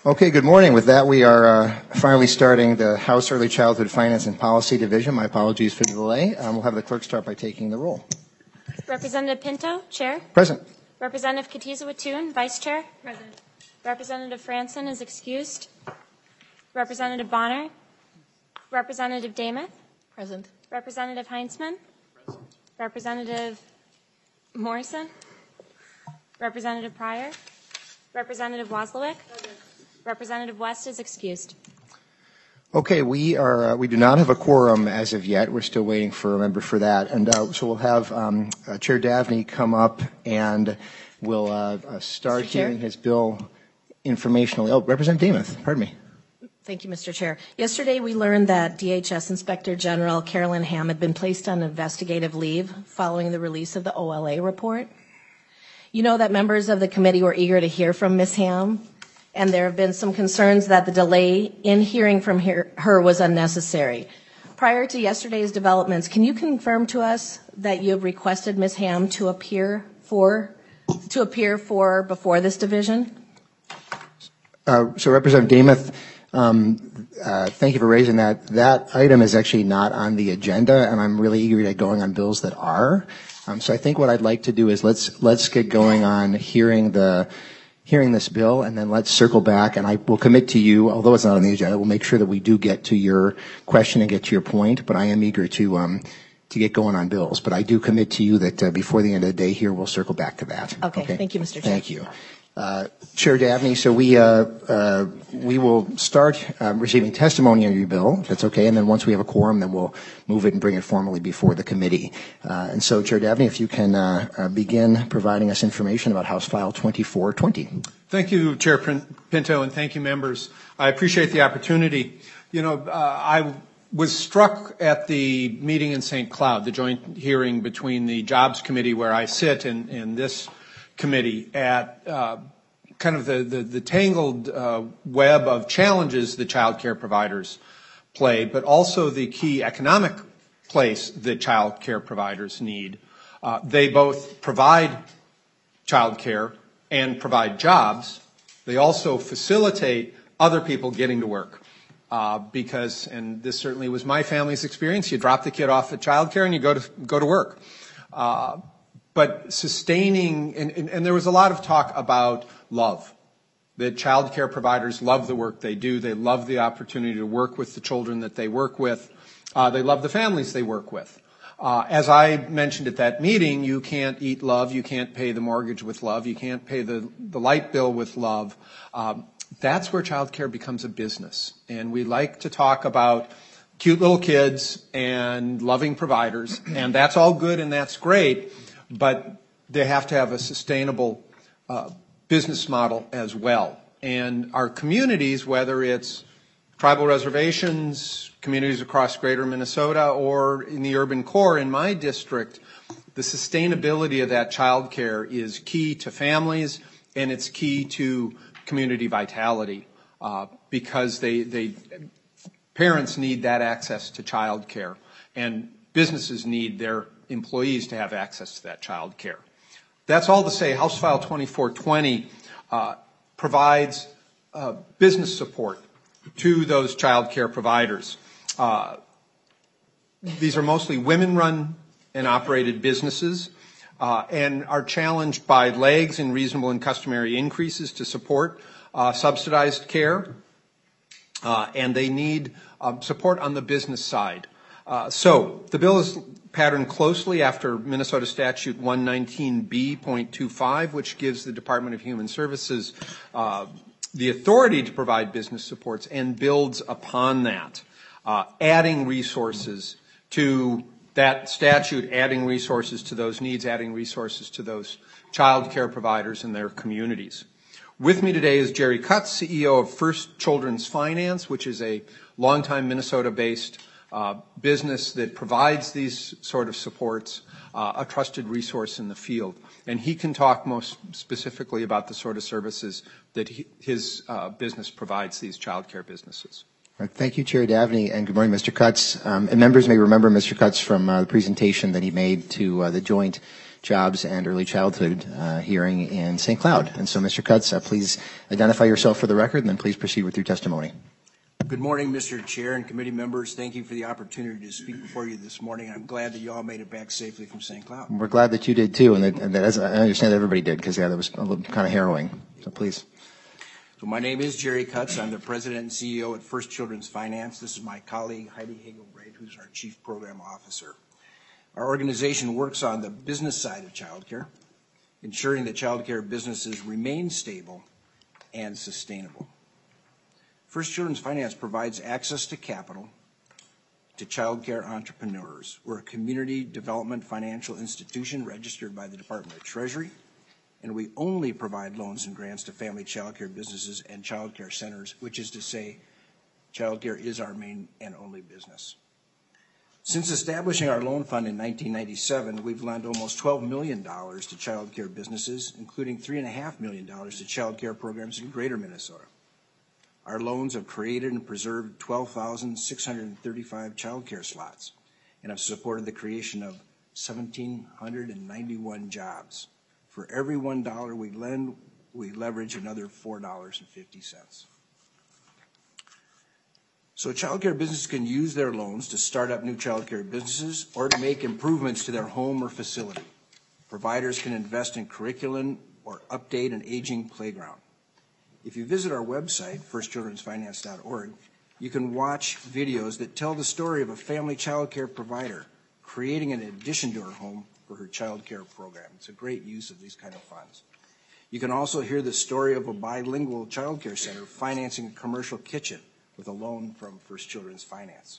Okay, good morning. With that, we are finally starting the House Early Childhood Finance and Policy Division. My apologies for the delay. We'll have the clerk start by taking the roll. Representative Pinto, Chair. Present. Representative Katiza-Wattoon, Vice Chair. Present. Representative Franson is excused. Representative Bonner. Representative Damath. Present. Representative Heinzman. Present. Representative Morrison. Representative Pryor. Representative Wozlowick. Present. Representative West is excused. Okay, we do not have a quorum as of yet. We're still waiting for a member for that, and so we'll have Chair Davnie come up and we'll start hearing his bill informationally. Oh, Representative Damath, pardon me. Thank you, Mr. Chair. Yesterday we learned that DHS Inspector General Carolyn Hamm had been placed on investigative leave following the release of the OLA report. You know that members of the committee were eager to hear from Ms. Hamm, and there have been some concerns that the delay in hearing from her was unnecessary. Prior to yesterday's developments, can you confirm to us that you have requested Ms. Hamm to appear before this division? So Representative Damath, thank you for raising that. That item is actually not on the agenda, and I'm really eager to get going on bills that are. So I think what I'd like to do is let's get going on hearing this bill, and then let's circle back, and I will commit to you, although it's not on the agenda, we'll make sure that we do get to your question and get to your point, but I am eager to get going on bills. But I do commit to you that before the end of the day here, we'll circle back to that. Okay. Thank you, Mr. Chair. Thank you. Chair Davnie, so we will start receiving testimony on your bill, if that's okay, and then once we have a quorum, then we'll move it and bring it formally before the committee. And so, Chair Davnie, if you can begin providing us information about House File 2420. Thank you, Chair Pinto, and thank you, members. I appreciate the opportunity. You know, I was struck at the meeting in St. Cloud, the joint hearing between the Jobs Committee, where I sit, and this committee, at kind of the tangled web of challenges that child care providers play, but also the key economic place that child care providers need. They both provide child care and provide jobs. They also facilitate other people getting to work. Because, and this certainly was my family's experience, you drop the kid off at child care and you go to work. But sustaining, and there was a lot of talk about love, that child care providers love the work they do. They love the opportunity to work with the children that they work with. They love the families they work with. As I mentioned at that meeting, you can't eat love. You can't pay the mortgage with love. You can't pay the light bill with love. That's where child care becomes a business. And we like to talk about cute little kids and loving providers, and that's all good and that's great. But they have to have a sustainable business model as well. And our communities, whether it's tribal reservations, communities across greater Minnesota, or in the urban core in my district, the sustainability of that child care is key to families, and it's key to community vitality because parents need that access to child care, and businesses need their employees to have access to that child care. That's all to say House File 2420 provides business support to those child care providers. These are mostly women-run and operated businesses and are challenged by lags in reasonable and customary increases to support subsidized care, and they need support on the business side. So the bill is patterned closely after Minnesota Statute 119B.25, which gives the Department of Human Services the authority to provide business supports, and builds upon that, adding resources to that statute, adding resources to those needs, adding resources to those child care providers and their communities. With me today is Jerry Cutts, CEO of First Children's Finance, which is a longtime Minnesota-based business that provides these sort of supports, a trusted resource in the field. And he can talk most specifically about the sort of services that his business provides these child care businesses. Thank you, Chair Davney, and good morning, Mr. Cutts. And members may remember Mr. Cutts from the presentation that he made to the Joint Jobs and Early Childhood hearing in St. Cloud. And so, Mr. Cutts, please identify yourself for the record, and then please proceed with your testimony. Good morning, Mr. Chair and committee members. Thank you for the opportunity to speak before you this morning. I'm glad that you all made it back safely from St. Cloud. We're glad that you did, too, and that as I understand everybody did, because, yeah, that was a little kind of harrowing. So please. So my name is Jerry Cutts. I'm the president and CEO at First Children's Finance. This is my colleague, Heidi Hagel-Braid, who's our chief program officer. Our organization works on the business side of childcare, ensuring that childcare businesses remain stable and sustainable. First Children's Finance provides access to capital to childcare entrepreneurs. We're a community development financial institution registered by the Department of Treasury, and we only provide loans and grants to family childcare businesses and childcare centers, which is to say, childcare is our main and only business. Since establishing our loan fund in 1997, we've lent almost $12 million to childcare businesses, including $3.5 million to childcare programs in Greater Minnesota. Our loans have created and preserved 12,635 childcare slots and have supported the creation of 1,791 jobs. For every $1 we lend, we leverage another $4.50. So childcare businesses can use their loans to start up new childcare businesses or to make improvements to their home or facility. Providers can invest in curriculum or update an aging playground. If you visit our website, firstchildrensfinance.org, you can watch videos that tell the story of a family childcare provider creating an addition to her home for her childcare program. It's a great use of these kind of funds. You can also hear the story of a bilingual childcare center financing a commercial kitchen with a loan from First Children's Finance.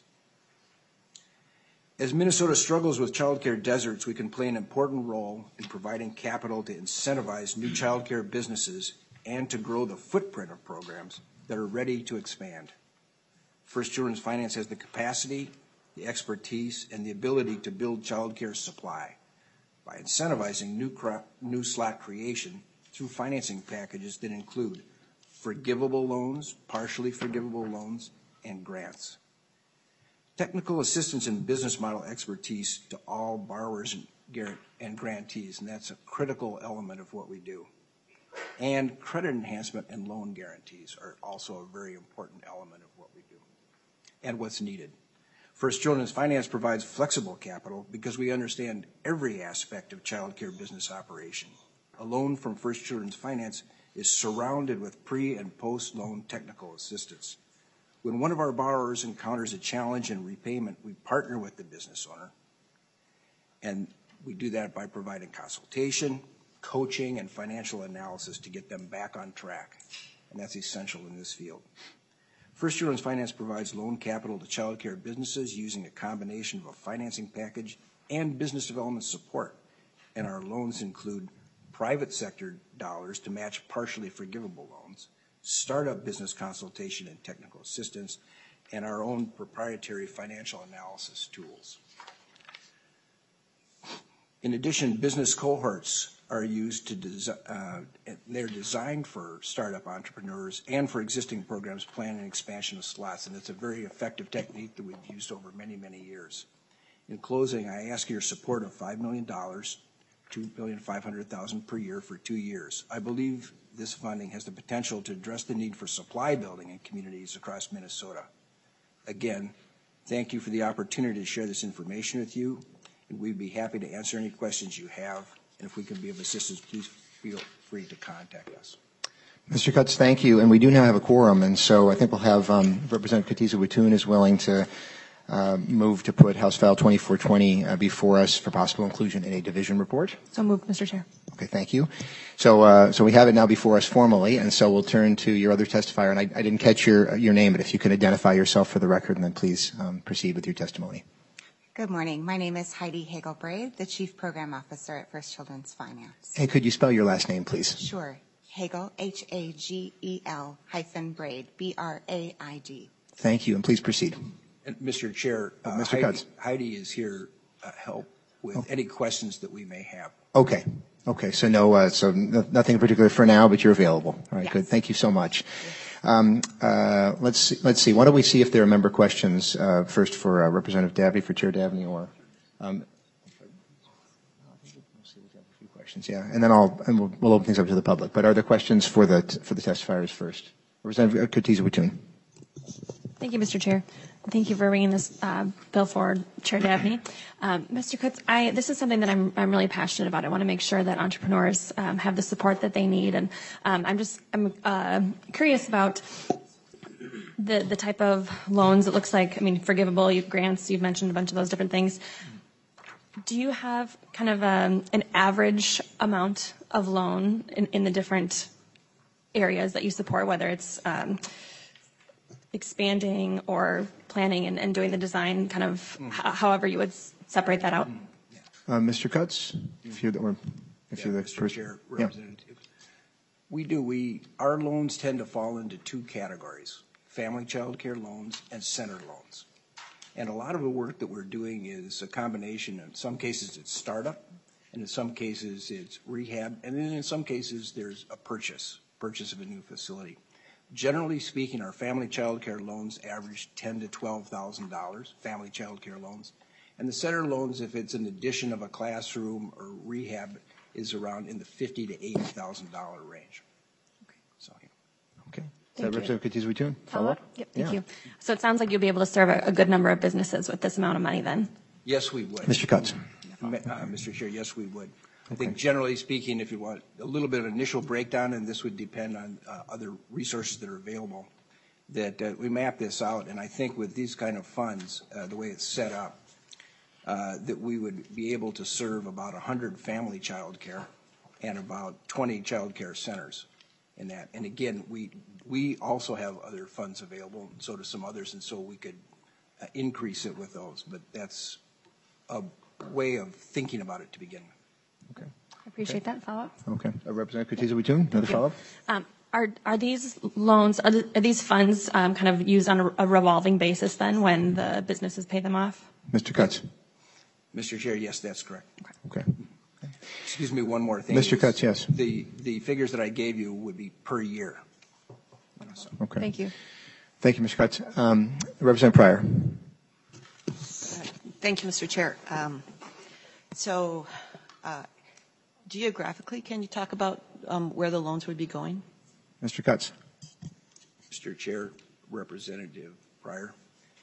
As Minnesota struggles with childcare deserts, we can play an important role in providing capital to incentivize new childcare businesses and to grow the footprint of programs that are ready to expand. First Children's Finance has the capacity, the expertise, and the ability to build childcare supply by incentivizing new slot creation through financing packages that include forgivable loans, partially forgivable loans, and grants. Technical assistance and business model expertise to all borrowers and grantees, and that's a critical element of what we do. And credit enhancement and loan guarantees are also a very important element of what we do and what's needed. First Children's Finance provides flexible capital because we understand every aspect of childcare business operation. A loan from First Children's Finance is surrounded with pre- and post-loan technical assistance. When one of our borrowers encounters a challenge in repayment, we partner with the business owner, and we do that by providing consultation, coaching, and financial analysis to get them back on track, and that's essential in this field. First Children's Finance provides loan capital to childcare businesses using a combination of a financing package and business development support, and our loans include private sector dollars to match partially forgivable loans, startup business consultation and technical assistance, and our own proprietary financial analysis tools. In addition, business cohorts are used to they're designed for startup entrepreneurs and for existing programs planning and expansion of slots, and it's a very effective technique that we've used over many, many years. In closing, I ask your support of $5 million, $2,500,000 per year for 2 years. I believe this funding has the potential to address the need for supply building in communities across Minnesota. Again, thank you for the opportunity to share this information with you, and we'd be happy to answer any questions you have. And if we can be of assistance, please feel free to contact us. Mr. Cutts, thank you. And we do now have a quorum, and so I think we'll have Representative Katiza-Watoon is willing to move to put House File 2420 before us for possible inclusion in a division report. So moved, Mr. Chair. Okay, thank you. So we have it now before us formally, and so we'll turn to your other testifier. And I didn't catch your name, but if you could identify yourself for the record, and then please proceed with your testimony. Good morning. My name is Heidi Hagel-Braid, the Chief Program Officer at First Children's Finance. Hey, could you spell your last name, please? Sure. Hagel, Hagel -Braid, B-R-A-I-D. Thank you, and please proceed. And Mr. Chair, Mr. Cutts. Heidi is here to help with any questions that we may have. Okay. Okay. So nothing in particular for now, but you're available. All right. Yes. Good. Thank you so much. Let's see. Why don't we see if there are member questions first for Representative Dabney, for Chair Dabney, or we'll see. We have a few questions, yeah, and then we'll open things up to the public. But are there questions for the testifiers first? Representative Katiza-Wittun. Thank you, Mr. Chair. Thank you for bringing this bill forward, Chair Dabney. Mr. Kutz, this is something that I'm really passionate about. I want to make sure that entrepreneurs have the support that they need, and I'm curious about the type of loans. It looks like, forgivable grants. You've mentioned a bunch of those different things. Do you have kind of an average amount of loan in the different areas that you support, whether it's expanding or planning and doing the design, kind of however you would separate that out? Mr. Kutz, if you're the Mr. Chair, Representative. Our loans tend to fall into two categories: family child care loans and center loans. And a lot of the work that we're doing is a combination. In some cases it's startup, and in some cases it's rehab, and then in some cases there's a purchase of a new facility. Generally speaking, our family child care loans average $10,000 to $12,000, family child care loans. And the center loans, if it's an addition of a classroom or rehab, is around in the $50,000 to $80,000 range. Okay. So, yeah. Okay. Is that Representative Katiza-Wittun? Follow-up? Yep, thank you. So it sounds like you'll be able to serve a good number of businesses with this amount of money then? Yes, we would. Mr. Kutz. Mr. Chair, yes, we would. I think generally speaking, if you want a little bit of initial breakdown, and this would depend on other resources that are available, that we map this out. And I think with these kind of funds, the way it's set up, that we would be able to serve about 100 family child care and about 20 child care centers in that. And again, we also have other funds available, and so do some others, and so we could increase it with those. But that's a way of thinking about it to begin with. Okay. I appreciate that follow-up. Okay. Representative Katiza-Wittun, another follow-up? Are these loans, are these funds kind of used on a revolving basis then when the businesses pay them off? Mr. Kutz. Mr. Chair, yes, that's correct. Okay. Excuse me, one more thing. Mr. Kutz, yes. The figures that I gave you would be per year. Okay. Thank you. Thank you, Mr. Kutz. Representative Pryor. Thank you, Mr. Chair. Geographically, can you talk about where the loans would be going? Mr. Kutz. Mr. Chair, Representative Pryor.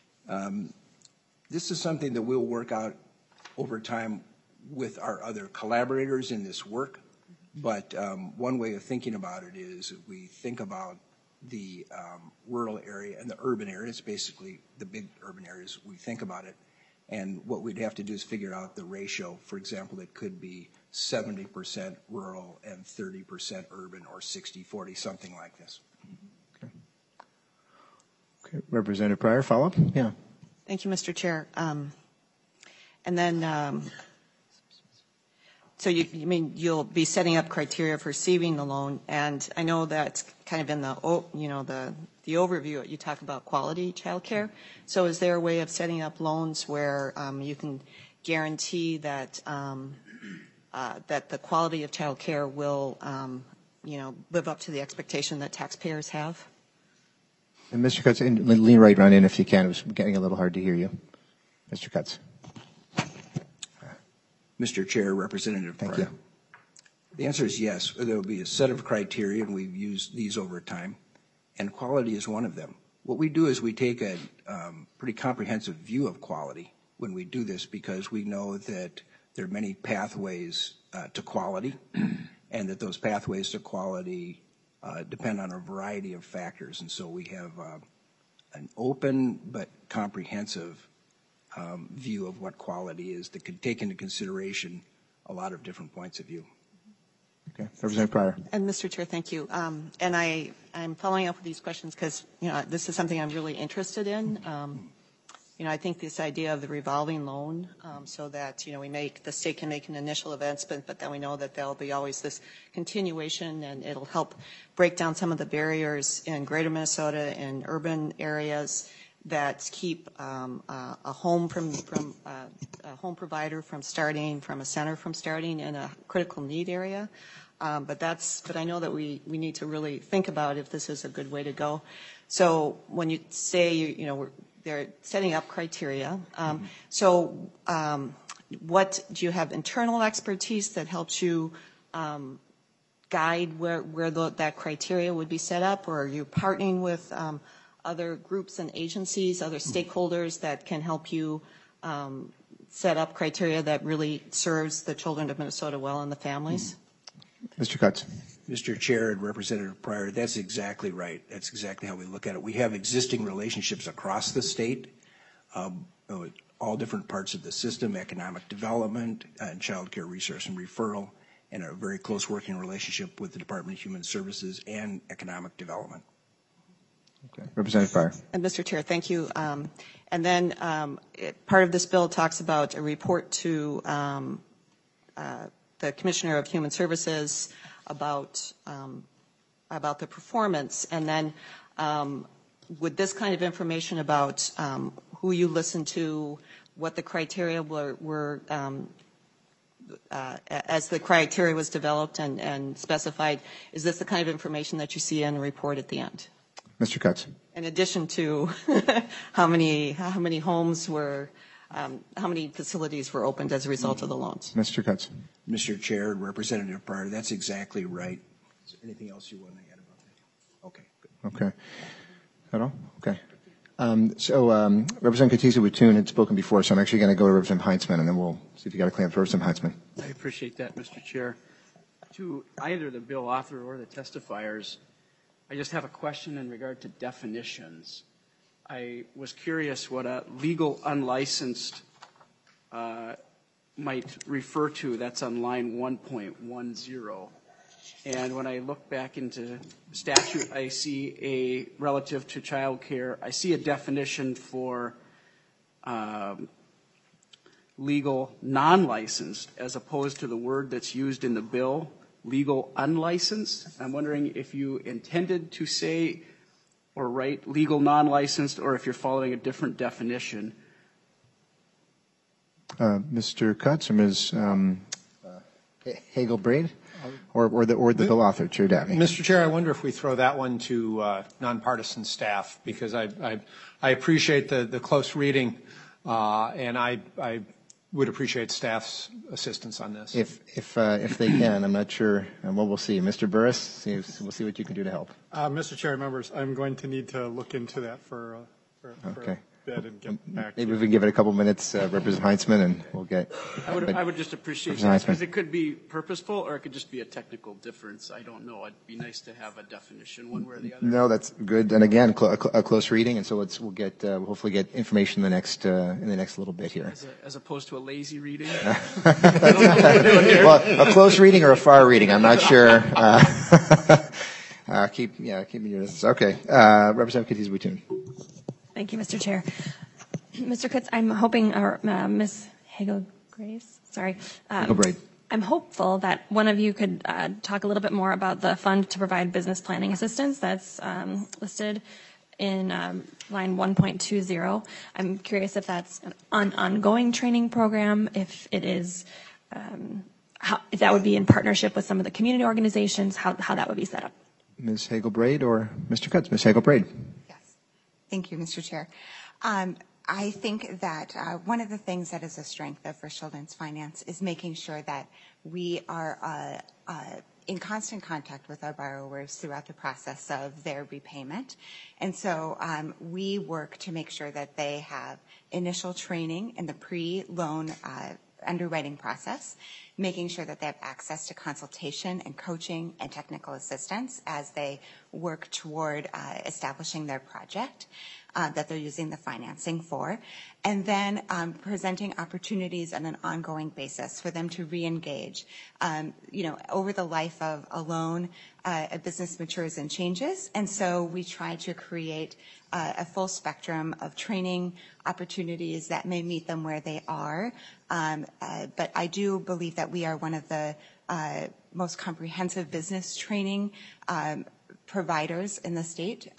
This is something that we'll work out over time with our other collaborators in this work. But one way of thinking about it is if we think about the rural area and the urban areas, basically the big urban areas, we think about it. And what we'd have to do is figure out the ratio. For example, it could be 70% rural and 30% urban, or 60-40, something like this. Okay. Representative Pryor, follow-up? Yeah. Thank you, Mr. Chair. And then, so you'll be setting up criteria for receiving the loan, and I know that's kind of in the overview. You talk about quality child care. So is there a way of setting up loans where you can guarantee that that the quality of child care will live up to the expectation that taxpayers have? And Mr. Kutz, lean right on in if you can. It was getting a little hard to hear you. Mr. Kutz. Mr. Chair, Representative Pryor. Thank you. The answer is yes. There will be a set of criteria, and we've used these over time, and quality is one of them. What we do is we take a pretty comprehensive view of quality when we do this, because we know that there are many pathways to quality, and that those pathways to quality depend on a variety of factors. And so we have an open but comprehensive view of what quality is that could take into consideration a lot of different points of view. Okay. Representative Pryor. And Mr. Chair, thank you. And I'm following up with these questions because, this is something I'm really interested in. I think this idea of the revolving loan, so that, the state can make an initial investment, but then we know that there'll be always this continuation, and it'll help break down some of the barriers in greater Minnesota and urban areas that keep a home a home provider from starting, from a center from starting in a critical need area. But I know that we need to really think about if this is a good way to go. So when you say, they're setting up criteria. What do you have internal expertise that helps you guide where that criteria would be set up, or are you partnering with other groups and agencies, other stakeholders that can help you set up criteria that really serves the children of Minnesota well and the families? Mr. Cutts. Mr. Chair and Representative Pryor, that's exactly right. That's exactly how we look at it. We have existing relationships across the state, all different parts of the system, economic development, and child care resource and referral, and a very close working relationship with the Department of Human Services and Economic Development. Okay. Representative Pryor. And Mr. Chair, thank you. And then part of this bill talks about a report to the Commissioner of Human Services about the performance. And then would this kind of information about who you listen to, what the criteria were as the criteria was developed and specified, is this the kind of information that you see in the report at the end? Mr. Cutts. In addition to how many homes were, how many facilities were opened as a result of the loans? Mr. Cutts. Mr. Chair and Representative Pryor, that's exactly right. Is there anything else you want to add about that? Okay, good. Okay. At all? Okay. Representative Katiza-Wittun had spoken before, so I'm actually going to go to Representative Heintzman, and then we'll see if you got a claim for Representative Heintzman. I appreciate that, Mr. Chair. To either the bill author or the testifiers, I just have a question in regard to definitions. I was curious what a legal unlicensed might refer to. That's on line 1.10. And when I look back into statute, I see relative to child care, I see a definition for legal non-licensed as opposed to the word that's used in the bill, legal unlicensed. I'm wondering if you intended to say or write legal non-licensed, or if you're following a different definition. Mr. Cutts or Ms. Hagel-Braid? Or the bill author, Chair Dabney. Mr. Chair, I wonder if we throw that one to nonpartisan staff, because I appreciate the close reading, and I would appreciate staff's assistance on this. If they can, I'm not sure. Well, we'll see. Mr. Burris, we'll see what you can do to help. Mr. Chair, members, I'm going to need to look into that for okay. a bit and get back. Maybe we can give it a couple minutes, Representative Heintzman, and we'll get. I would just appreciate that, because it could be purposeful or it could just be a technical difference. I don't know. It'd be nice to have a definition one way or the other. No, that's good. And again, a close reading, and so we'll get we'll hopefully get information in the next little bit here. As opposed to a lazy reading. Well, a close reading or a far reading, I'm not sure. Keep me your distance. Okay, Representative Katiza-Wittun. Thank you, Mr. Chair. Mr. Cutts, I'm hoping, or Ms. Hagel-Grace, sorry. Hagel-Braid. I'm hopeful that one of you could talk a little bit more about the fund to provide business planning assistance that's listed in line 1.20. I'm curious if that's an ongoing training program, if it is, if that would be in partnership with some of the community organizations, how that would be set up. Ms. Hagel-Braid or Mr. Cutts? Ms. Hagel-Braid. Thank you, Mr. Chair. I think that one of the things that is a strength of First Children's Finance is making sure that we are in constant contact with our borrowers throughout the process of their repayment. And so we work to make sure that they have initial training in the pre-loan underwriting process, making sure that they have access to consultation and coaching and technical assistance as they work toward establishing their project that they're using the financing for, and then presenting opportunities on an ongoing basis for them to re-engage. Over the life of a loan, a business matures and changes, and so we try to create a full spectrum of training opportunities that may meet them where they are. But I do believe that we are one of the most comprehensive business training providers in the state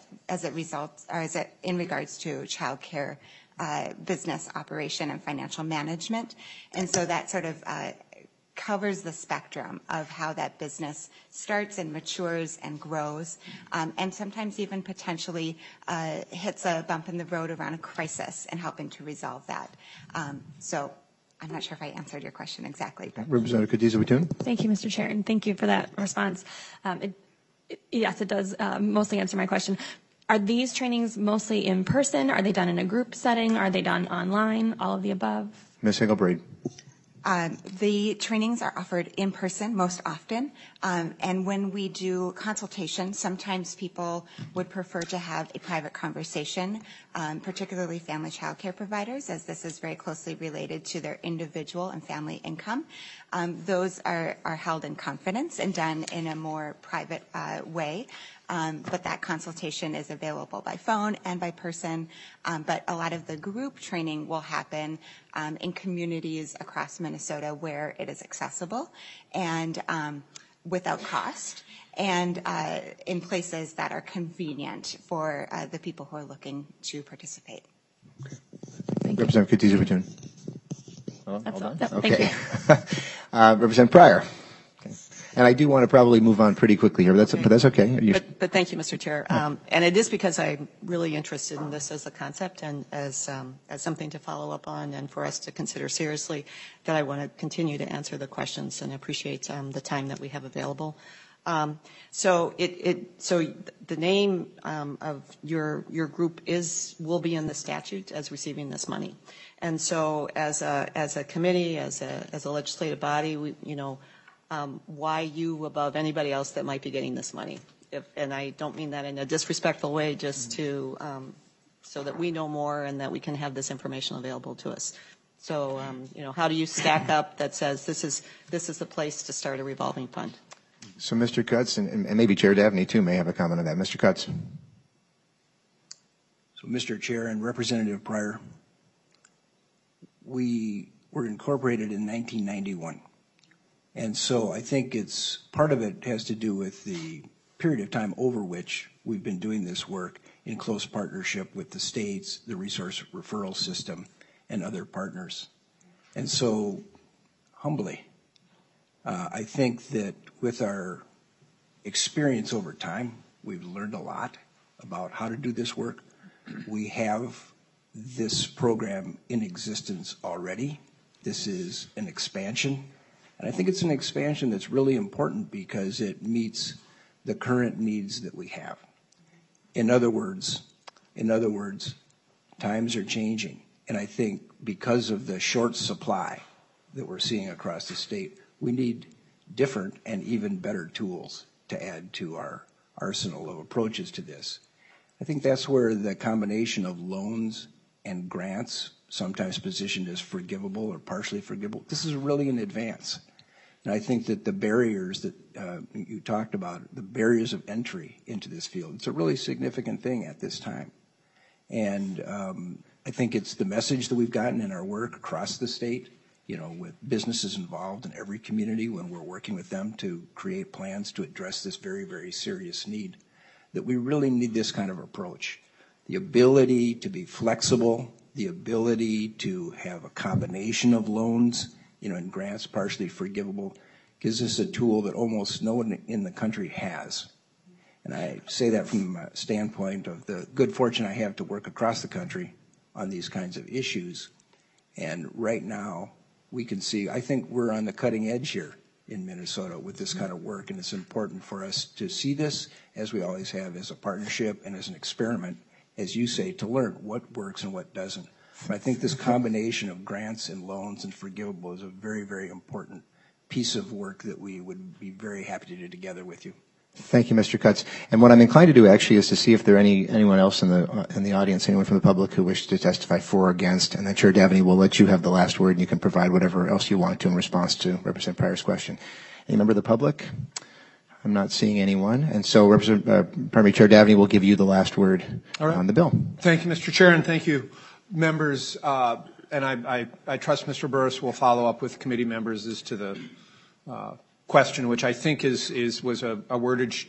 in regards to child care, business operation, and financial management. And so that sort of covers the spectrum of how that business starts and matures and grows, and sometimes even potentially hits a bump in the road around a crisis and helping to resolve that. So I'm not sure if I answered your question exactly. But. Representative Khadija-Batoon. Thank you, Mr. Chair, and thank you for that response. Yes, it does mostly answer my question. Are these trainings mostly in person? Are they done in a group setting? Are they done online? All of the above? Ms. Engelbreit. The trainings are offered in person most often, and when we do consultation, sometimes people would prefer to have a private conversation, particularly family child care providers, as this is very closely related to their individual and family income. Those are held in confidence and done in a more private way. But that consultation is available by phone and by person. But a lot of the group training will happen in communities across Minnesota where it is accessible and without cost, and in places that are convenient for the people who are looking to participate. Representative Khadija-Batoon. That's all. Yep, Okay. Thank you. Representative Pryor. Okay. And I do want to probably move on pretty quickly here, but that's okay. But thank you, Mr. Chair. And it is because I'm really interested in this as a concept and as something to follow up on and for us to consider seriously that I want to continue to answer the questions and appreciate the time that we have available. So the name of your group will be in the statute as receiving this money. And so as a committee, as a legislative body, why you above anybody else that might be getting this money? And I don't mean that in a disrespectful way, just to so that we know more and that we can have this information available to us. So how do you stack up that says this is the place to start a revolving fund? So Mr. Cutts, and maybe Chair Dabney too may have a comment on that. Mr. Cutts. So Mr. Chair and Representative Pryor, we were incorporated in 1991. And so I think part of it has to do with the period of time over which we've been doing this work in close partnership with the states, the resource referral system, and other partners. And so, humbly, I think that with our experience over time, we've learned a lot about how to do this work. We have this program in existence already. This is an expansion. And I think it's an expansion that's really important because it meets the current needs that we have. In other words, times are changing. And I think because of the short supply that we're seeing across the state, we need different and even better tools to add to our arsenal of approaches to this. I think that's where the combination of loans and grants, sometimes positioned as forgivable or partially forgivable, this is really an advance. And I think that the barriers that you talked about, the barriers of entry into this field, it's a really significant thing at this time. And I think it's the message that we've gotten in our work across the state, with businesses involved in every community when we're working with them to create plans to address this very, very serious need, that we really need this kind of approach. The ability to be flexible, the ability to have a combination of loans, and grants partially forgivable, gives us a tool that almost no one in the country has. And I say that from a standpoint of the good fortune I have to work across the country on these kinds of issues. And right now, we can see, I think we're on the cutting edge here in Minnesota with this kind of work, and it's important for us to see this, as we always have, as a partnership and as an experiment, as you say, to learn what works and what doesn't. But I think this combination of grants and loans and forgivable is a very, very important piece of work that we would be very happy to do together with you. Thank you, Mr. Cutts. And what I'm inclined to do actually is to see if there anyone else in the audience, anyone from the public who wishes to testify for or against, and then Chair Dabney will let you have the last word and you can provide whatever else you want to in response to Representative Pryor's question. Any member of the public? I'm not seeing anyone. And so Chair Dabney will give you the last word on the bill. Thank you, Mr. Chair, and thank you, members. And I trust Mr. Burris will follow up with committee members as to the question, which I think was a wordage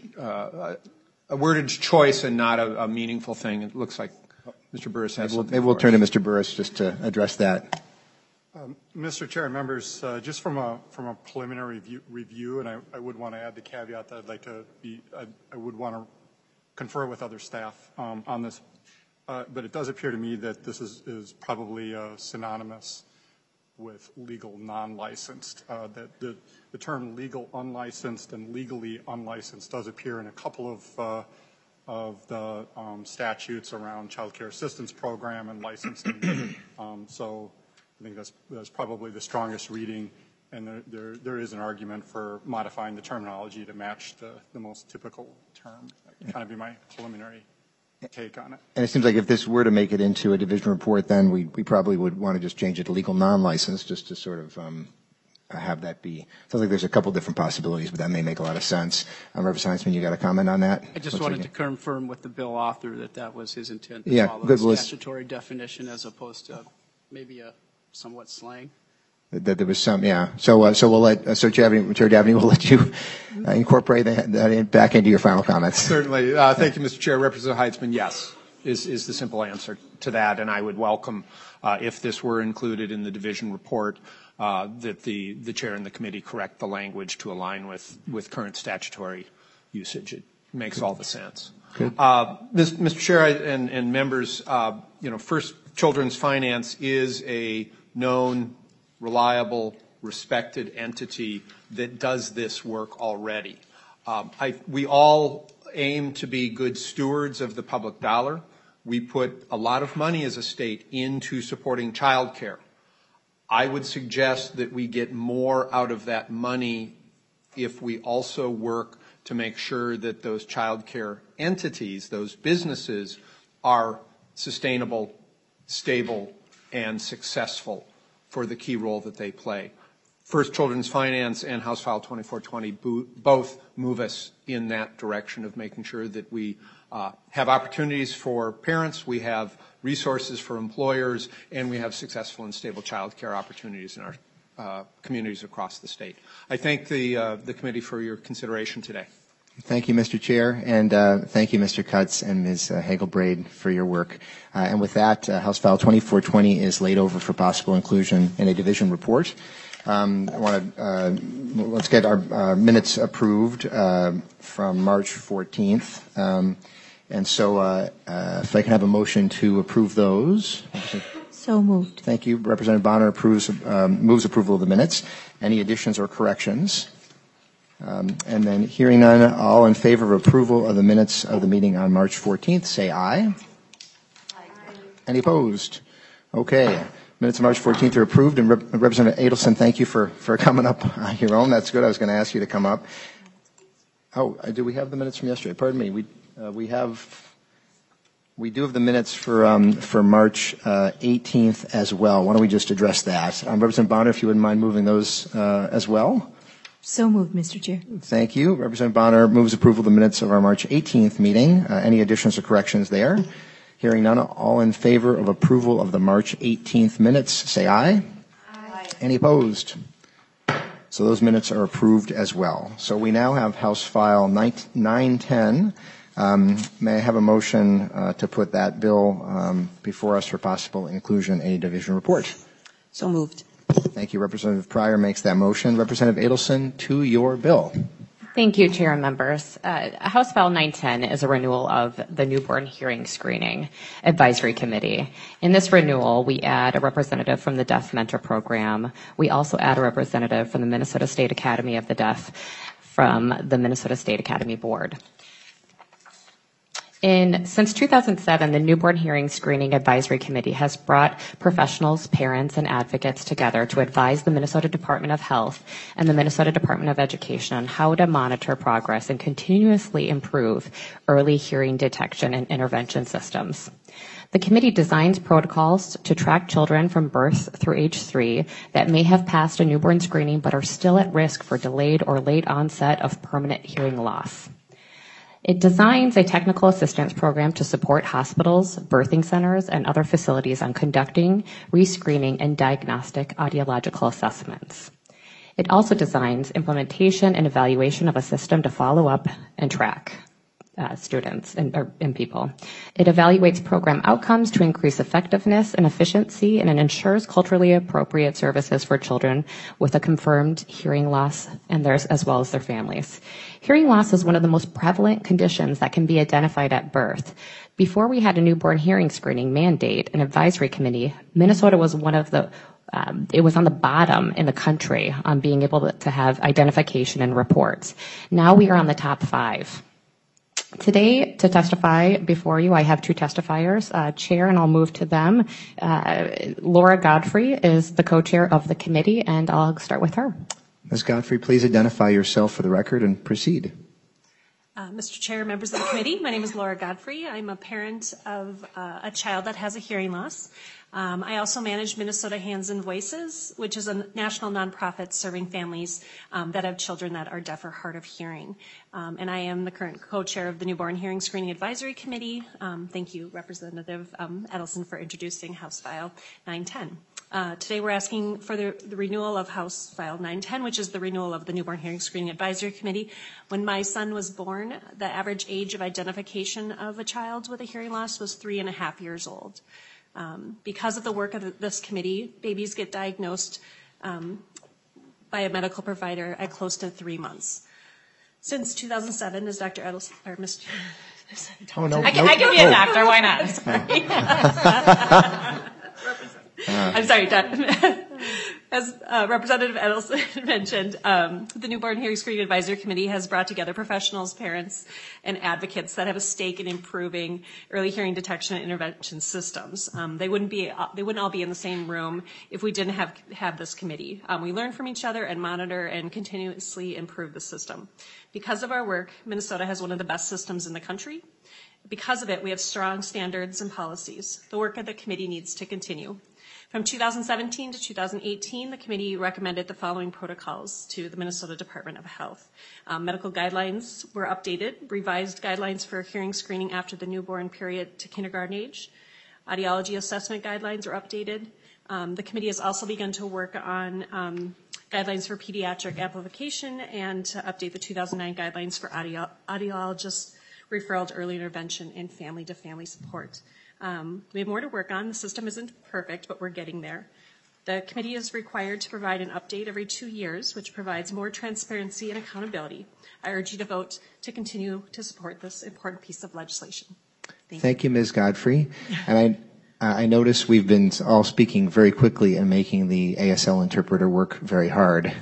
choice and not a meaningful thing. It looks like Mr. Burris has something. Maybe we'll turn to Mr. Burris just to address that. Mr. Chair and members, just from a preliminary review, and I would want to add the caveat that I would want to confer with other staff on this, but it does appear to me that this is probably synonymous with legal non-licensed. That the term legal unlicensed and legally unlicensed does appear in a couple of the statutes around Child Care Assistance Program and licensing. So I think that's probably the strongest reading, and there is an argument for modifying the terminology to match the most typical term. That would kind of be my preliminary take on it. And it seems like if this were to make it into a division report, then we probably would want to just change it to legal non-licensed, just to sort of have that be. Sounds like there's a couple different possibilities, but that may make a lot of sense. Representative Heintzeman, you got a comment on that? I just wanted to confirm with the bill author that was his intent to yeah, follow good. the statutory definition as opposed to maybe a somewhat slang. That there was some, yeah. So we'll let Chair Dabney will let you incorporate that back into your final comments. Certainly. Thank you, Mr. Chair. Representative Heintzeman, yes, is the simple answer to that, and I would welcome if this were included in the division report that the chair and the committee correct the language to align with current statutory usage. It makes all the sense. Good. Mr. Chair and members, First Children's Finance is a known, reliable, respected entity that does this work already. We all aim to be good stewards of the public dollar. We put a lot of money as a state into supporting child care. I would suggest that we get more out of that money if we also work to make sure that those child care entities, those businesses, are sustainable, stable, and successful for the key role that they play. First Children's Finance and House File 2420 both move us in that direction of making sure that we have opportunities for parents, we have resources for employers, and we have successful and stable child care opportunities in our communities across the state. I thank the committee for your consideration today. Thank you, Mr. Chair, and thank you, Mr. Cutts and Ms. Hagelbraid, for your work. And with that, House File 2420 is laid over for possible inclusion in a division report. Let's get our minutes approved from March 14th. And so if I can have a motion to approve those. So moved. Thank you. Representative Bonner moves approval of the minutes. Any additions or corrections? And then hearing none, all in favor of approval of the minutes of the meeting on March 14th, say aye. Aye. Any opposed? Okay. Minutes of March 14th are approved. And Representative Adelson, thank you for coming up on your own. That's good. I was going to ask you to come up. Oh, do we have the minutes from yesterday? Pardon me. We do have the minutes for March 18th as well. Why don't we just address that? Representative Bonner, if you wouldn't mind moving those as well. So moved, Mr. Chair. Thank you. Representative Bonner moves approval of the minutes of our March 18th meeting. Any additions or corrections there? Hearing none, all in favor of approval of the March 18th minutes, say aye. Aye. Any opposed? So those minutes are approved as well. So we now have House File 910. May I have a motion to put that bill before us for possible inclusion in a division report? So moved. Thank you. Representative Pryor makes that motion. Representative Adelson, to your bill. Thank you, Chair and members. House File 910 is a renewal of the Newborn Hearing Screening Advisory Committee. In this renewal, we add a representative from the Deaf Mentor Program. We also add a representative from the Minnesota State Academy of the Deaf from the Minnesota State Academy Board. Since 2007, the Newborn Hearing Screening Advisory Committee has brought professionals, parents, and advocates together to advise the Minnesota Department of Health and the Minnesota Department of Education on how to monitor progress and continuously improve early hearing detection and intervention systems. The committee designs protocols to track children from birth through age 3 that may have passed a newborn screening but are still at risk for delayed or late onset of permanent hearing loss. It designs a technical assistance program to support hospitals, birthing centers, and other facilities on conducting, rescreening, and diagnostic audiological assessments. It also designs implementation and evaluation of a system to follow up and track students and people. It evaluates program outcomes to increase effectiveness and efficiency, and it ensures culturally appropriate services for children with a confirmed hearing loss and theirs as well as their families. Hearing loss is one of the most prevalent conditions that can be identified at birth. Before we had a newborn hearing screening mandate and advisory committee, Minnesota was one of the it was on the bottom in the country on being able to have identification and reports. Now we are on the top 5. Today, to testify before you, I have 2 testifiers, Chair, and I'll move to them. Laura Godfrey is the co-chair of the committee, and I'll start with her. Ms. Godfrey, please identify yourself for the record and proceed. Mr. Chair, members of the committee, my name is Laura Godfrey. I'm a parent of a child that has a hearing loss. I also manage Minnesota Hands and Voices, which is a national nonprofit serving families that have children that are deaf or hard of hearing. And I am the current co-chair of the Newborn Hearing Screening Advisory Committee. Thank you, Representative Edelson, for introducing House File 910. Today we're asking for the renewal of House File 910, which is the renewal of the Newborn Hearing Screening Advisory Committee. When my son was born, the average age of identification of a child with a hearing loss was 3.5 years old. Because of the work of this committee, babies get diagnosed by a medical provider at close to 3 months. Since 2007, as Dr. Edelson, or Mr. Oh, no, I can be a doctor, why not? I'm sorry, as Representative Edelson mentioned, the Newborn Hearing Screening Advisory Committee has brought together professionals, parents, and advocates that have a stake in improving early hearing detection and intervention systems. They wouldn't all be in the same room if we didn't have this committee. We learn from each other and monitor and continuously improve the system. Because of our work, Minnesota has one of the best systems in the country. Because of it, we have strong standards and policies. The work of the committee needs to continue. From 2017 to 2018, the committee recommended the following protocols to the Minnesota Department of Health. Medical guidelines were updated, revised guidelines for hearing screening after the newborn period to kindergarten age. Audiology assessment guidelines were updated. The committee has also begun to work on guidelines for pediatric amplification and to update the 2009 guidelines for audiologist referral to early intervention and family-to-family support. We have more to work on. The system isn't perfect, but we're getting there. The committee is required to provide an update every 2 years, which provides more transparency and accountability. I urge you to vote to continue to support this important piece of legislation. Thank you, Ms. Godfrey. And I notice we've been all speaking very quickly and making the ASL interpreter work very hard.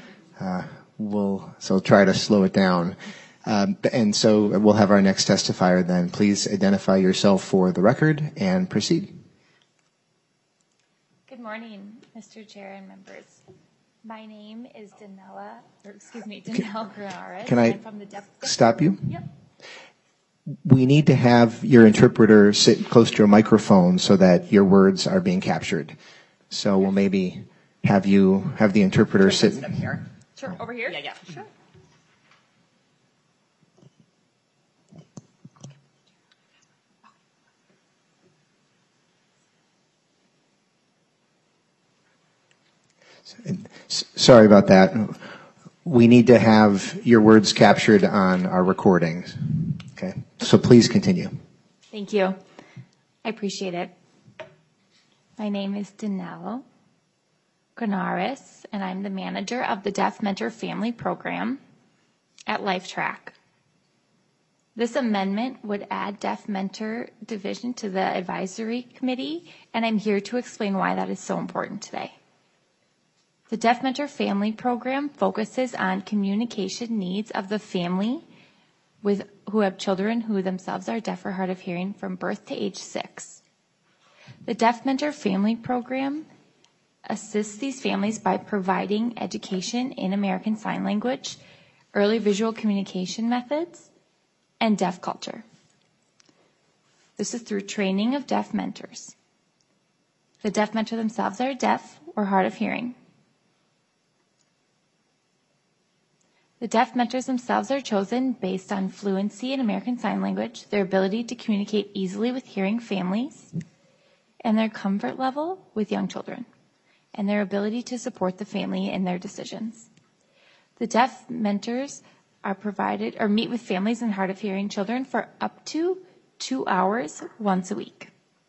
So try to slow it down. And so we'll have our next testifier then. Please identify yourself for the record and proceed. Good morning, Mr. Chair and members. My name is Danelle Granares. Can I from the stop you? Yep. We need to have your interpreter sit close to your microphone so that your words are being captured. So we'll maybe have the interpreter sit up here. Sure, over here? Yeah, sure. Sorry about that. We need to have your words captured on our recordings. Okay, so please continue. Thank you. I appreciate it. My name is Danelle Granares, and I'm the manager of the Deaf Mentor Family Program at LifeTrack. This amendment would add Deaf Mentor Division to the advisory committee, and I'm here to explain why that is so important today. The Deaf Mentor Family Program focuses on communication needs of the family who have children who themselves are deaf or hard of hearing from birth to age 6. The Deaf Mentor Family Program assists these families by providing education in American Sign Language, early visual communication methods, and deaf culture. This is through training of deaf mentors. The deaf mentor themselves are deaf or hard of hearing. The deaf mentors themselves are chosen based on fluency in American Sign Language, their ability to communicate easily with hearing families, and their comfort level with young children, and their ability to support the family in their decisions. The deaf mentors are provided or meet with families and hard of hearing children for up to 2 hours once a week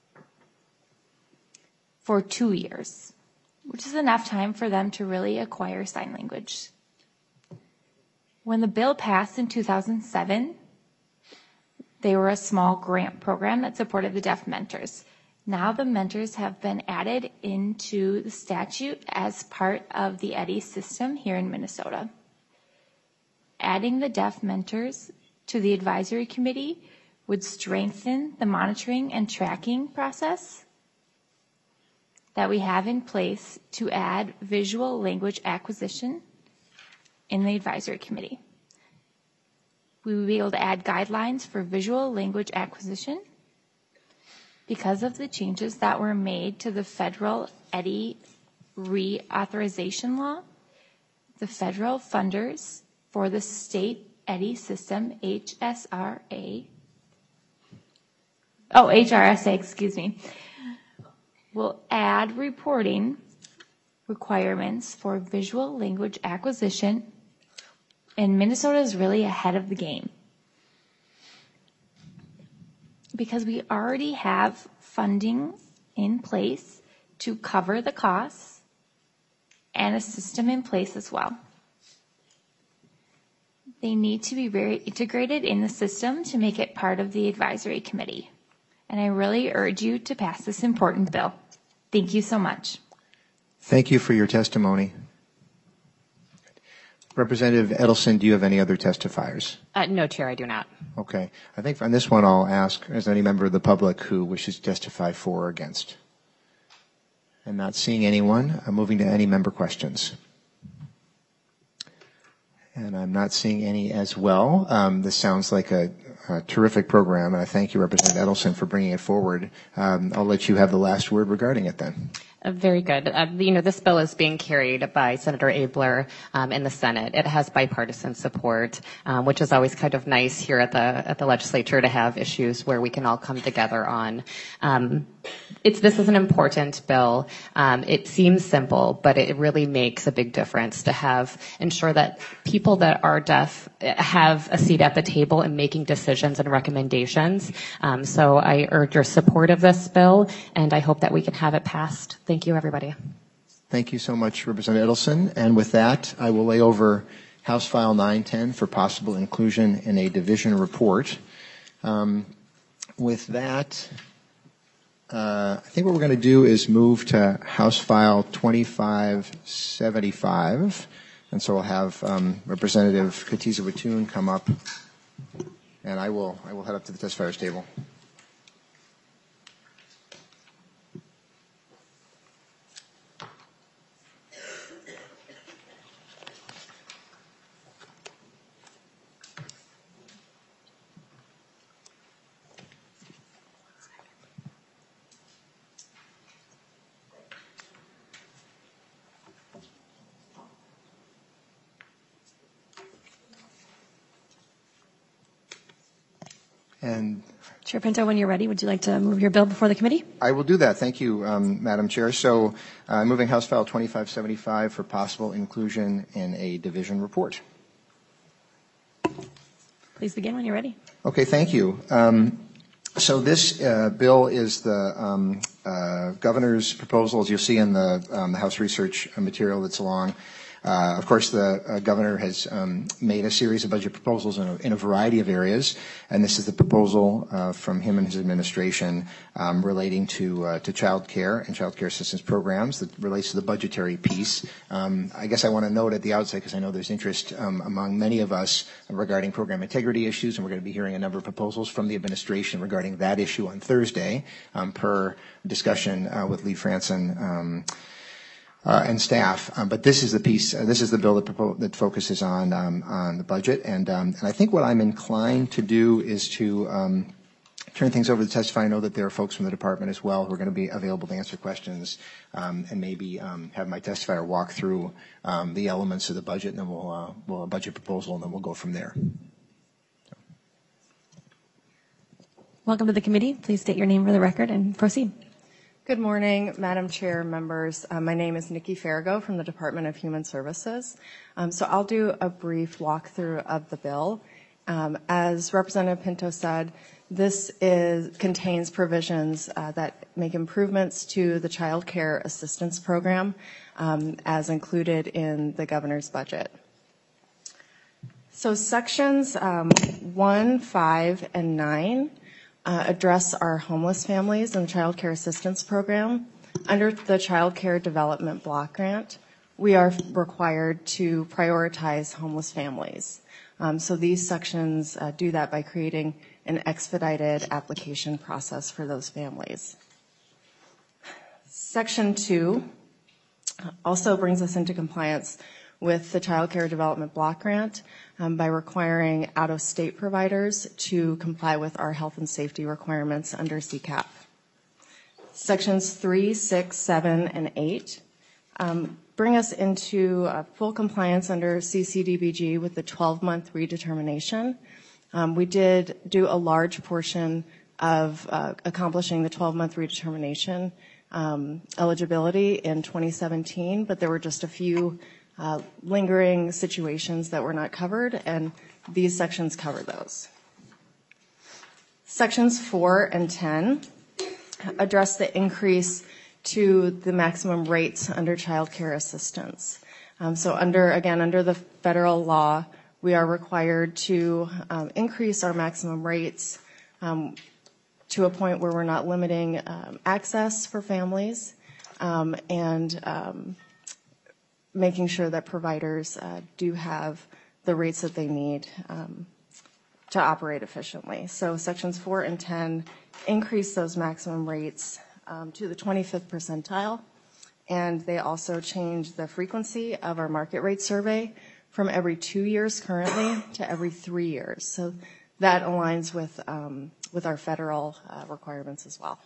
for 2 years, which is enough time for them to really acquire sign language. When the bill passed in 2007, they were a small grant program that supported the deaf mentors. Now the mentors have been added into the statute as part of the EDDI system here in Minnesota. Adding the deaf mentors to the advisory committee would strengthen the monitoring and tracking process that we have in place to add visual language acquisition in the advisory committee. We will be able to add guidelines for visual language acquisition because of the changes that were made to the federal EDDI reauthorization law. The federal funders for the state EDDI system, HRSA, will add reporting requirements for visual language acquisition, and Minnesota is really ahead of the game because we already have funding in place to cover the costs and a system in place as well. They need to be very integrated in the system to make it part of the advisory committee. And I really urge you to pass this important bill. Thank you so much. Thank you for your testimony. Representative Edelson, do you have any other testifiers? No, Chair, I do not. Okay. I think on this one I'll ask, is there any member of the public who wishes to testify for or against? I'm not seeing anyone. I'm moving to any member questions. And I'm not seeing any as well. This sounds like a terrific program, and I thank you, Representative Edelson, for bringing it forward. I'll let you have the last word regarding it then. Very good. This bill is being carried by Senator Abler in the Senate. It has bipartisan support, which is always kind of nice here at the legislature to have issues where we can all come together on. This is an important bill. It seems simple, but it really makes a big difference to ensure that people that are deaf have a seat at the table in making decisions and recommendations. So I urge your support of this bill, and I hope that we can have it passed. Thank you, everybody. Thank you so much, Representative Edelson. And with that, I will lay over House File 910 for possible inclusion in a division report. With that, I think what we're going to do is move to House File 2575. And so we'll have Representative Katiza-Wattoon come up, and I will head up to the testifiers table. And Chair Pinto, when you're ready, would you like to move your bill before the committee? I will do that. Thank you, Madam Chair. So moving House File 2575 for possible inclusion in a division report. Please begin when you're ready. Okay, thank you. So this bill is the governor's proposal, as you'll see in the House research material that's along. Of course, the governor has made a series of budget proposals in a variety of areas, and this is the proposal from him and his administration relating to child care and child care assistance programs that relates to the budgetary piece. I guess I want to note at the outset, because I know there's interest among many of us regarding program integrity issues, and we're going to be hearing a number of proposals from the administration regarding that issue on Thursday, per discussion with Lee Franson and staff, but this is the piece. This is the bill that focuses on the budget, and I think what I'm inclined to do is to turn things over to testify. I know that there are folks from the department as well who are going to be available to answer questions, and maybe have my testifier walk through the elements of the budget, and then we'll a budget proposal, and then we'll go from there. Welcome to the committee. Please state your name for the record and proceed. Good morning, Madam Chair, members. My name is Nikki Farrago from the Department of Human Services. So I'll do a brief walkthrough of the bill. As Representative Pinto said, this contains provisions that make improvements to the Child Care Assistance Program as included in the governor's budget. So sections 1, 5, and 9 address our homeless families and Child Care Assistance Program. Under the Child Care Development Block Grant, we are required to prioritize homeless families. So these sections do that by creating an expedited application process for those families. Section 2 also brings us into compliance with the Child Care Development Block Grant by requiring out-of-state providers to comply with our health and safety requirements under CCAP. Sections 3, 6, 7, and 8 bring us into full compliance under CCDBG with the 12-month redetermination. We did do a large portion of accomplishing the 12-month redetermination eligibility in 2017, but there were just a few lingering situations that were not covered, and these sections cover those. Sections 4 and 10 address the increase to the maximum rates under child care assistance. So under the federal law, we are required to increase our maximum rates to a point where we're not limiting access for families and making sure that providers do have the rates that they need to operate efficiently. So sections 4 and 10 increase those maximum rates to the 25th percentile, and they also change the frequency of our market rate survey from every 2 years currently to every 3 years. So that aligns with our federal requirements as well.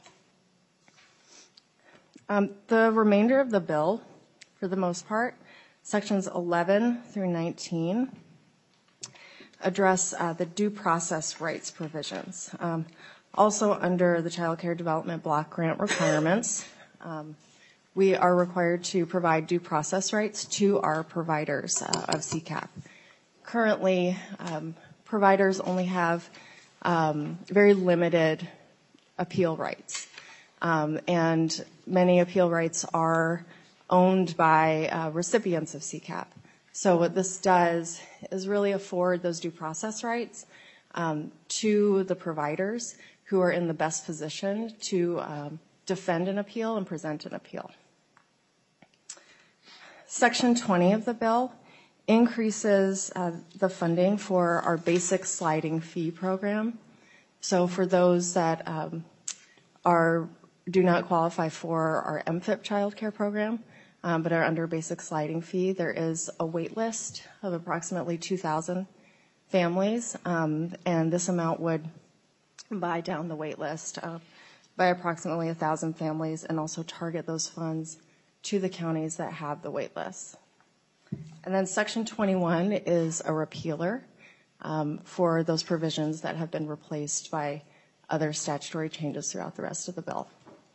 The remainder of the bill, for the most part, sections 11 through 19, address the due process rights provisions. Also under the Child Care Development Block Grant requirements, we are required to provide due process rights to our providers of CCAP. Currently, providers only have very limited appeal rights, and many appeal rights are owned by recipients of CCAP. So what this does is really afford those due process rights to the providers who are in the best position to defend an appeal and present an appeal. Section 20 of the bill increases the funding for our basic sliding fee program. So for those that do not qualify for our MFIP child care program, but are under basic sliding fee, there is a wait list of approximately 2,000 families, and this amount would buy down the wait list by approximately 1,000 families and also target those funds to the counties that have the wait list. And then Section 21 is a repealer for those provisions that have been replaced by other statutory changes throughout the rest of the bill.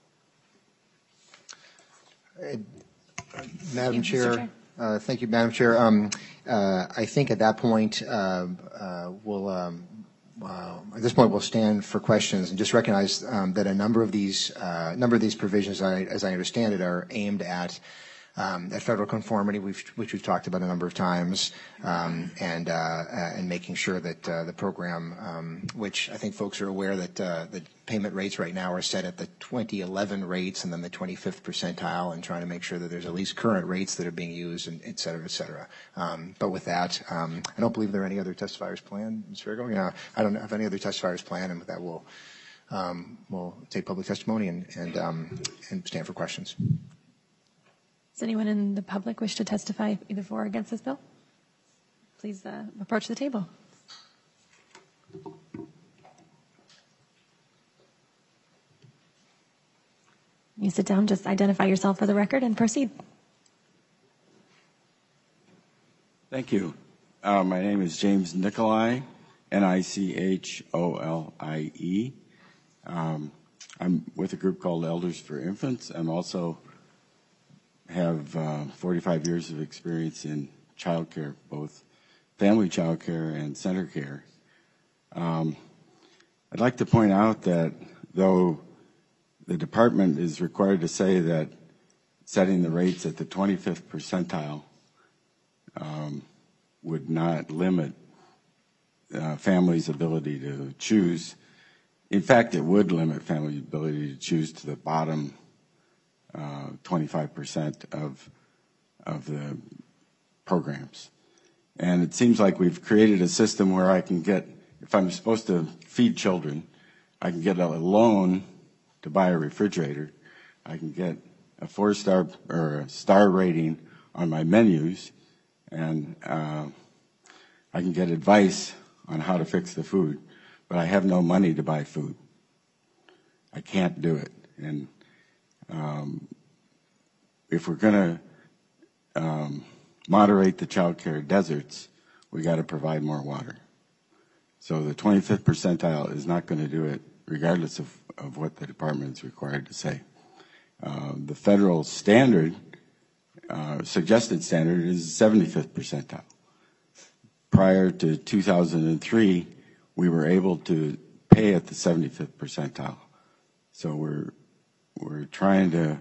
Madam Chair, thank you, Madam Chair. I think at that point at this point we'll stand for questions and just recognize that a number of these provisions, as I understand it, are aimed at federal conformity, which we've talked about a number of times, and making sure that the program, which I think folks are aware that the payment rates right now are set at the 2011 rates and then the 25th percentile, and trying to make sure that there's at least current rates that are being used, and et cetera, et cetera. But with that, I don't believe there are any other testifiers planned. Ms. Farrago? Yeah, I don't have any other testifiers planned, and with that we'll take public testimony and stand for questions. Does anyone in the public wish to testify either for or against this bill? Please approach the table. You sit down, just identify yourself for the record and proceed. Thank you. My name is James Nicolai, Nicholie. I'm with a group called Elders for Infants. I'm also have 45 years of experience in child care, both family child care and center care. I'd like to point out that though the department is required to say that setting the rates at the 25th percentile would not limit families' ability to choose. In fact, it would limit families' ability to choose to the bottom 25% of the programs. And it seems like we've created a system where I can get, if I'm supposed to feed children, I can get a loan to buy a refrigerator. I can get a 4-star or a star rating on my menus, and I can get advice on how to fix the food, but I have no money to buy food. I can't do it. And if we're going to moderate the child care deserts, we got to provide more water. So the 25th percentile is not going to do it, regardless of what the department is required to say. The federal standard, suggested standard, is 75th percentile. Prior to 2003, we were able to pay at the 75th percentile. So we're trying to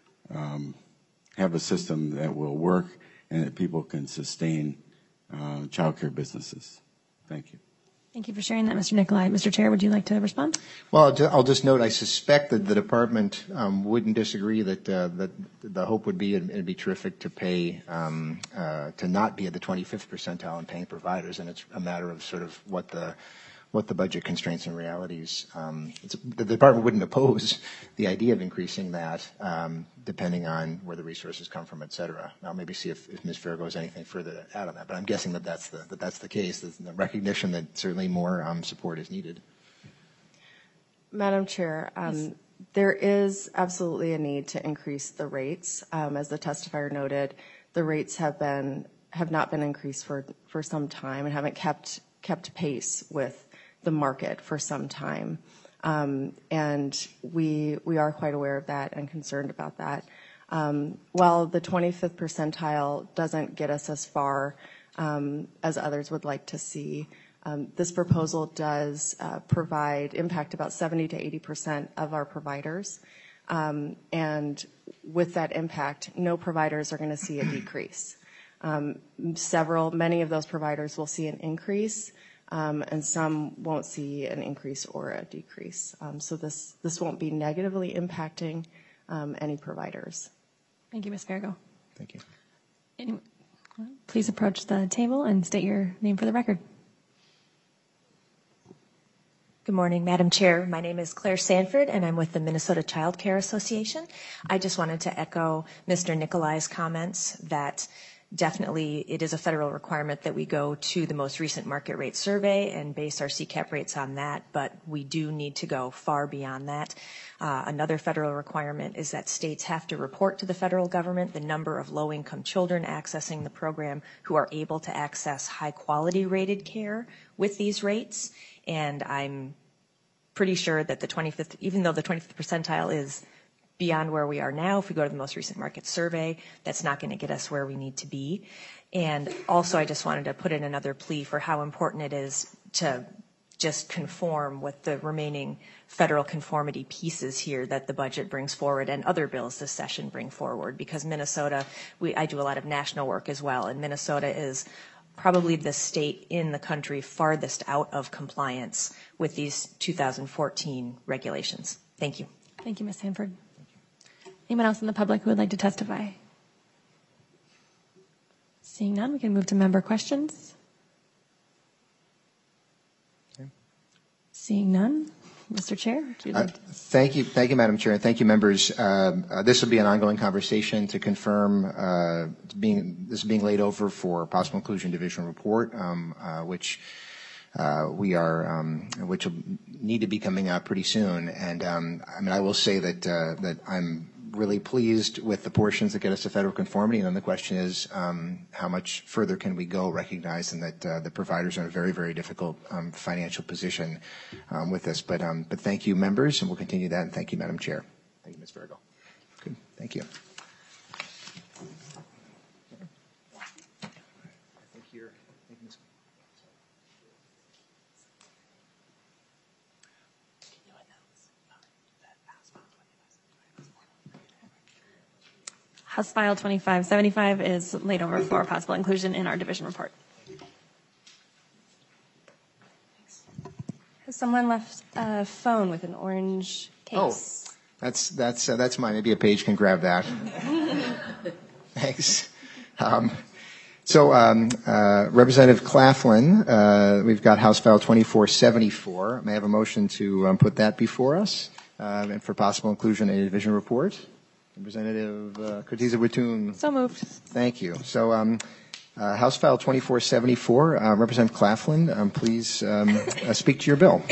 have a system that will work and that people can sustain child care businesses. Thank you. Thank you for sharing that, Mr. Nicolai. Mr. Chair, would you like to respond? Well, I'll just note, I suspect that the department wouldn't disagree that the hope would be it'd be terrific to pay to not be at the 25th percentile in paying providers, and it's a matter of sort of what the budget constraints and realities. The department wouldn't oppose the idea of increasing that, depending on where the resources come from, et cetera. I'll maybe see if Ms. Farrago has anything further to add on that, but I'm guessing that that's the case. There's the recognition that certainly more support is needed. Madam Chair, there is absolutely a need to increase the rates. As the testifier noted, the rates have not been increased for some time and haven't kept pace with the market for some time. And we are quite aware of that and concerned about that. While the 25th percentile doesn't get us as far as others would like to see, this proposal does impact about 70 to 80% of our providers. And with that impact, no providers are going to see a decrease. Many of those providers will see an increase, and some won't see an increase or a decrease. So this won't be negatively impacting any providers. Thank you, Ms. Farrago. Thank you. Please approach the table and state your name for the record. Good morning, Madam Chair. My name is Claire Sanford, and I'm with the Minnesota Child Care Association. I just wanted to echo Mr. Nicolai's comments that definitely it is a federal requirement that we go to the most recent market rate survey and base our CCAP rates on that, but we do need to go far beyond that. Another federal requirement is that states have to report to the federal government the number of low-income children accessing the program who are able to access high-quality rated care with these rates. And I'm pretty sure that the 25th, even though the 25th percentile is beyond where we are now, if we go to the most recent market survey, that's not going to get us where we need to be. And also, I just wanted to put in another plea for how important it is to just conform with the remaining federal conformity pieces here that the budget brings forward and other bills this session bring forward, because Minnesota, I do a lot of national work as well, and Minnesota is probably the state in the country farthest out of compliance with these 2014 regulations. Thank you. Thank you, Ms. Sanford. Anyone else in the public who would like to testify? Seeing none, we can move to member questions. Okay. Seeing none, Mr. Chair, would you like to... Thank you, Madam Chair, and thank you, members. This will be an ongoing conversation to confirm this is being laid over for possible inclusion division report, which which will need to be coming out pretty soon. And I will say that I'm really pleased with the portions that get us to federal conformity, and then the question is how much further can we go, recognizing that the providers are in a very, very difficult financial position with this. But thank you, members, and we'll continue that, and thank you, Madam Chair. Thank you, Ms. Virgo. Good. Thank you. House File 2575 is laid over for possible inclusion in our division report. Has someone left a phone with an orange case? Oh, that's mine. Maybe a page can grab that. Thanks. Representative Claflin, we've got House File 2474. May I have a motion to put that before us and for possible inclusion in a division report? Representative Cotiza-Wittun. So moved. Thank you. So House File 2474, Representative Claflin, please speak to your bill.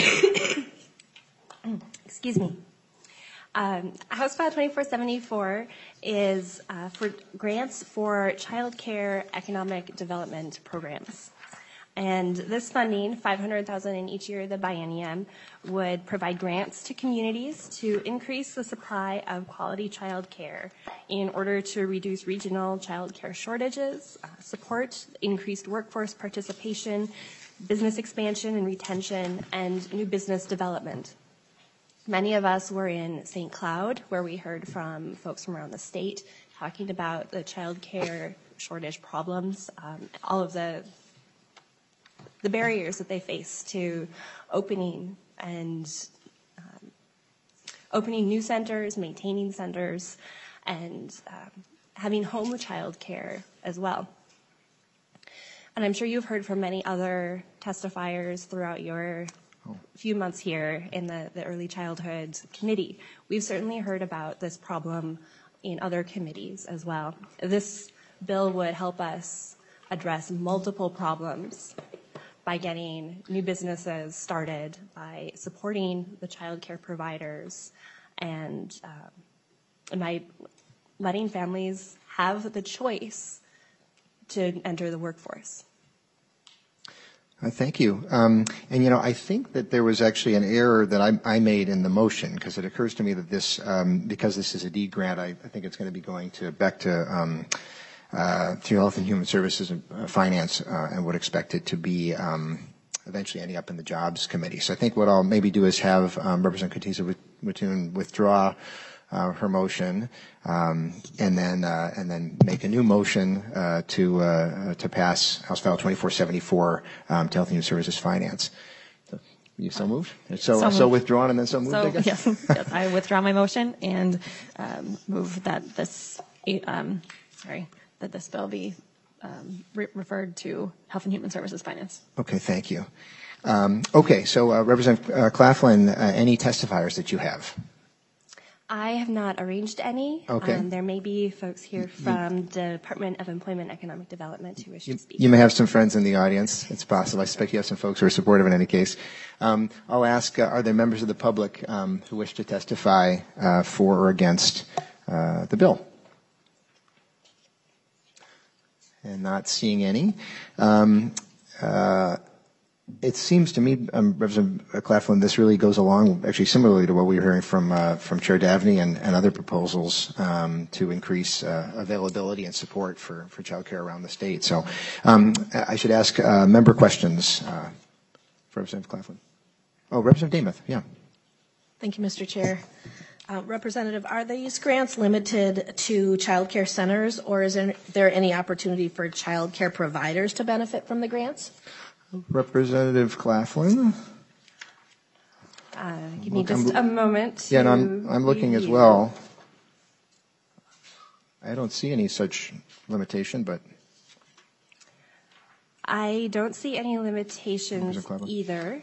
Excuse me. House File 2474 is for grants for child care economic development programs. And this funding, $500,000 in each year of the biennium, would provide grants to communities to increase the supply of quality child care in order to reduce regional child care shortages, support increased workforce participation, business expansion and retention, and new business development. Many of us were in St. Cloud, where we heard from folks from around the state talking about the child care shortage problems, all of the barriers that they face to opening new centers, maintaining centers, and having home child care as well. And I'm sure you've heard from many other testifiers throughout your few months here in the Early Childhood Committee. We've certainly heard about this problem in other committees as well. This bill would help us address multiple problems by getting new businesses started, by supporting the child care providers, and by letting families have the choice to enter the workforce. Thank you. And, I think that there was actually an error that I made in the motion, because it occurs to me that this, because this is a D grant, I think it's going to be going back to Health and Human Services and Finance, and would expect it to be eventually ending up in the Jobs Committee. So I think what I'll maybe do is have Representative Cotiza-Wittun withdraw her motion, and then make a new motion to pass House File 2474 to Health and Human Services Finance. You so moved? So withdrawn and then so moved, I guess? Yes, I withdraw my motion and move that this that this bill be referred to Health and Human Services Finance. Okay, thank you. So Representative Claflin, any testifiers that you have? I have not arranged any. Okay. There may be folks here from the Department of Employment and Economic Development who wish to speak. You may have some friends in the audience. It's possible. I suspect you have some folks who are supportive in any case. I'll ask, are there members of the public who wish to testify for or against the bill? And not seeing any. It seems to me, Representative Claflin, this really goes along actually similarly to what we were hearing from Chair Davnie and other proposals to increase availability and support for child care around the state. So I should ask member questions for Representative Claflin. Oh, Representative Demuth, yeah. Thank you, Mr. Chair. Representative, are these grants limited to child care centers, or is there any opportunity for child care providers to benefit from the grants? Representative Claflin. Give me just a moment. Yeah, and I'm looking as well. I don't see any such limitation, but I don't see any limitations either.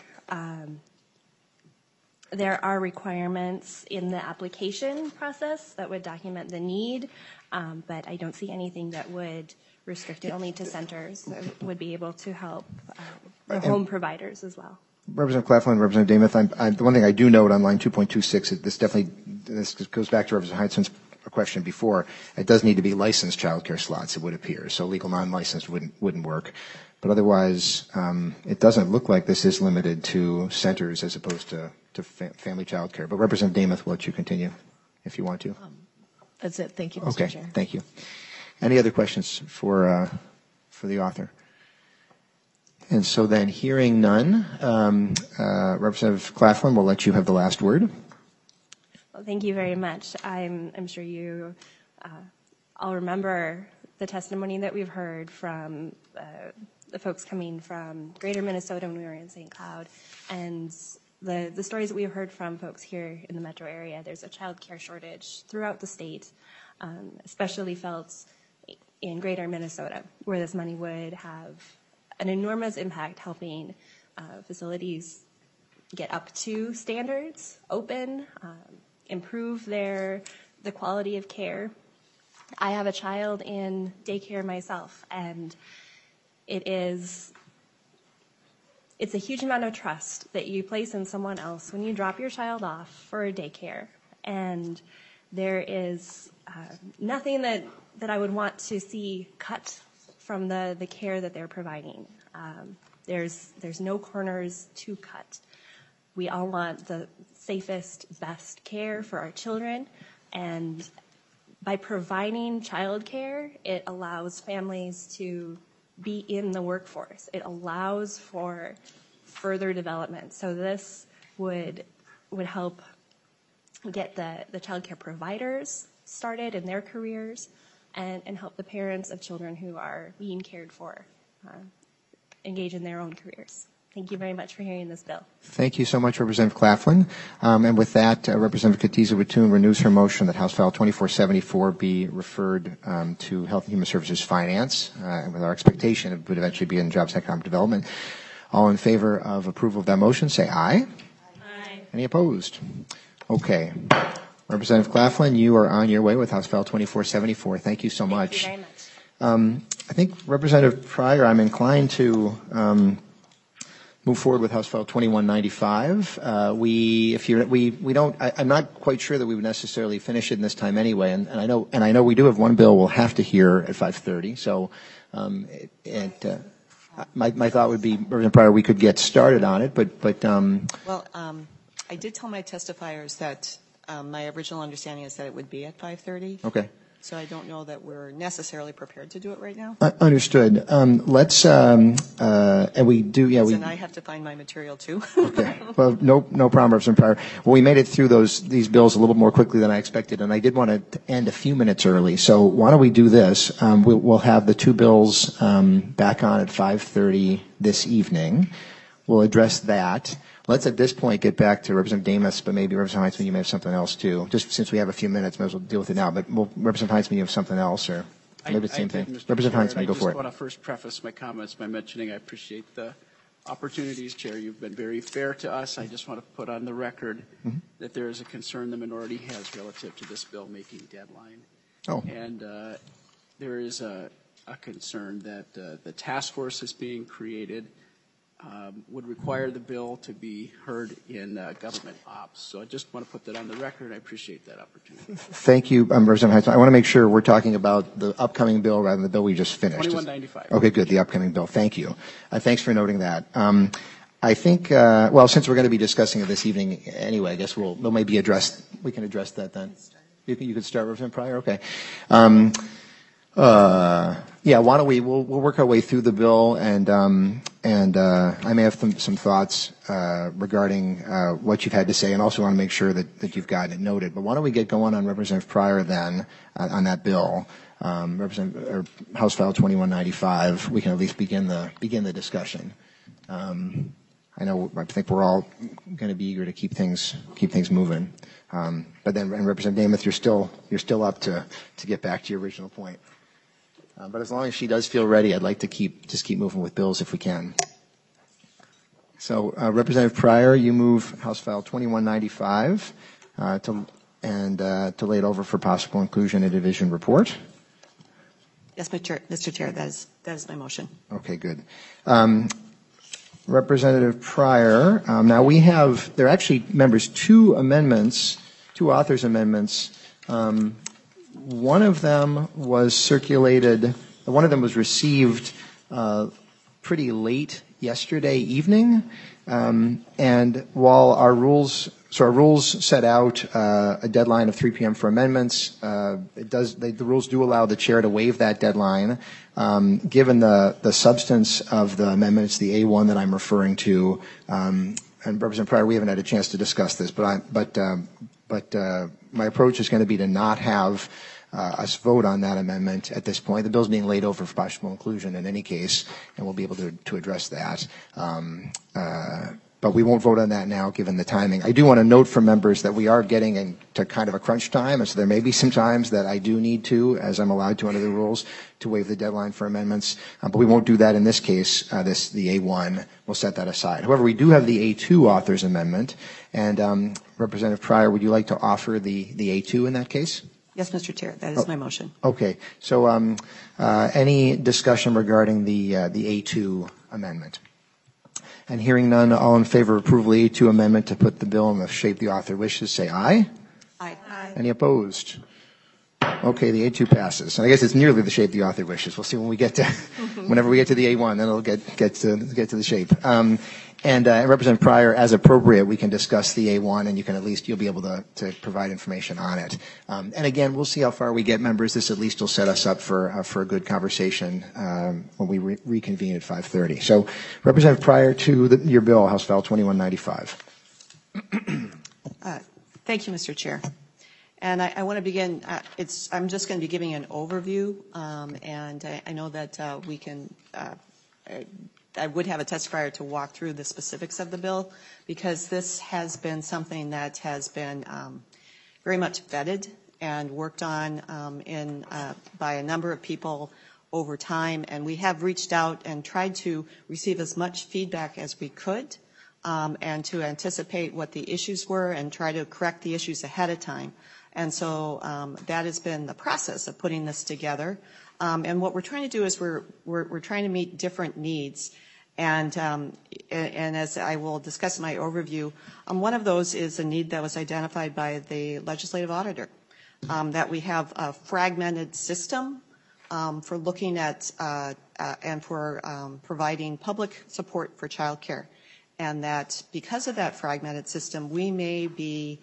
There are requirements in the application process that would document the need, but I don't see anything that would restrict it only to centers that would be able to help the home providers as well. Representative Claflin, Representative Demuth, the one thing I do note on line 2.26, this goes back to Representative Heitzman's question before, it does need to be licensed childcare slots, it would appear. So legal non-licensed wouldn't work. But otherwise, it doesn't look like this is limited to centers as opposed to family childcare. But Representative Demuth, will let you continue if you want to. That's it. Thank you, Mr. Chair. Okay, thank you. Any other questions for the author? And so then, hearing none, Representative Claflin, we'll let you have the last word. Well, thank you very much. I'm sure you all remember the testimony that we've heard from the folks coming from Greater Minnesota when we were in St. Cloud, and the stories that we've heard from folks here in the metro area. There's a child care shortage throughout the state, especially felt in Greater Minnesota, where this money would have an enormous impact helping facilities get up to standards, open, improve the quality of care. I have a child in daycare myself, and it's a huge amount of trust that you place in someone else when you drop your child off for a daycare. And there is nothing that I would want to see cut from the care that they're providing. There's no corners to cut. We all want the safest, best care for our children, and by providing childcare, it allows families to be in the workforce. It allows for further development. So this would help get the childcare providers started in their careers, and help the parents of children who are being cared for engage in their own careers. Thank you very much for hearing this bill. Thank you so much, Representative Claflin. And with that, Representative Katiza-Wattoon renews her motion that House File 2474 be referred to Health and Human Services Finance, and with our expectation it would eventually be in Jobs and Economic Development. All in favor of approval of that motion, say aye. Aye. Any opposed? Okay. Representative Claflin, you are on your way with House File 2474. Thank you so much. Thank you very much. I think Representative Pryor, I'm inclined to move forward with House File 2195. I'm not quite sure that we would necessarily finish it in this time anyway, and I know we do have one bill we'll have to hear at 5:30. So, my thought would be, Representative Pryor, we could get started on it, but. Well, I did tell my testifiers that my original understanding is that it would be at 5:30. Okay. So I don't know that we're necessarily prepared to do it right now. Understood. Let's, and we do, yeah. And I have to find my material too. Okay. Well, no problem, Representative Pryor. Well, we made it through these bills a little more quickly than I expected, and I did want to end a few minutes early. So why don't we do this? We'll have the two bills back on at 5:30 this evening. We'll address that. Let's at this point get back to Representative Demuth, but maybe Representative Heitzman, you may have something else too. Just since we have a few minutes, might as well deal with it now. But Representative Heitzman, you have something else, or maybe the same thing. Representative Heitzman, go for it. I just want to first preface my comments by mentioning I appreciate the opportunities, Chair. You've been very fair to us. I just want to put on the record that there is a concern the minority has relative to this bill making deadline. Oh. And there is a concern that the task force is being created would require the bill to be heard in government ops. So I just want to put that on the record. I appreciate that opportunity. Thank you, Representative Heitzman. I want to make sure we're talking about the upcoming bill rather than the bill we just finished. 2195. Okay, good. The upcoming bill. Thank you. Thanks for noting that. I think, well, since we're going to be discussing it this evening anyway, I guess we'll maybe address, we can address that then. You could start, Representative Pryor? Okay. Yeah, why don't we'll work our way through the bill, and I may have some thoughts regarding what you've had to say, and also want to make sure that you've got it noted. But why don't we get going on Representative Pryor then on that bill, House File 2195. We can at least begin the discussion. I think we're all going to be eager to keep things moving. But then, and Representative Demuth, you're still up to get back to your original point. But as long as she does feel ready, I'd like to keep moving with bills if we can. So, Representative Pryor, you move House File 2195 to lay it over for possible inclusion in a division report. Yes, Mr. Chair, that is my motion. Okay, good. Representative Pryor, now there are actually, members, two authors' amendments One of them was circulated, one of them was received pretty late yesterday evening. And while our rules set out a deadline of 3 p.m. for amendments. The rules do allow the chair to waive that deadline. Given the substance of the amendments, the A1 that I'm referring to, and Representative Pryor, we haven't had a chance to discuss this, but my approach is going to be to not have us vote on that amendment at this point. The bill's being laid over for possible inclusion in any case, and we'll be able to address that. But we won't vote on that now, given the timing. I do want to note for members that we are getting into kind of a crunch time, and so there may be some times that I do need to, as I'm allowed to under the rules, to waive the deadline for amendments. But we won't do that in this case. The A1, we'll set that aside. However, we do have the A2 authors amendment, and Representative Pryor, would you like to offer the A2 in that case? Yes, Mr. Chair, that is my motion. Okay. So any discussion regarding the A2 amendment? And hearing none, all in favor of approval of the A2 amendment to put the bill in the shape the author wishes, say aye. Aye. Any opposed? Okay, the A2 passes. And I guess it's nearly the shape the author wishes. We'll see when we get to, whenever we get to the A1, then it'll get to the shape. And Representative Pryor, as appropriate, we can discuss the A1, and you'll be able to provide information on it. And again, we'll see how far we get, members. This at least will set us up for a good conversation when we reconvene at 5:30. So, Representative Pryor, to your bill, House File 2195. Thank you, Mr. Chair. And I want to begin. I'm just going to be giving an overview, and I know that we can. I would have a testifier to walk through the specifics of the bill, because this has been something that has been very much vetted and worked on by a number of people over time. And we have reached out and tried to receive as much feedback as we could, and to anticipate what the issues were and try to correct the issues ahead of time. And so that has been the process of putting this together. And what we're trying to do is we're trying to meet different needs. And as I will discuss in my overview, one of those is a need that was identified by the legislative auditor, that we have a fragmented system for looking at and for providing public support for child care. And that because of that fragmented system, we may be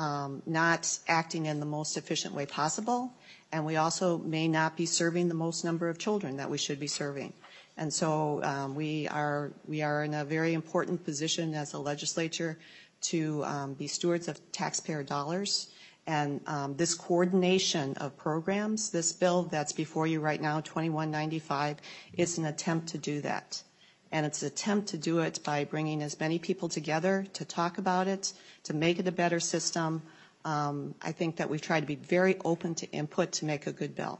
not acting in the most efficient way possible, and we also may not be serving the most number of children that we should be serving. And so we are in a very important position as a legislature to be stewards of taxpayer dollars. And this coordination of programs, this bill that's before you right now, 2195, is an attempt to do that. And it's an attempt to do it by bringing as many people together to talk about it, to make it a better system. I think that we've tried to be very open to input to make a good bill.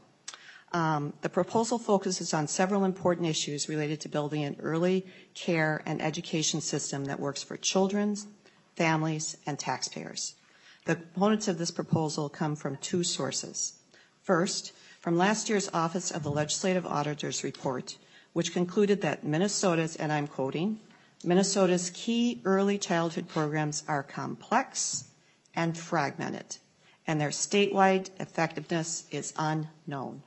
The proposal focuses on several important issues related to building an early care and education system that works for children, families, and taxpayers. The components of this proposal come from two sources. First, from last year's Office of the Legislative Auditor's report, which concluded that Minnesota's, and I'm quoting, Minnesota's key early childhood programs are complex and fragmented, and their statewide effectiveness is unknown.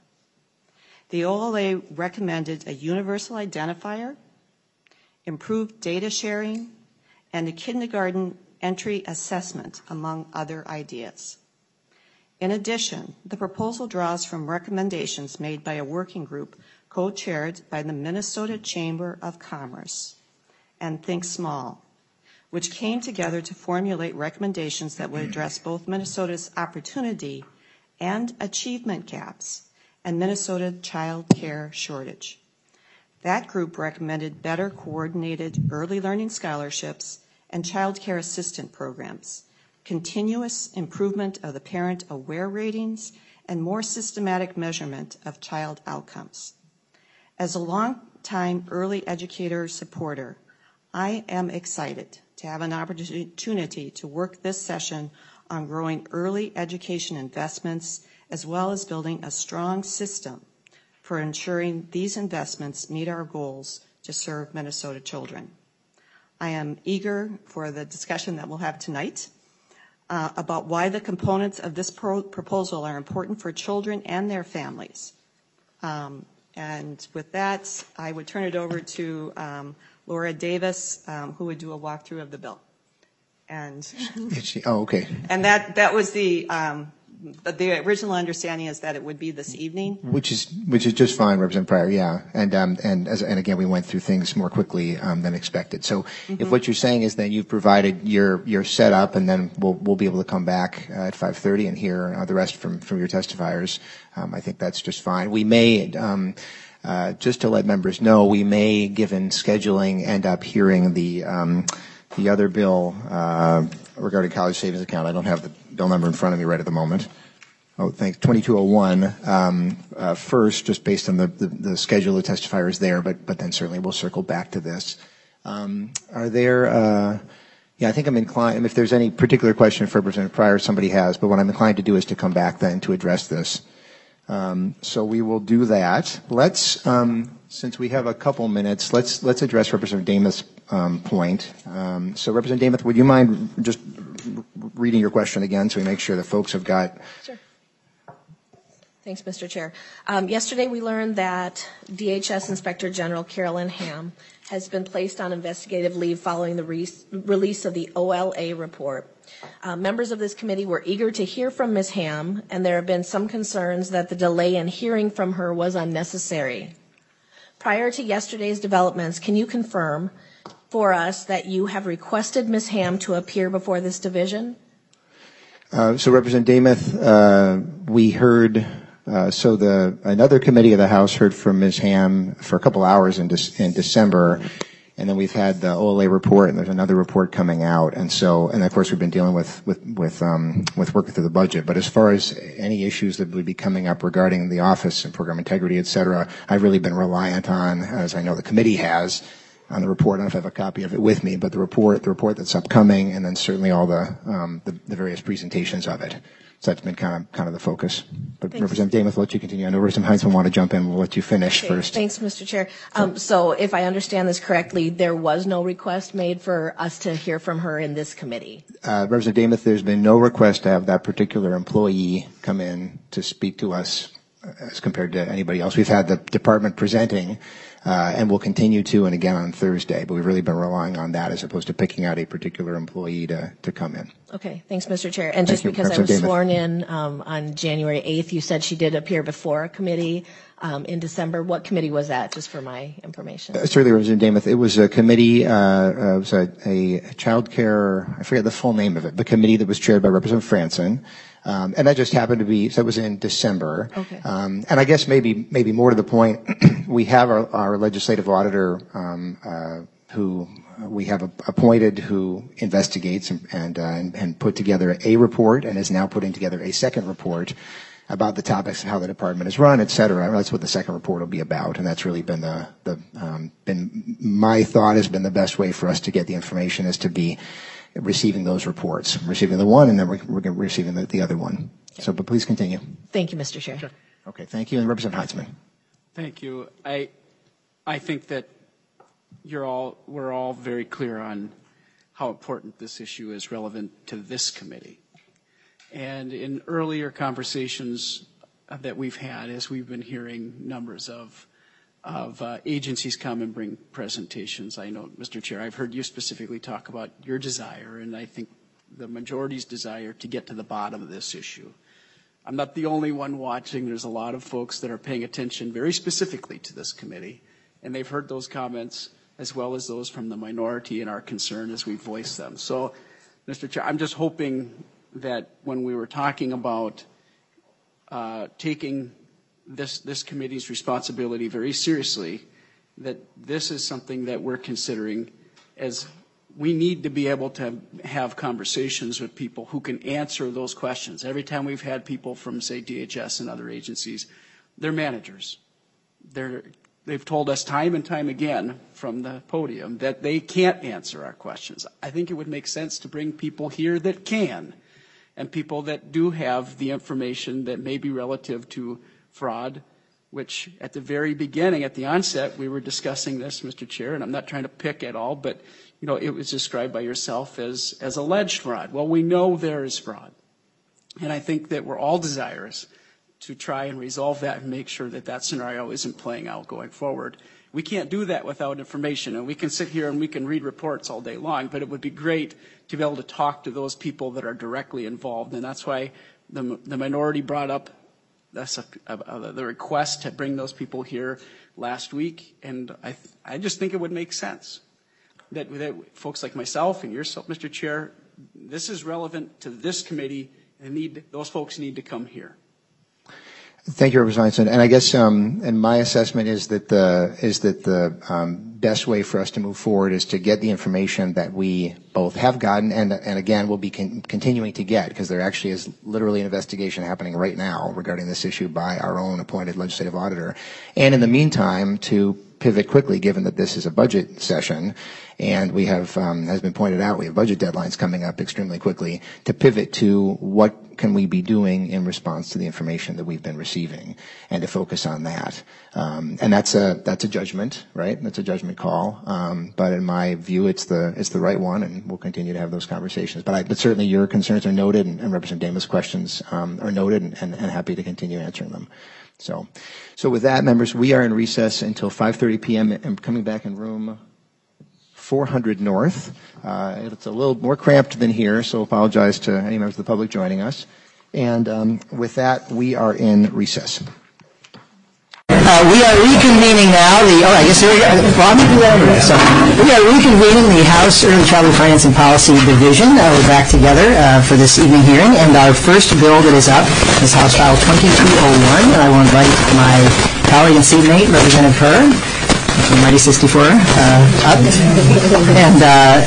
The OLA recommended a universal identifier, improved data sharing, and a kindergarten entry assessment, among other ideas. In addition, the proposal draws from recommendations made by a working group co-chaired by the Minnesota Chamber of Commerce and Think Small, which came together to formulate recommendations that would address both Minnesota's opportunity and achievement gaps and Minnesota child care shortage. That group recommended better coordinated early learning scholarships and child care assistant programs, continuous improvement of the parent aware ratings, and more systematic measurement of child outcomes. As a longtime early educator supporter, I am excited to have an opportunity to work this session on growing early education investments, as well as building a strong system for ensuring these investments meet our goals to serve Minnesota children. I am eager for the discussion that we'll have tonight. about why the components of this proposal are important for children and their families. And with that, I would turn it over to Laura Davis, who would do a walkthrough of the bill. And okay. And that was the original understanding is that it would be this evening. Which is just fine, Representative Pryor. Yeah, and again, we went through things more quickly than expected. So if what you're saying is that you've provided your setup, and then we'll be able to come back at 5:30 and hear the rest from your testifiers, I think that's just fine. We may just to let members know, we may, given scheduling, end up hearing the other bill regarding college savings account. I don't have the bill number in front of me right at the moment. Oh, thanks. 2201 first, just based on the schedule of testifiers there, but then certainly we'll circle back to this. Are there? Yeah, I think I'm inclined. If there's any particular question for Representative Pryor, somebody has. But what I'm inclined to do is to come back then to address this. So we will do that. Let's, since we have a couple minutes, let's address Representative Demuth's point. So Representative Demuth, would you mind just reading your question again so we make sure that folks have got? Sure. Thanks, Mr. Chair. Yesterday we learned that DHS Inspector General Carolyn Ham has been placed on investigative leave following the release of the OLA report. Members of this committee were eager to hear from Ms. Ham, and there have been some concerns that the delay in hearing from her was unnecessary. Prior to yesterday's developments, can you confirm for us that you have requested Ms. Ham to appear before this division? So Representative Demuth, we heard, another committee of the House heard from Ms. Ham for a couple hours in December, and then we've had the OLA report, and there's another report coming out, and of course we've been dealing with working through the budget. But as far as any issues that would be coming up regarding the office and program integrity, et cetera, I've really been reliant on, as I know the committee has, on the report. I don't know if I have a copy of it with me, but the report that's upcoming, and then certainly all the various presentations of it. So that's been kind of the focus. But thanks. Representative Demuth, we'll let you continue. I know Representative Heinzman want to jump in. We'll let you finish first. Thanks, Mr. Chair. So if I understand this correctly, there was no request made for us to hear from her in this committee? Representative Demuth, there's been no request to have that particular employee come in to speak to us as compared to anybody else. We've had the department presenting, and we'll continue to, and again on Thursday, but we've really been relying on that as opposed to picking out a particular employee to come in. Okay, thanks, Mr. Chair. And just because I was sworn in on January 8th, you said she did appear before a committee in December. What committee was that, just for my information? Certainly, Representative Demuth. It was a committee, it was a child care, I forget the full name of it, the committee that was chaired by Representative Franson. And that just happened to be, so it was in December. Okay. And I guess maybe more to the point, we have our legislative auditor, who we have appointed, who investigates and put together a report, and is now putting together a second report about the topics of how the department is run, et cetera. That's what the second report will be about, and that's really been been my thought has been the best way for us to get the information is to be receiving those reports, receiving the one, and then we're receiving the other one. Okay. So, but please continue. Thank you, Mr. Chair. Sure. Okay, thank you. And Representative Heitzman. Thank you. I think that we're all very clear on how important this issue is relevant to this committee. And in earlier conversations that we've had, as we've been hearing numbers of agencies come and bring presentations. I know, Mr. Chair, I've heard you specifically talk about your desire, and I think the majority's desire to get to the bottom of this issue. I'm not the only one watching. There's a lot of folks that are paying attention very specifically to this committee, and they've heard those comments as well as those from the minority and our concern as we voice them. So, Mr. Chair, I'm just hoping that when we were talking about taking this committee's responsibility very seriously, that this is something that we're considering, as we need to be able to have conversations with people who can answer those questions. Every time we've had people from, say, DHS and other agencies, they're managers. They've told us time and time again from the podium that they can't answer our questions. I think it would make sense to bring people here that can, and people that do have the information that may be relative to fraud, which at the very beginning, at the onset, we were discussing this, Mr. Chair, and I'm not trying to pick at all, but it was described by yourself as alleged fraud. Well, we know there is fraud. And I think that we're all desirous to try and resolve that and make sure that that scenario isn't playing out going forward. We can't do that without information, and we can sit here and we can read reports all day long, but it would be great to be able to talk to those people that are directly involved, and that's why the minority brought up the request to bring those people here last week, and I just think it would make sense that folks like myself and yourself, Mr. Chair, this is relevant to this committee, and those folks need to come here. Thank you, Representative Johnson. And I guess, and my assessment is that the best way for us to move forward is to get the information that we both have gotten and again will be continuing to get, because there actually is literally an investigation happening right now regarding this issue by our own appointed legislative auditor. And in the meantime, to pivot quickly, given that this is a budget session and we have, as been pointed out, we have budget deadlines coming up extremely quickly, to pivot to what can we be doing in response to the information that we've been receiving and to focus on that. And that's a judgment, right? That's a judgment call. But in my view, it's the right one, and we'll continue to have those conversations. But certainly your concerns are noted, and Representative Dama's questions are noted, and happy to continue answering them. So with that, members, we are in recess until 5:30 p.m. and coming back in room 400 North. It's a little more cramped than here, so apologize to any members of the public joining us. And with that, we are in recess. We are reconvening now we are reconvening the House Early Childhood Finance and Policy Division. We're back together for this evening hearing, and our first bill that is up is House File 2201, and I will invite my colleague and seatmate, Representative Herr, from Mighty 64, up. And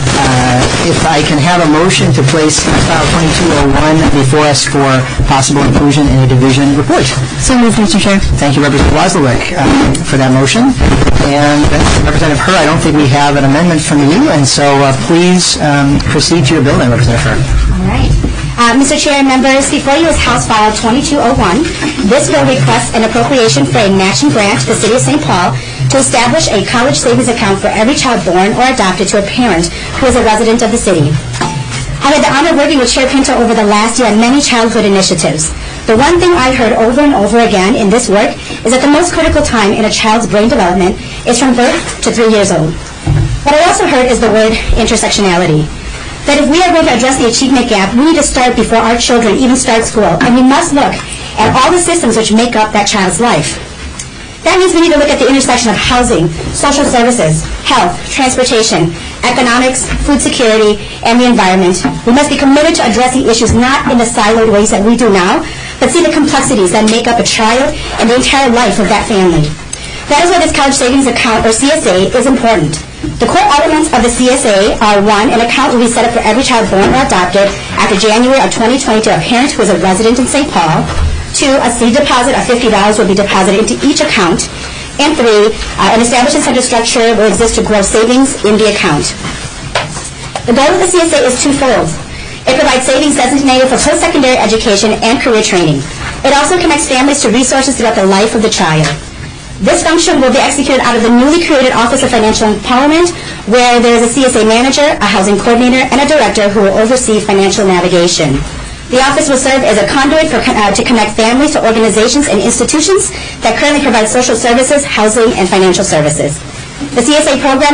if I can have a motion to place File 2201 before us for possible inclusion in a division report. So moved, Mr. Chair. Thank you, Representative Wasilewicz, for that motion. And Representative Herr, I don't think we have an amendment from you, and so please proceed to your bill then, Representative Herr. All right. Mr. Chair and members, before you is House File 2201. This bill requests an appropriation for a matching grant to the City of St. Paul to establish a college savings account for every child born or adopted to a parent who is a resident of the city. I had the honor of working with Chair Pinto over the last year on many childhood initiatives. The one thing I heard over and over again in this work is that the most critical time in a child's brain development is from birth to 3 years old. What I also heard is the word intersectionality. That if we are going to address the achievement gap, we need to start before our children even start school, and we must look at all the systems which make up that child's life. That means we need to look at the intersection of housing, social services, health, transportation, economics, food security, and the environment. We must be committed to addressing issues not in the siloed ways that we do now, but see the complexities that make up a child and the entire life of that family. That is why this College Savings Account, or CSA, is important. The core elements of the CSA are: 1, an account will be set up for every child born or adopted after January of 2020 to a parent who is a resident in St. Paul. 2, a seed deposit of $50 will be deposited into each account. And 3, an established incentive structure will exist to grow savings in the account. The goal of the CSA is twofold. It provides savings designated for post-secondary education and career training. It also connects families to resources throughout the life of the child. This function will be executed out of the newly created Office of Financial Empowerment, where there is a CSA manager, a housing coordinator, and a director who will oversee financial navigation. The office will serve as a conduit to connect families to organizations and institutions that currently provide social services, housing, and financial services. The CSA program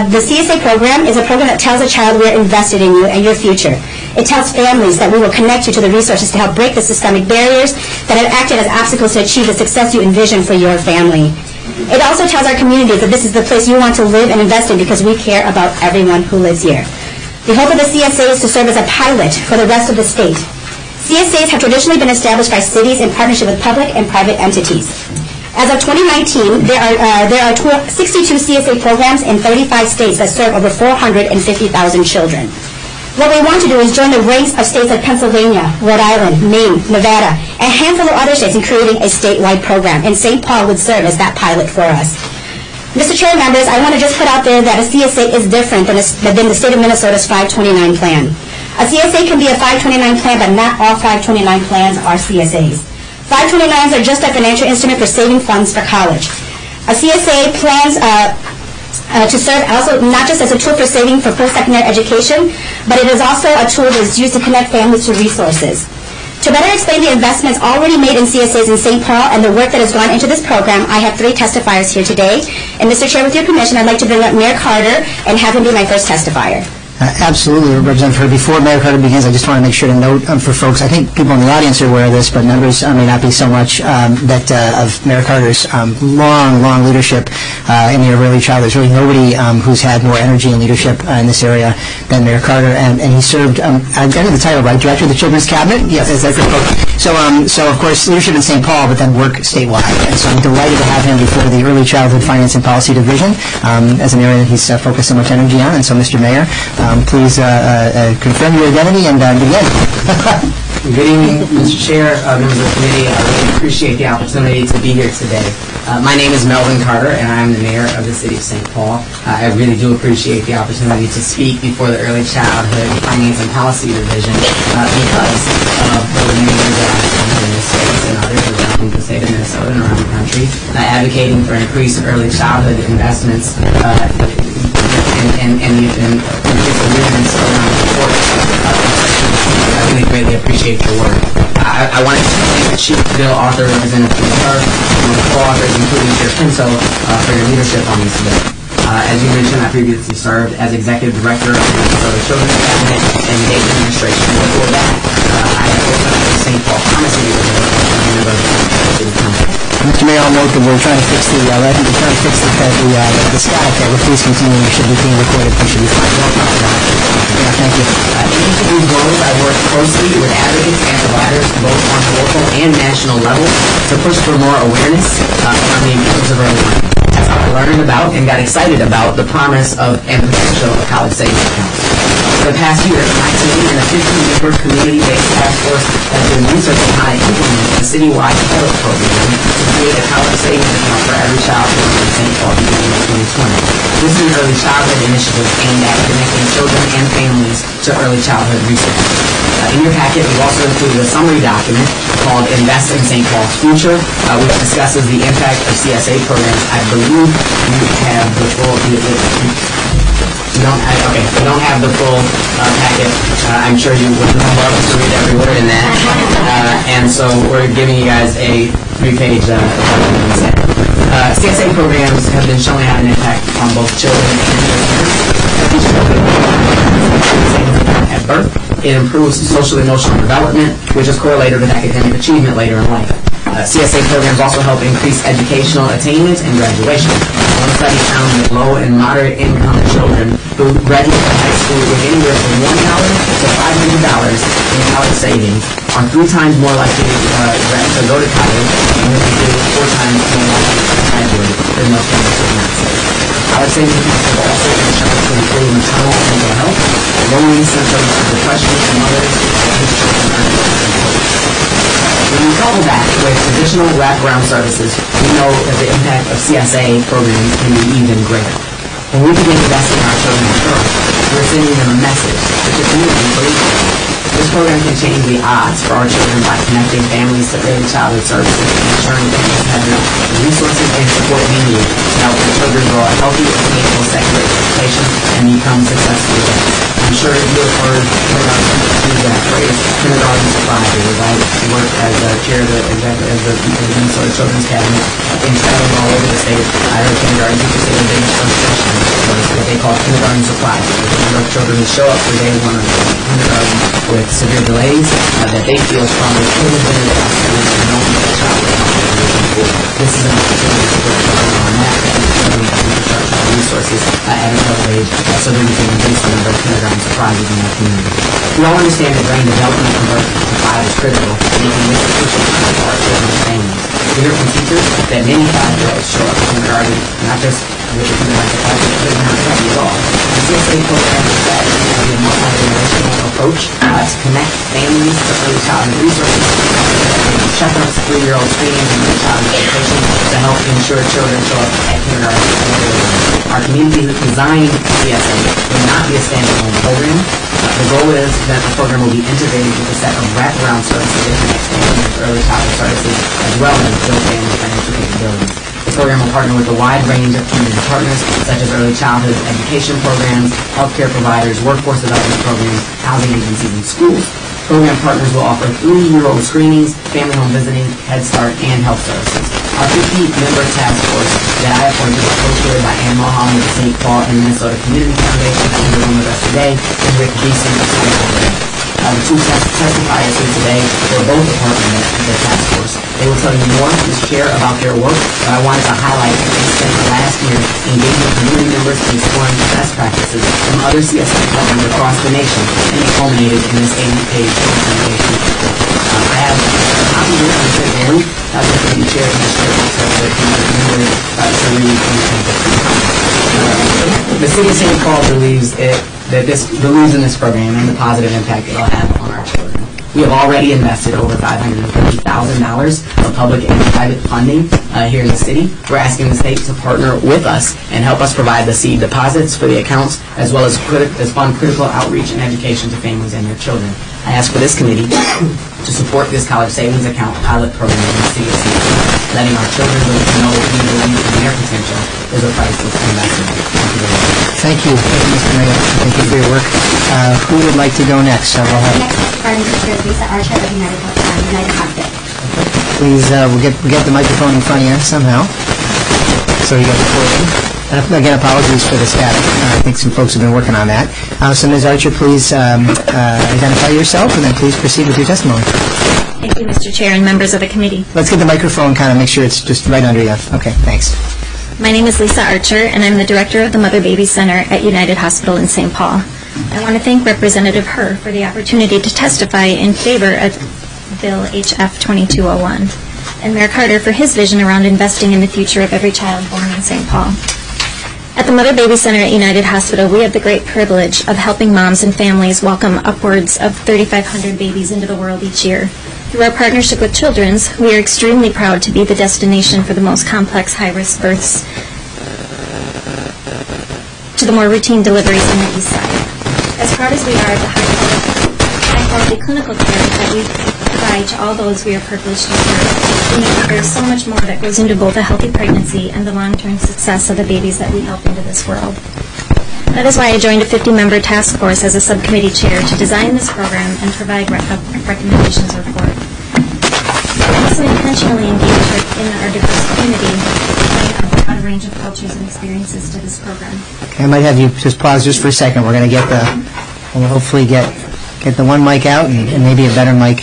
is a program that tells a child we are invested in you and your future. It tells families that we will connect you to the resources to help break the systemic barriers that have acted as obstacles to achieve the success you envision for your family. It also tells our communities that this is the place you want to live and invest in because we care about everyone who lives here. The hope of the CSA is to serve as a pilot for the rest of the state. CSAs have traditionally been established by cities in partnership with public and private entities. As of 2019, there are 62 CSA programs in 35 states that serve over 450,000 children. What we want to do is join the ranks of states like Pennsylvania, Rhode Island, Maine, Nevada, and a handful of other states in creating a statewide program, and St. Paul would serve as that pilot for us. Mr. Chair, members, I want to just put out there that a CSA is different than the state of Minnesota's 529 plan. A CSA can be a 529 plan, but not all 529 plans are CSAs. 529s are just a financial instrument for saving funds for college. A CSA plans to serve also not just as a tool for saving for post-secondary education, but it is also a tool that is used to connect families to resources. To better explain the investments already made in CSAs in St. Paul and the work that has gone into this program, I have 3 testifiers here today. And Mr. Chair, with your permission, I'd like to bring up Mayor Carter and have him be my first testifier. Absolutely, Representative. Before Mayor Carter begins, I just want to make sure to note for folks, I think people in the audience are aware of this, but members may not be so much, that of Mayor Carter's long leadership in the early childhood. There's really nobody who's had more energy and leadership in this area than Mayor Carter, and he served, I got the title right, Director of the Children's Cabinet? Yes, is that correct? So of course, leadership in St. Paul, but then work statewide. And so I'm delighted to have him before the Early Childhood Finance and Policy Division as an area that he's focused so much energy on. And so, Mr. Mayor, please confirm your identity and begin. Good evening, Mr. Chair, members of the committee. I really appreciate the opportunity to be here today. My name is Melvin Carter, and I'm the mayor of the city of St. Paul. I really do appreciate the opportunity to speak before the Early Childhood Finance and Policy Division because of the many years that I've spent in this space and others around the state of Minnesota and around the country, advocating for increased early childhood investments and movements around the court. I really greatly appreciate your work. I wanted to thank the Chief Bill Author, Representative Clark, and the co-authors, including Chair Pinto, for your leadership on this bill. As you mentioned, I previously served as Executive Director of the Minnesota Children's Cabinet and the Dayton Administration. Before that, I have opened up the St. Paul Pharmacy Division of the City Council. Mr. Mayor, I'll note that we're trying to fix the static there, but please continue. You should be being recorded. You should be fine. Yeah, thank you. In each of these roles, I work closely with advocates and providers both on the local and national level to push for more awareness around the importance of early learning. That's how I learned about and got excited about the promise of and potential of college savings accounts. For the past year, my team and a 15-member community-based task force has been researching how to implement a citywide pilot program to create a college savings account for every child born in St. Paul beginning in 2020. This is an early childhood initiative aimed at connecting children and families to early childhood resources. In your packet, we've also included a summary document called Invest in St. Paul's Future, which discusses the impact of CSA programs. I believe you have the full... We don't have the full packet. I'm sure you would love to read every word in that. And so we're giving you guys a 3-page document instead. CSA programs have been shown to have an impact on both children and their parents. At birth, it improves social-emotional development, which is correlated with academic achievement later in life. CSA programs also help increase educational attainment and graduation. One study found that low and moderate income children who graduate from high school with anywhere from $1 to $500 in college savings are 3 times more likely to go to college and they do 4 times more likely to graduate than most families who are not saved. College savings accounts have also been shown to improve maternal and mental health, lowering symptoms of depression in mothers whose children are unemployed. When we couple that with traditional wraparound services, we know that the impact of CSA programs can be even greater. When we begin investing in our children's insurance, we're sending them a message that the community believes in. This program can change the odds for our children by connecting families to early childhood services and ensuring families have the resources and support they need to help their children grow a healthy and meaningful secular education and become successful adults. I'm sure you have heard that phrase, kindergarten survivors. I work as chair of the Minnesota Children's Cabinet in traveling all over the state. I heard kindergarten teachers say the biggest frustration was what they call kindergarten surprise. Children who show up for day 1 of kindergarten with severe delays that they feel strongly could have been and don't get a child. This is an opportunity to work on that and resources at an early age so that we can reduce the number of kindergarten surprises in our community. We all understand that brain development from birth to 5 is critical, making this a crucial time for our children and families. We hear from teachers that many 5-year-olds show up to kindergarten not just with the kindergarten surprise, but not happy at all. The CSA program is that it will be a multi-generational approach to connect families to early childhood resources, check-ups, 3-year-old screenings, and early childhood education to help ensure children show up at kindergarten. Our community-designed CSA will not be a standalone program. The goal is that the program will be integrated with a set of wraparound services that connect families with early childhood services as well as build family financial capabilities. The program will partner with a wide range of community partners, such as early childhood education programs, healthcare providers, workforce development programs, housing agencies, and schools. Program partners will offer 3-year-old screenings, family home visiting, Head Start, and health services. Our 50-member task force that I appointed was co-chaired by Ann Mulholland with the St. Paul and Minnesota Community Foundation, that was on with us today, and Rick Beeson of St. Paul. The two testifiers here today were both a part of the task force. They will tell you more, Mr. Chair, about their work, but I wanted to highlight that they spent the last year engaging community members and exploring best practices from other CSA partners across the nation, and it culminated in this 80-page recommendation report. I have a copy here on the room. I'll just be Chair and Mr. The City of St. Paul believes believes in this program and the positive impact it will have on our children. We have already invested over $550,000 of public and private funding here in the city. We're asking the state to partner with us and help us provide the seed deposits for the accounts, as well as fund critical outreach and education to families and their children. I ask for this committee to support this college savings account pilot program in the city of St. Paul, letting our children know we believe in their potential is a priceless investment. Thank you. Thank you, Mr. Mayor. Thank you for your work. Who would like to go next? We'll have Next, Lisa Archer of United Hospital. Please, we'll get the microphone in front of you somehow. So you got the floor. And again, apologies for the static. I think some folks have been working on that. So Ms. Archer, please identify yourself and then please proceed with your testimony. Thank you, Mr. Chair and members of the committee. Let's get the microphone, kind of make sure it's just right under you. Okay, thanks. My name is Lisa Archer, and I'm the director of the Mother-Baby Center at United Hospital in St. Paul. I want to thank Representative Herr for the opportunity to testify in favor of Bill HF 2201, and Mayor Carter for his vision around investing in the future of every child born in St. Paul. At the Mother-Baby Center at United Hospital, we have the great privilege of helping moms and families welcome upwards of 3,500 babies into the world each year. Through our partnership with Children's, we are extremely proud to be the destination for the most complex high-risk births to the more routine deliveries on the east side. As proud as we are of the high-quality clinical care that we provide to all those we are privileged to serve, we know that there is so much more that goes into both a healthy pregnancy and the long-term success of the babies that we help into this world. That is why I joined a 50-member task force as a subcommittee chair to design this program and provide recommendations or report. I also intentionally engaged in our diverse community, bringing a broad range of cultures and experiences to this program. Okay, I might have you just pause just for a second. We're going to we'll hopefully get the one mic out and maybe a better mic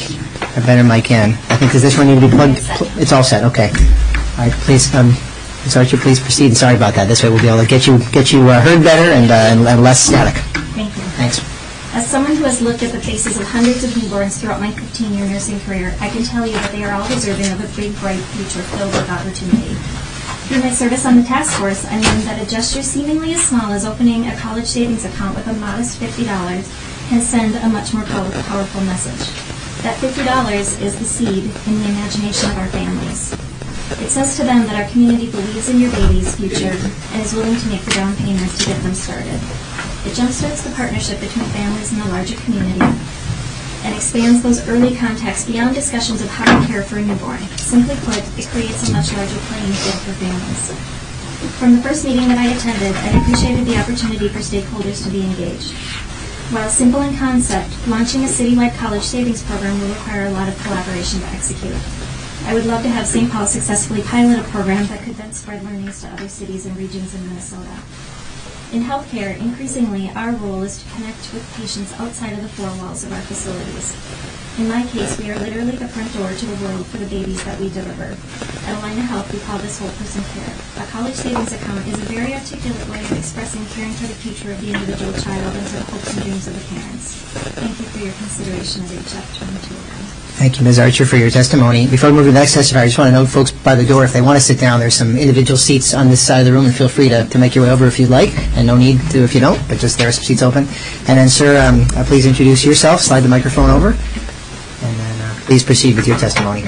in. I think, does this one need to be plugged? It's all set. Okay. All right, please. Ms. Archer, please proceed. Sorry about that. This way we'll be able to get you heard better and less static. Thank you. Thanks. As someone who has looked at the faces of hundreds of newborns throughout my 15-year nursing career, I can tell you that they are all deserving of a big, bright future filled with opportunity. Through my service on the task force, I learned that a gesture seemingly as small as opening a college savings account with a modest $50 can send a much more powerful message. That $50 is the seed in the imagination of our families. It says to them that our community believes in your baby's future and is willing to make the down payment to get them started. It jumpstarts the partnership between families and the larger community and expands those early contacts beyond discussions of how to care for a newborn. Simply put, it creates a much larger playing field for families. From the first meeting that I attended, I appreciated the opportunity for stakeholders to be engaged. While simple in concept, launching a citywide college savings program will require a lot of collaboration to execute. I would love to have St. Paul successfully pilot a program that could then spread learnings to other cities and regions in Minnesota. In healthcare, increasingly, our role is to connect with patients outside of the four walls of our facilities. In my case, we are literally the front door to the world for the babies that we deliver. At Alina Health, we call this whole person care. A college savings account is a very articulate way of expressing caring for the future of the individual child and for the hopes and dreams of the parents. Thank you for your consideration of HF 2201. Thank you, Ms. Archer, for your testimony. Before we move to the next testifier, I just want to note, folks by the door, if they want to sit down, there's some individual seats on this side of the room, and feel free to make your way over if you'd like, and no need to if you don't, but just there are some seats open. And then, sir, please introduce yourself, slide the microphone over, and then please proceed with your testimony.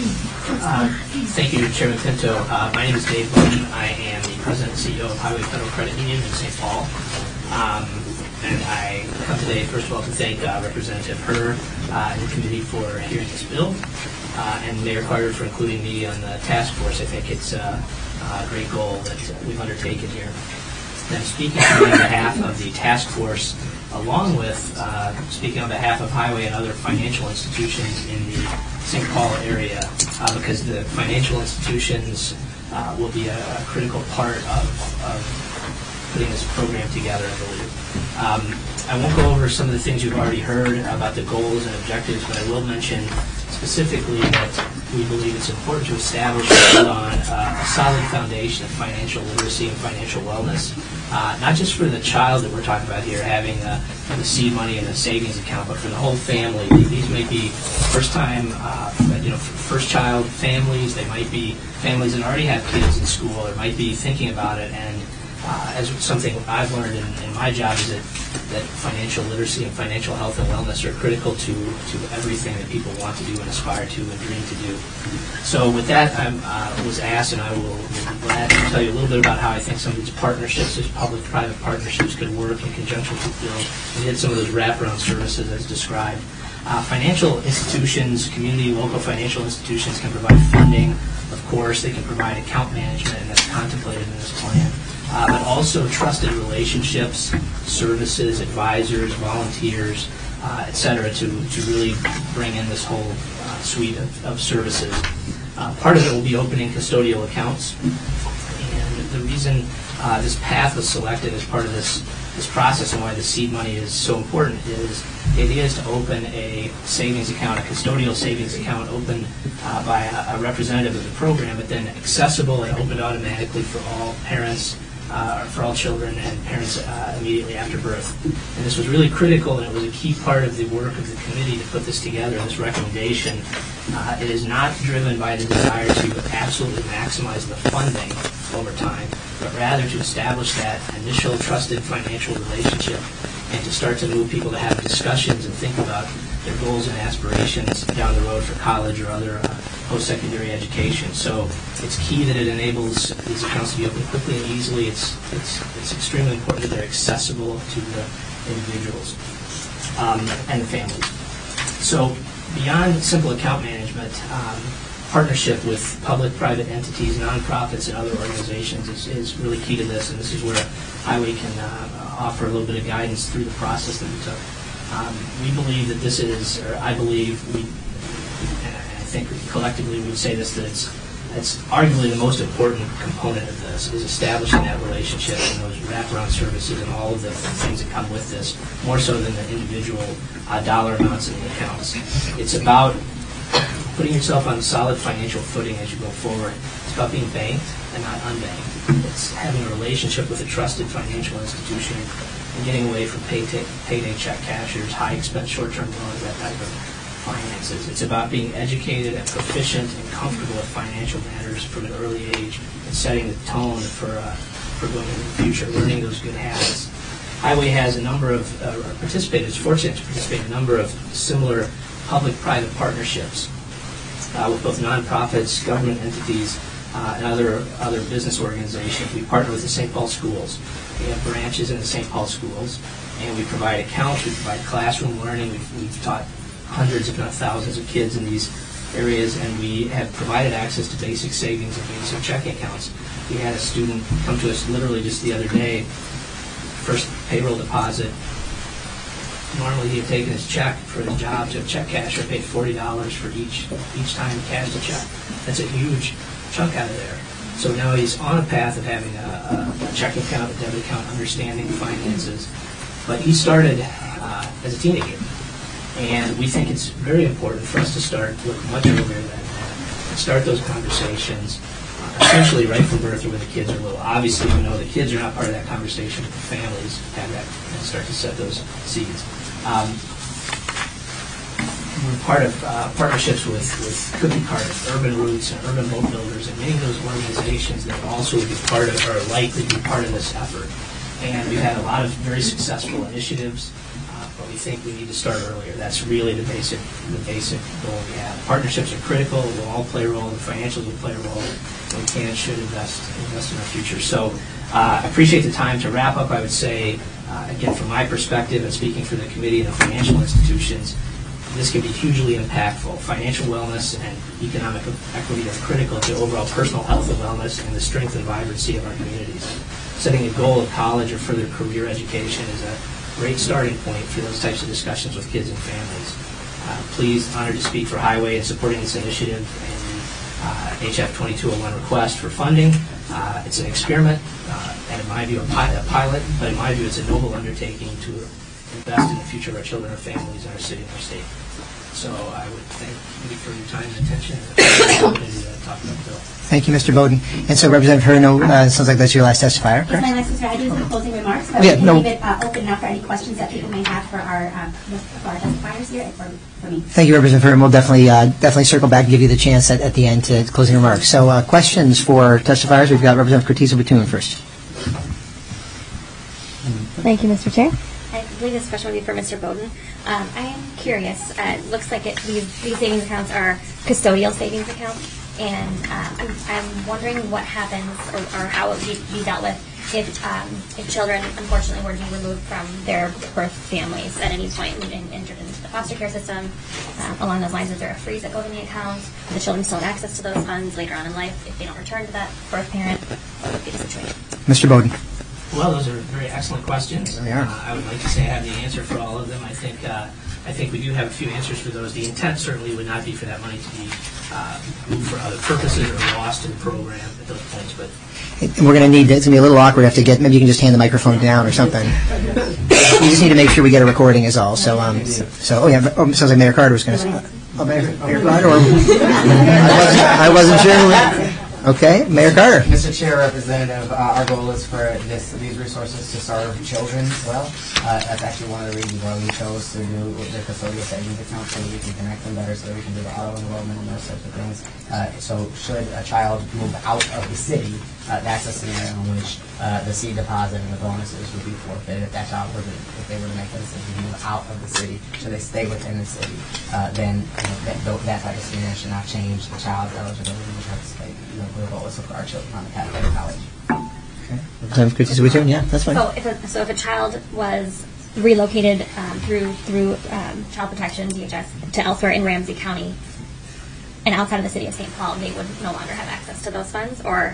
Thank you, Chairman Pinto. My name is Dave Bush. I am the President and CEO of Highway Federal Credit Union in St. Paul. And I come today, first of all, to thank Representative Herr and the committee for hearing this bill, and Mayor Carter for including me on the task force. I think it's a great goal that we've undertaken here. And I'm speaking on behalf of the task force, along with speaking on behalf of Highway and other financial institutions in the St. Paul area, because the financial institutions will be a critical part of putting this program together, I believe. I won't go over some of the things you've already heard about the goals and objectives, but I will mention specifically that we believe it's important to establish on a solid foundation of financial literacy and financial wellness, not just for the child that we're talking about here, having the seed money in a savings account, but for the whole family. These may be first-time, first-child families. They might be families that already have kids in school or might be thinking about it. And as something I've learned in my job is that financial literacy and financial health and wellness are critical to everything that people want to do and aspire to and dream to do. So with that, I was asked, and I will be glad to tell you a little bit about how I think some of these partnerships, these public-private partnerships, could work in conjunction with the bill and get some of those wraparound services as described. Financial institutions, community, local financial institutions can provide funding, of course. They can provide account management, and that's contemplated in this plan. But also trusted relationships, services, advisors, volunteers, et cetera, to really bring in this whole suite of services. Part of it will be opening custodial accounts. And the reason this path was selected as part of this process and why the seed money is so important is the idea is to open a savings account, a custodial savings account opened by a representative of the program, but then accessible and opened automatically for all parents, for all children and parents immediately after birth. And this was really critical, and it was a key part of the work of the committee to put this together, this recommendation. It is not driven by the desire to absolutely maximize the funding over time, but rather to establish that initial trusted financial relationship and to start to move people to have discussions and think about their goals and aspirations down the road for college or other post-secondary education. So it's key that it enables these accounts to be opened quickly and easily. It's extremely important that they're accessible to the individuals and the families. So beyond simple account management, partnership with public-private entities, nonprofits, and other organizations is really key to this, and this is where Highway can offer a little bit of guidance through the process that we took. We believe that this is, or I believe, and I think collectively we would say this, that it's arguably the most important component of this, is establishing that relationship and those wraparound services and all of the things that come with this, more so than the individual dollar amounts in the accounts. It's about putting yourself on a solid financial footing as you go forward. It's about being banked and not unbanked. It's having a relationship with a trusted financial institution and getting away from payday check cashers, high expense short-term loans, that type of finances. It's about being educated and proficient and comfortable with financial matters from an early age and setting the tone for going into the future, learning those good habits. Highway has a number of is fortunate to participate in a number of similar public-private partnerships with both nonprofits, government entities, and other business organizations. We partner with the St. Paul schools. We have branches in the St. Paul schools, and we provide accounts, we provide classroom learning. We've taught hundreds, if not thousands, of kids in these areas, and we have provided access to basic savings and basic checking accounts. We had a student come to us literally just the other day, first payroll deposit. Normally he had taken his check for the job to a check casher, paid $40 for each time he cashed a check. That's a huge chunk out of there. So now he's on a path of having a checking account, a debit account, understanding finances. But he started as a teenager. And we think it's very important for us to start look much earlier than that and start those conversations essentially right from birth or when the kids are little. Obviously, we know the kids are not part of that conversation, but the families have that and start to set those seeds. We're part of partnerships with Cookie Carters, Urban Roots, and Urban Boat Builders, and many of those organizations that also would be part of, or likely to be part of this effort. And we've had a lot of very successful initiatives, but we think we need to start earlier. That's really the basic goal we have. Partnerships are critical. We'll all play a role. The financials will play a role. We can and should invest in our future. So I appreciate the time. To wrap up, I would say Again, from my perspective and speaking for the committee and the financial institutions, this can be hugely impactful. Financial wellness and economic equity are critical to overall personal health and wellness and the strength and vibrancy of our communities. Setting a goal of college or further career education is a great starting point for those types of discussions with kids and families. Please, honored to speak for Highway in supporting this initiative and the HF 2201 request for funding. It's an experiment, and in my view, a pilot, but in my view, it's a noble undertaking to invest in the future of our children, our families, and our city and our state. So I would thank you for your time and attention and the opportunity to talk about the bill. Thank you, Mr. Bowden. And so, Representative Herno, sounds like that's your last testifier, It's correct? my last, Mr. I do some closing remarks, but Yeah, we can no. leave it open now for any questions that people may have for our testifiers here and for me. Thank you, Representative Herno. We'll definitely circle back and give you the chance at the end to closing remarks. So, questions for testifiers? We've got Representative Cortese-Batoon first. Thank you, Mr. Chair. I believe this question will be for Mr. Bowden. I am curious. It looks like these savings accounts are custodial savings accounts, and I'm wondering what happens or how it would be dealt with if children, unfortunately, were to be removed from their birth families at any point and entered into the foster care system. Along those lines, is there a freeze that goes in the account? Do the children still have access to those funds later on in life if they don't return to that birth parent? What would be the situation? Mr. Bowden. Well, those are very excellent questions. They are. I would like to say I have the answer for all of them. I think we do have a few answers for those. The intent certainly would not be for that money to be moved for other purposes or lost in the program at those points. But And we're going to need, it's going to be a little awkward. Maybe you can just hand the microphone down or something. We just need to make sure we get a recording is all. So, sounds like Mayor Carter was going to say. Mayor Carter? I wasn't sure. Okay, Mayor Carter. Mr. Chair, Representative, our goal is for these resources to serve children well. That's actually one of the reasons why we chose to do the custodial savings account, so we can connect them better, so that we can do the auto enrollment and those types of things. So should a child move out of the city, that's a scenario in which the seed deposit and the bonuses would be forfeited. If that child if they were to make the decision to move out of the city, should they stay within the city, then that type of scenario should not change the child's eligibility to participate. The goal is for our children on the pathway to college. Okay. Yeah, that's fine. So if a child was relocated through Child Protection, DHS, to elsewhere in Ramsey County and outside of the city of St. Paul, they would no longer have access to those funds, or?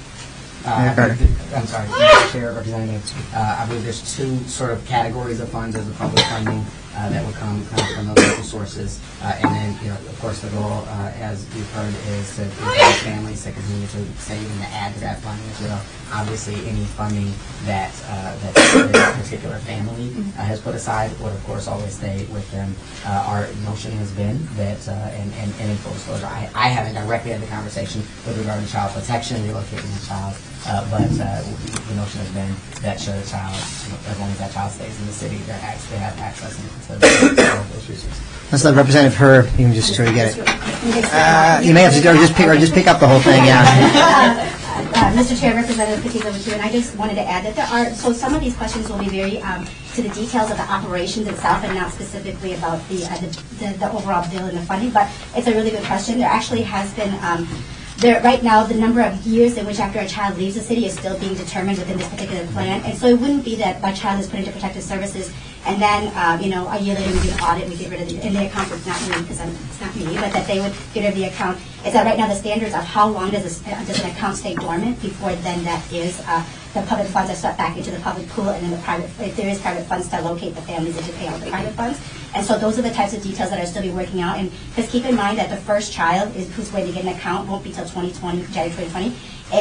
I'm sorry, Mr. Chair, Representative. I believe there's two sort of categories of funds as the public funding that would come from those local sources, and then, of course, the goal, as you've heard, is to encourage families to continue to save and to add to that funding as well. Obviously, any funding that this particular family has put aside would, of course, always stay with them. Our notion has been that, and in full disclosure, I haven't directly had the conversation with regard to child protection, relocating a child. But the notion has been that should a child, as long as that child stays in the city, they have access to those resources. Let's let Representative Herr, you can just sort of get it. You may have to, or just pick up the whole thing, yeah. Mr. Chair, Representative Cortese-Batoon, I just wanted to add that there are, so some of these questions will be very to the details of the operations itself and not specifically about the overall bill and the funding, but it's a really good question. There actually has been right now, the number of years in which after a child leaves the city is still being determined within this particular plan. And so it wouldn't be that my child is put into protective services and then, a year later we do an audit and we get rid of the account. It's not me, because it's not me, but that they would get rid of the account. Is that right now the standards of how long does an account stay dormant before then that is the public funds are swept back into the public pool, and then if there is private funds to locate the families and to pay out the private funds. And so those are the types of details that are still be working out. And just keep in mind that the first child who's going to get an account won't be till January 2020.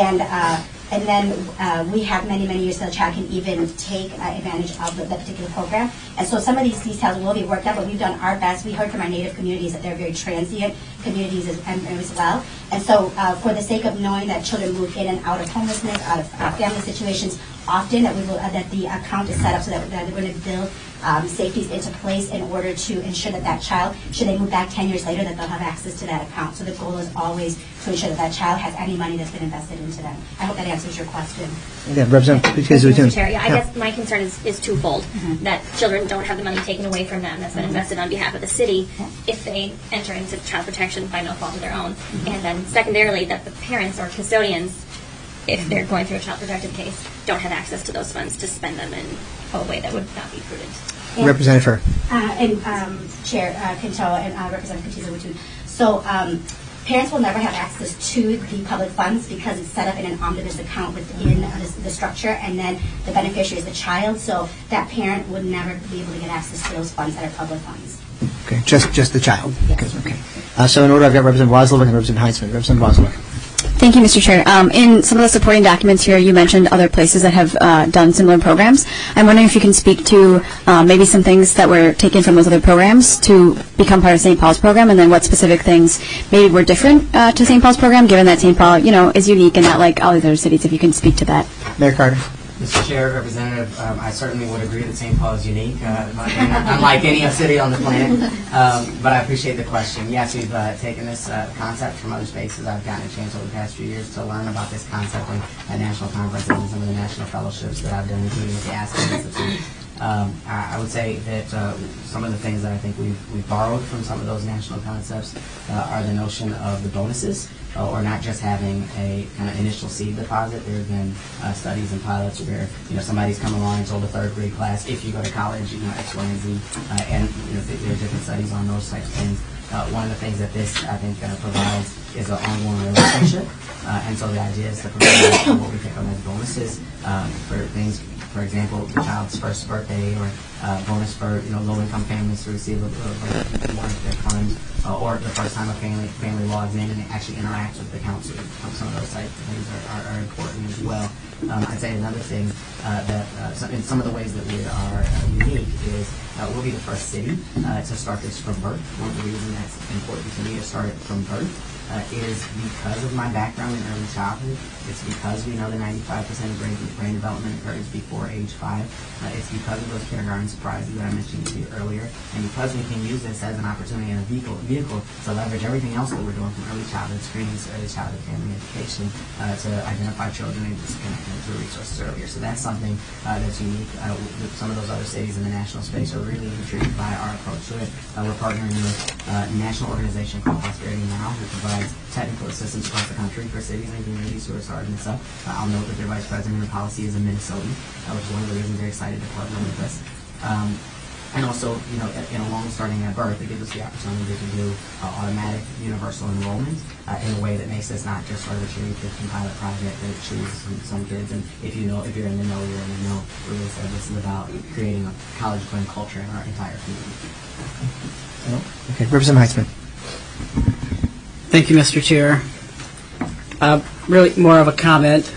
And then we have many, many years till the child can even take advantage of the particular program. And so some of these details will be worked out, but we've done our best. We heard from our Native communities that they're very transient communities as well. And so for the sake of knowing that children move in and out of homelessness, out of family situations, often that the account is set up so that we're going to build safeties into place in order to ensure that child, should they move back 10 years later, that they'll have access to that account. So the goal is always to ensure that child has any money that's been invested into them. I hope that answers your question. Yeah, Representative Cortese-Batoon. I guess my concern is twofold, that children don't have the money taken away from them that's been invested on behalf of the city if they enter into child protection by no fault of their own. And then secondarily, that the parents or custodians if they're going through a child protective case, don't have access to those funds to spend them in a way that would not be prudent. Representative Chair Quinto and Representative Katiza-Watun. So parents will never have access to the public funds because it's set up in an omnibus account within the structure, and then the beneficiary is the child, so that parent would never be able to get access to those funds that are public funds. Okay, just the child. Yes. Okay. So in order, I've got Representative Wozlowick and Representative Heitzman. Representative Wozlowick. Thank you, Mr. Chair. In some of the supporting documents here, you mentioned other places that have done similar programs. I'm wondering if you can speak to maybe some things that were taken from those other programs to become part of St. Paul's program, and then what specific things maybe were different to St. Paul's program, given that St. Paul, is unique and not like all these other cities. If you can speak to that. Mayor Carter. Mr. Chair, Representative, I certainly would agree that St. Paul is unique, unlike any other city on the planet. But I appreciate the question. Yes, we've taken this concept from other spaces. I've gotten a chance over the past few years to learn about this concept at national conferences and some of the national fellowships that I've done, including with the Aspen Institute. I would say that some of the things that I think we've borrowed from some of those national concepts are the notion of the bonuses, or not just having a kind of initial seed deposit. There have been studies and pilots where somebody's come along and told a third grade class, if you go to college, X, Y, and Z, and there are different studies on those types of things. One of the things that this, I think, provides is an ongoing relationship, and so the idea is to provide what we think of as bonuses for things. For example, the child's first birthday, or bonus for low-income families to receive one of their funds, or the first time a family logs in and they actually interact with the counselor. Some of those types of things are important as well. I'd say another thing that in some of the ways that we are unique is we'll be the first city to start this from birth. One of the reasons that's important to me to start it from birth is because of my background in early childhood. It's because we know that 95% of brain development occurs before age 5. It's because of those kindergarten surprises that I mentioned to you earlier, and because we can use this as an opportunity and a vehicle to leverage everything else that we're doing from early childhood screenings to early childhood family education to identify children and disconnect them to resources earlier. So that's something that's unique. Some of those other cities in the national space are really intrigued by our approach to it. We're partnering with a national organization called Prosperity Now, who provides technical assistance across the country for cities and communities who are starting this up. I'll note that their vice president of policy is a Minnesotan, which is one of the reasons they're excited to partner with us. And also, in a loan starting at birth, it gives us the opportunity to do automatic universal enrollment in a way that makes this not just sort of a cherry picking pilot project that chooses some kids. And if you're in the know, you're in the know. We really said this is about creating a college-going culture in our entire community. Okay, Representative Heitzman. Thank you, Mr. Chair. Really more of a comment.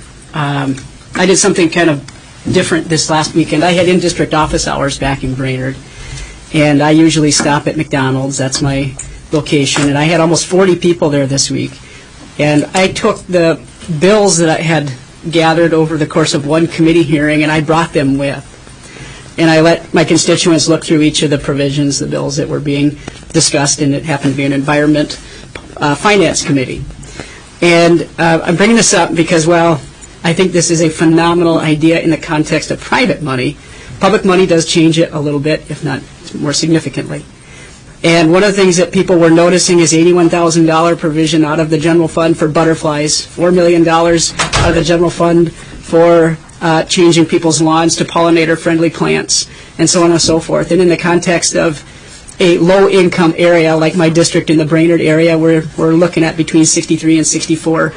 I did something kind of different this last weekend. I had in-district office hours back in Brainerd, and I usually stop at McDonald's. That's my location, and I had almost 40 people there this week. And I took the bills that I had gathered over the course of one committee hearing, and I brought them with. And I let my constituents look through each of the provisions, the bills that were being discussed, and it happened to be an Environment Finance Committee. And I'm bringing this up because, well, I think this is a phenomenal idea in the context of private money. Public money does change it a little bit, if not more significantly. And one of the things that people were noticing is $81,000 provision out of the general fund for butterflies, $4 million out of the general fund for changing people's lawns to pollinator-friendly plants, and so on and so forth. And in the context of a low-income area like my district in the Brainerd area, we're looking at between $63,000 and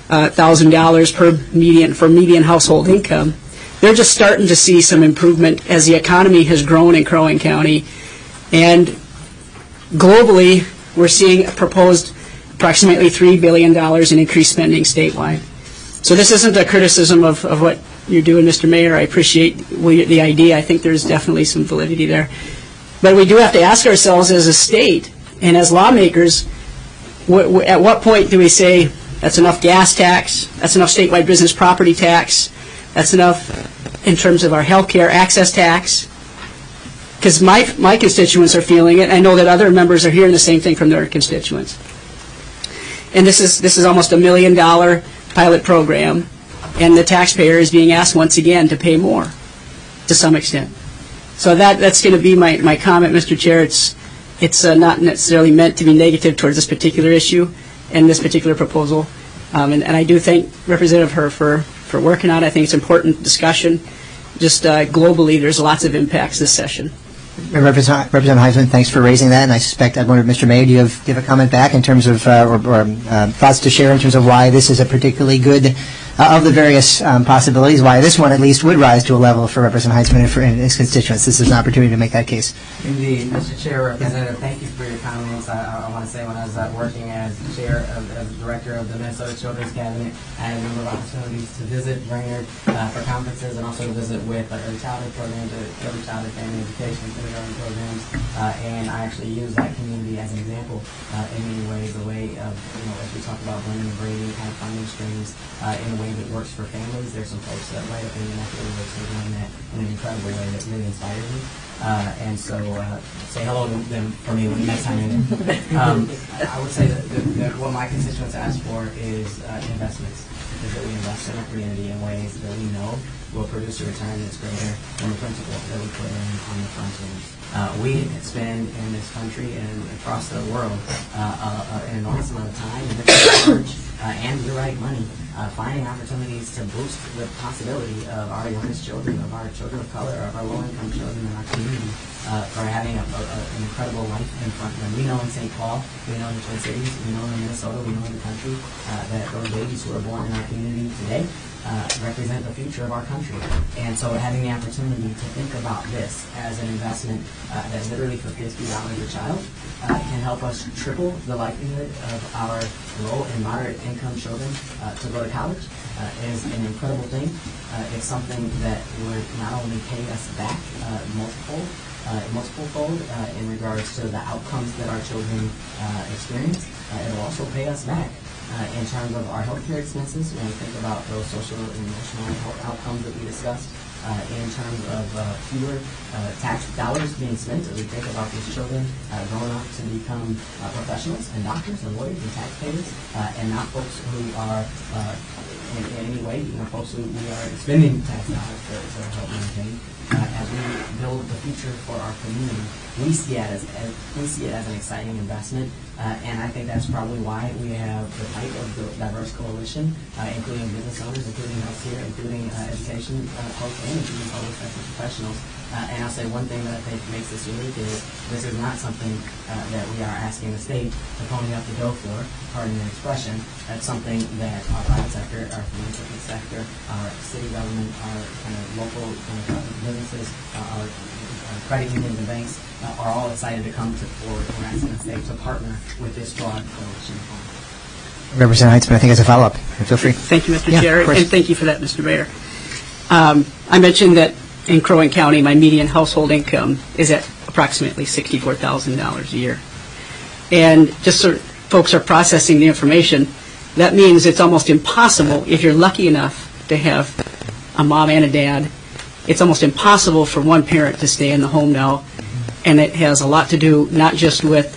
$64,000 for median household income. They're just starting to see some improvement as the economy has grown in Crow Wing County, and globally we're seeing proposed approximately $3 billion in increased spending statewide. So this isn't a criticism of what you're doing, Mr. Mayor. I appreciate the idea. I think there's definitely some validity there. But we do have to ask ourselves as a state and as lawmakers, at what point do we say that's enough gas tax, that's enough statewide business property tax, that's enough in terms of our health care access tax? Because my constituents are feeling it. I know that other members are hearing the same thing from their constituents. And this is almost $1 million pilot program, and the taxpayer is being asked once again to pay more to some extent. So that's going to be my comment, Mr. Chair. It's not necessarily meant to be negative towards this particular issue and this particular proposal. And I do thank Representative Herr for working on it. I think it's an important discussion. Just globally, there's lots of impacts this session. Representative Heisman, thanks for raising that, and I suspect I wonder, Mr. Mayor, do you have a comment back in terms of or thoughts to share in terms of why this is a particularly good of the various possibilities, why this one at least would rise to a level for Representative Heisman and his constituents? This is an opportunity to make that case. Indeed, Mr. Chair, Representative, thank you for your comments. I want to say when I was working as chair as director of the Minnesota Children's Cabinet, I had a number of opportunities to visit Brainerd for conferences and also to visit with early childhood programs, early childhood family education, kindergarten programs, and I actually use that community as an example in many ways, a way of, as we talk about blending and braiding, kind of funding streams in a way that works for families. There's some folks that right up in the neck of the woods are doing that in an incredible way that really inspires me. And so say hello to them for me when next time you're in. I would say that what my constituents ask for is investments, is that we invest in our community in ways that we know will produce a return that's greater than the principal that we put in on the front end. We spend in this country and across the world an enormous amount of time and research and you're right, money, finding opportunities to boost the possibility of our youngest children, of our children of color, of our low-income children in our community for having an incredible life in front of them. We know in St. Paul, we know in the Twin Cities, we know in Minnesota, we know in the country that those babies who are born in our community today represent the future of our country. And so having the opportunity to think about this as an investment that literally for $50 a child can help us triple the likelihood of our low and moderate income children to go to college is an incredible thing. It's something that would not only pay us back multiple-fold in regards to the outcomes that our children experience. It will also pay us back in terms of our healthcare expenses when we think about those social and emotional health outcomes that we discussed, in terms of fewer tax dollars being spent as we think about these children growing up to become professionals and doctors and lawyers and taxpayers, and not folks who are in any way, folks who we are spending tax dollars to help maintain. As we build the future for our community, we see it as an exciting investment, and I think that's probably why we have the type of the diverse coalition, including business owners, including healthcare, including education folks, and including public sector professionals. And I'll say one thing that I think makes this unique is this is not something that we are asking the state to pony up the dough for, pardon the expression. That's something that our private sector, our philanthropic sector, our city government, our kind of local businesses, our credit unions and banks are all excited to come forward. We're asking the state to partner with this broad coalition. Representative Heitzman, I think as a follow-up. Feel free. Thank you, Mr. Chair, and thank you for that, Mr. Mayor. I mentioned that in Crow Wing County, my median household income is at approximately $64,000 a year. And just so folks are processing the information, that means it's almost impossible, if you're lucky enough to have a mom and a dad, it's almost impossible for one parent to stay in the home now. And it has a lot to do not just with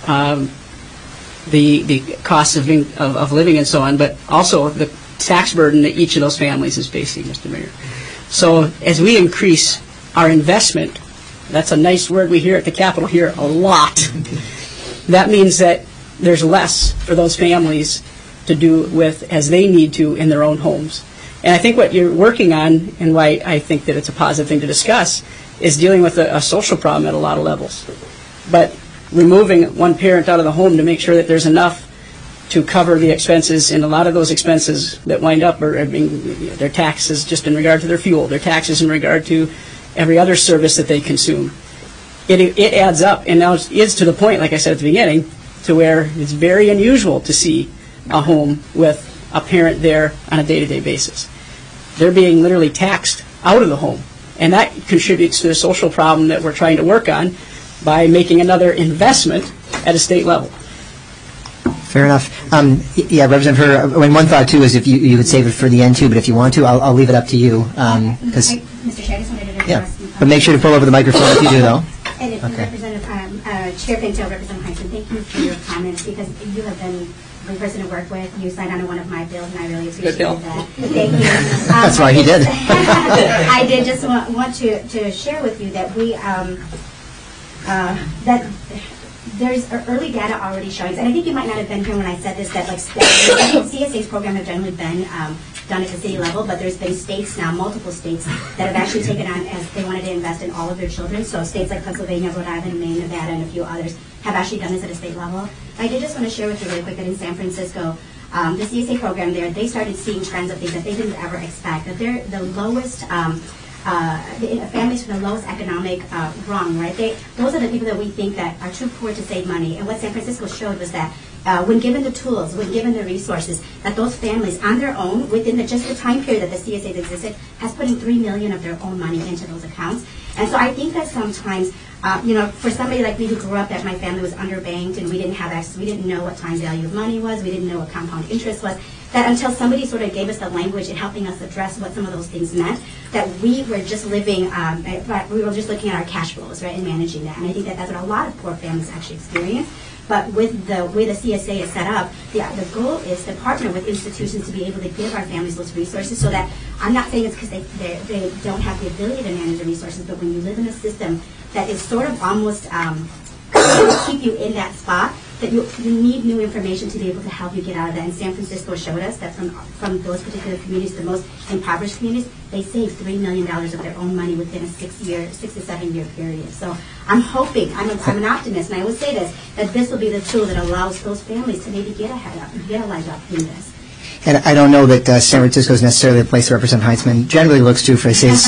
the cost of living and so on, but also the tax burden that each of those families is facing, Mr. Mayor. So as we increase our investment, that's a nice word we hear at the Capitol here a lot. That means that there's less for those families to do with as they need to in their own homes. And I think what you're working on, and why I think that it's a positive thing to discuss, is dealing with a social problem at a lot of levels. But removing one parent out of the home to make sure that there's enough to cover the expenses, and a lot of those expenses that wind up are their taxes just in regard to their fuel, their taxes in regard to every other service that they consume. It adds up, and now it's to the point, like I said at the beginning, to where it's very unusual to see a home with a parent there on a day-to-day basis. They're being literally taxed out of the home, and that contributes to the social problem that we're trying to work on by making another investment at a state level. Fair enough. Yeah, Representative Herr, one thought too is if you could save it for the end too, but if you want to, I'll leave it up to you. Mr. Chair, I just wanted to address. Yeah, but make sure to pull over the microphone if you do, though. And if Representative Chair Pinto, Representative Heisman, thank you for your comments because you have been a great person to work with. You signed on to one of my bills, and I really appreciate that. Thank you. That's why he did. I did just want to share with you that we that there's early data already showing, and I think you might not have been here when I said this, that like CSA's program have generally been done at the city level, but there's been states now, multiple states, that have actually taken on as they wanted to invest in all of their children. So states like Pennsylvania, Rhode Island, Maine, Nevada, and a few others have actually done this at a state level. I did just want to share with you really quick that in San Francisco, the CSA program there, they started seeing trends of things that they didn't ever expect. That they're the lowest, families from the lowest economic rung, right? Those are the people that we think that are too poor to save money. And what San Francisco showed was that when given the tools, when given the resources, that those families on their own, within just the time period that the CSA existed, has put in $3 million of their own money into those accounts. And so I think that sometimes, for somebody like me who grew up that my family was underbanked and we didn't have access, we didn't know what time value of money was, we didn't know what compound interest was, that until somebody sort of gave us the language in helping us address what some of those things meant, that we were just living, we were just looking at our cash flows, right, and managing that. And I think that that's what a lot of poor families actually experience. But with the way the CSA is set up, the goal is to partner with institutions to be able to give our families those resources so that, I'm not saying it's because they don't have the ability to manage the resources, but when you live in a system that is sort of almost keep you in that spot, that you need new information to be able to help you get out of that. And San Francisco showed us that from those particular communities, the most impoverished communities, they saved $3 million of their own money within a 6 to 7 year period. So I'm hoping, I'm an optimist, and I will say this, that this will be the tool that allows those families to maybe get a leg up in this. And I don't know that San Francisco is necessarily the place that Representative Heitzman generally looks to for as his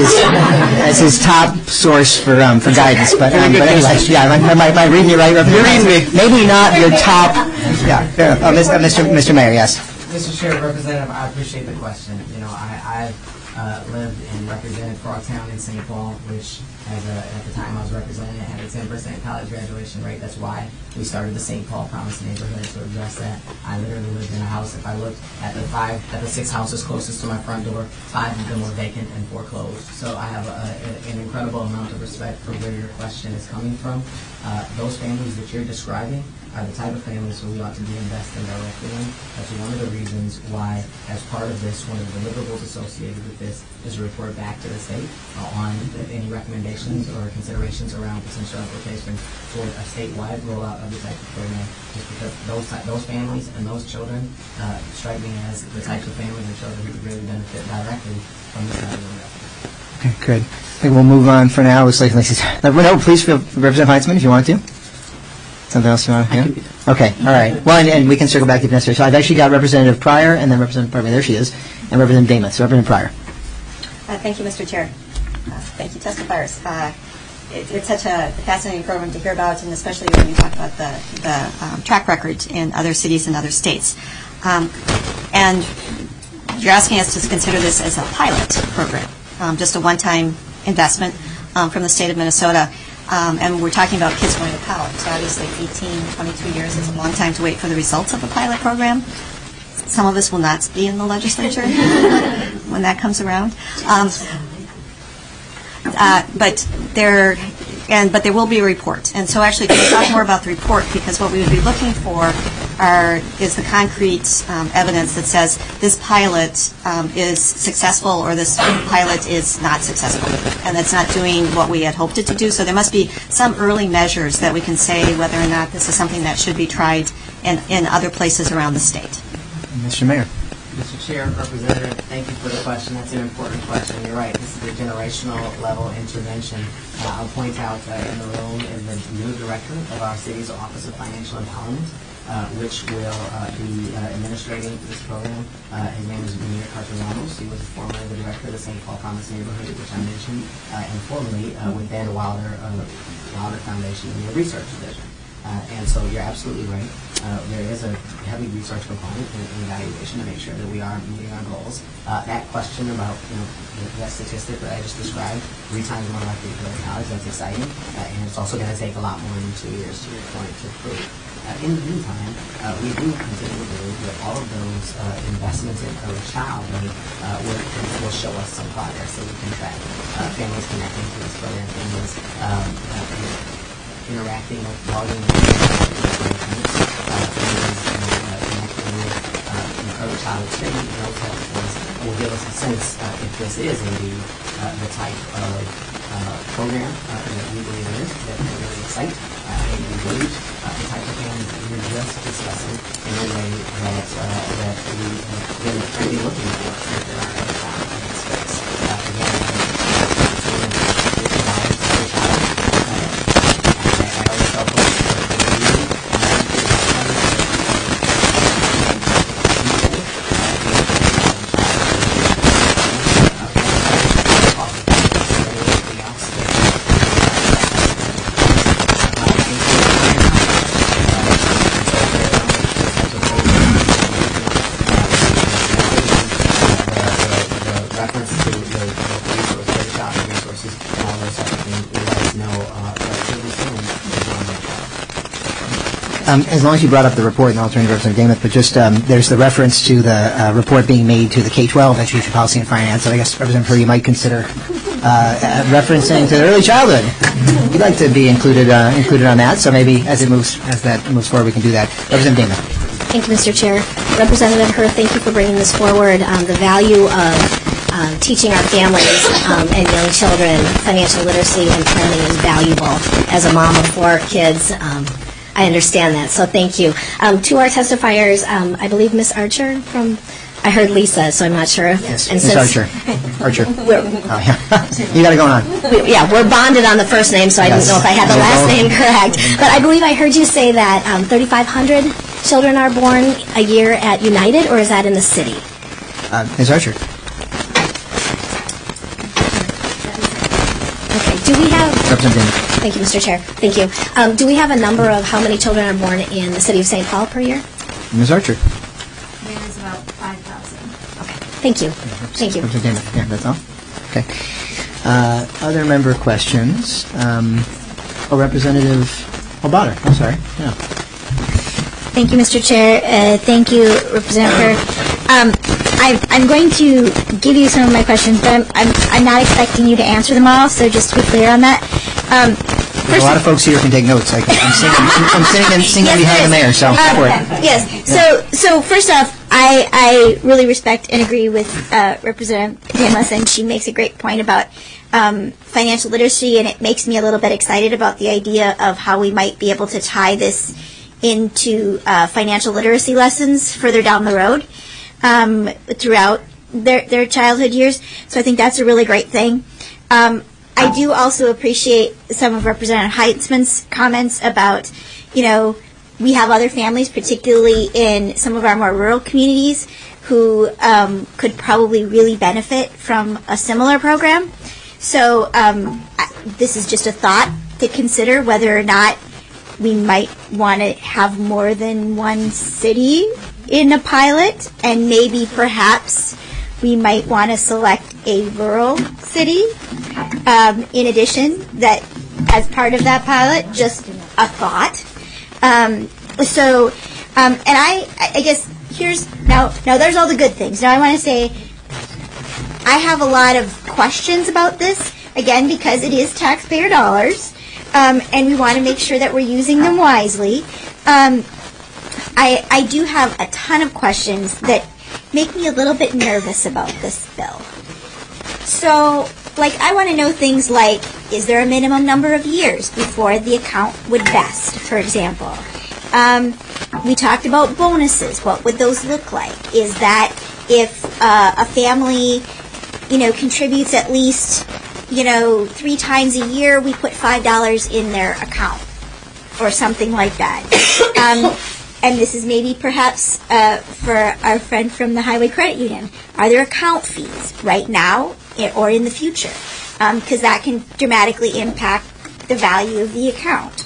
top source for guidance. But anyway, yeah, am I reading you right, Representative Heitzman? Maybe not your top. Yeah, fair enough. Mr. Mayor, yes. Mr. Chair, Representative, I appreciate the question. I've lived and represented Frogtown in St. Paul, which at the time I was representing, it had a 10% college graduation rate. That's why we started the St. Paul Promise neighborhood to address that. I literally lived in a house. If I looked at the 6 houses closest to my front door, 5 of them were vacant and foreclosed. So I have an incredible amount of respect for where your question is coming from. Those families that you're describing are the type of families who we ought to be investing directly in. That's one of the reasons why, as part of this, one of the deliverables associated with this is to report back to the state on any recommendations or considerations around potential application for a statewide rollout of the type of program. Just because those families and those children strike me as the types of families and children who could really benefit directly from this type of program. Okay, good. I think we'll move on for now. It's like no, please feel Representative Heitzman if you want to. Something else you want to? Yeah? Okay, all right. Well, and we can circle back if necessary. So I've actually got Representative Pryor and then there she is, and Representative Damon. So Representative Pryor. Thank you, Mr. Chair. Thank you, testifiers. It's such a fascinating program to hear about, and especially when you talk about the track record in other cities and other states. And you're asking us to consider this as a pilot program, just a one-time investment from the state of Minnesota. And we're talking about kids going to college. So obviously 18, 22 years is a long time to wait for the results of a pilot program. Some of us will not be in the legislature when that comes around. But there will be a report. And so actually, can you talk more about the report? Because what we would be looking for is the concrete evidence that says this pilot is successful or this pilot is not successful, and that's not doing what we had hoped it to do. So there must be some early measures that we can say whether or not this is something that should be tried in other places around the state. Mr. Mayor. Mr. Chair, Representative, thank you for the question. That's an important question. You're right. This is a generational level intervention. I'll point out in the room is the new director of our city's Office of Financial Empowerment, which will be administrating this program. His name is Munir Carter-Ramos. He was formerly the director of the St. Paul Promise neighborhood, which I mentioned, and formerly with Dan Wilder Foundation in the research division. And so you're absolutely right. There is a heavy research component in evaluation to make sure that we are meeting our goals. That question about that statistic that I just described, 3 times more likely to go to college, that's exciting. And it's also going to take a lot more than 2 years to your point to prove. In the meantime, we do continue to believe that all of those investments in early childhood will show us some progress that we can track. Families connecting to this program, families interacting with logging connecting with early childhood training, and those types of things will give us a sense if this is indeed the type of program that we believe it is, that can really excite and engage the type of families that we were just discussing in a way that we've been really looking for if there are in this space. Again, I always tell folks as long as you brought up the report, and I'll turn it over to Representative Dameth, but just there's the reference to the report being made to the K-12 Education Policy and Finance, and I guess, Representative Herr, you might consider referencing to the early childhood. We'd like to be included on that, so maybe as that moves forward, we can do that. Representative Dameth. Thank you, Mr. Chair. Representative Herr, thank you for bringing this forward. The value of teaching our families and young children financial literacy and planning is valuable. As a mom of 4 kids, I understand that, so thank you. To our testifiers, I believe Ms. Archer I heard Lisa, so I'm not sure. Yes, Ms. Archer. Archer. Oh, yeah. You got it going on. We're bonded on the first name, so I didn't know if I had the last name correct. But I believe I heard you say that 3,500 children are born a year at United, or is that in the city? Ms. Archer. Okay, do we have... Representative. Thank you, Mr. Chair. Thank you. Do we have a number of how many children are born in the city of St. Paul per year? Ms. Archer. There is about 5,000. Okay, thank you. Thank you. Representative. Yeah, that's all. Okay. Other member questions? Representative O'Bonnor. I'm sorry. Yeah. Thank you, Mr. Chair. Thank you, Representative Herr. I'm going to give you some of my questions, but I'm not expecting you to answer them all, so just to be clear on that. There's a lot of folks here who can take notes. I'm singing behind the mayor, so go for it. Yes. So first off, I really respect and agree with Representative Dameth, and she makes a great point about financial literacy, and it makes me a little bit excited about the idea of how we might be able to tie this into financial literacy lessons further down the road throughout their childhood years. So I think that's a really great thing. I do also appreciate some of Representative Heitzman's comments about, we have other families, particularly in some of our more rural communities, who could probably really benefit from a similar program. So this is just a thought to consider whether or not we might want to have more than one city in a pilot, and maybe perhaps we might want to select a rural city in addition, that as part of that pilot, just a thought. And I guess now there's all the good things. Now I want to say I have a lot of questions about this, again, because it is taxpayer dollars, and we want to make sure that we're using them wisely. I do have a ton of questions that make me a little bit nervous about this bill. So, I want to know things like, is there a minimum number of years before the account would vest, for example? We talked about bonuses. What would those look like? Is that if a family, contributes at least, 3 times a year, we put $5 in their account or something like that? And this is maybe perhaps for our friend from the Highway Credit Union. Are there account fees right now or in the future? Because that can dramatically impact the value of the account.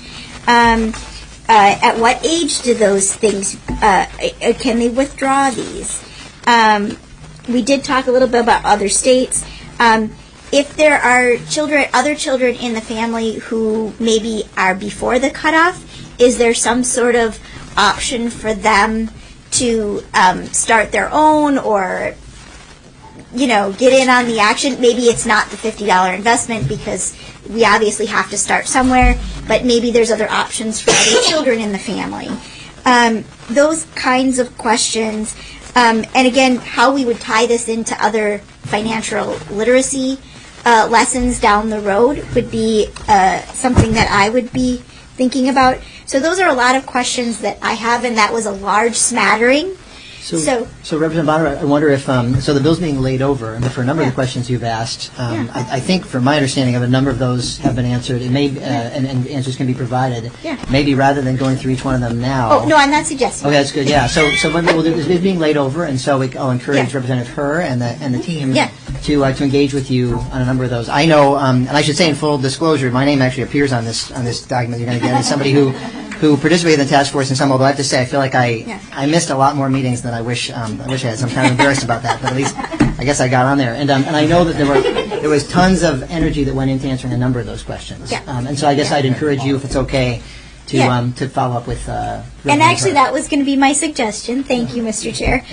At what age do those things, can they withdraw these? We did talk a little bit about other states. If there are other children in the family who maybe are before the cutoff, is there some sort of option for them to start their own or, get in on the action? Maybe it's not the $50 investment because we obviously have to start somewhere, but maybe there's other options for other children in the family. Those kinds of questions. And again, how we would tie this into other financial literacy lessons down the road would be something that I would be thinking about. So those are a lot of questions that I have, and that was a large smattering. So Representative Bonner, I wonder if, so the bill's being laid over, and for a number of the questions you've asked, I think from my understanding of a number of those have been answered, and answers can be provided. Maybe rather than going through each one of them now. Oh, no, I'm not suggesting. Okay, that's good, yeah. So it's being laid over, and so I'll encourage Representative Herr and the team to engage with you on a number of those. I know, and I should say in full disclosure, my name actually appears on this document you're going to get as somebody who participated in the task force in some, although I have to say I feel like I missed a lot more meetings than I wish I had. So I'm kind of embarrassed about that, but at least I guess I got on there. And I know that there was tons of energy that went into answering a number of those questions. And so I guess I'd encourage you, if it's okay, to follow up with. And actually, that was going to be my suggestion. Thank you, Mr. Chair.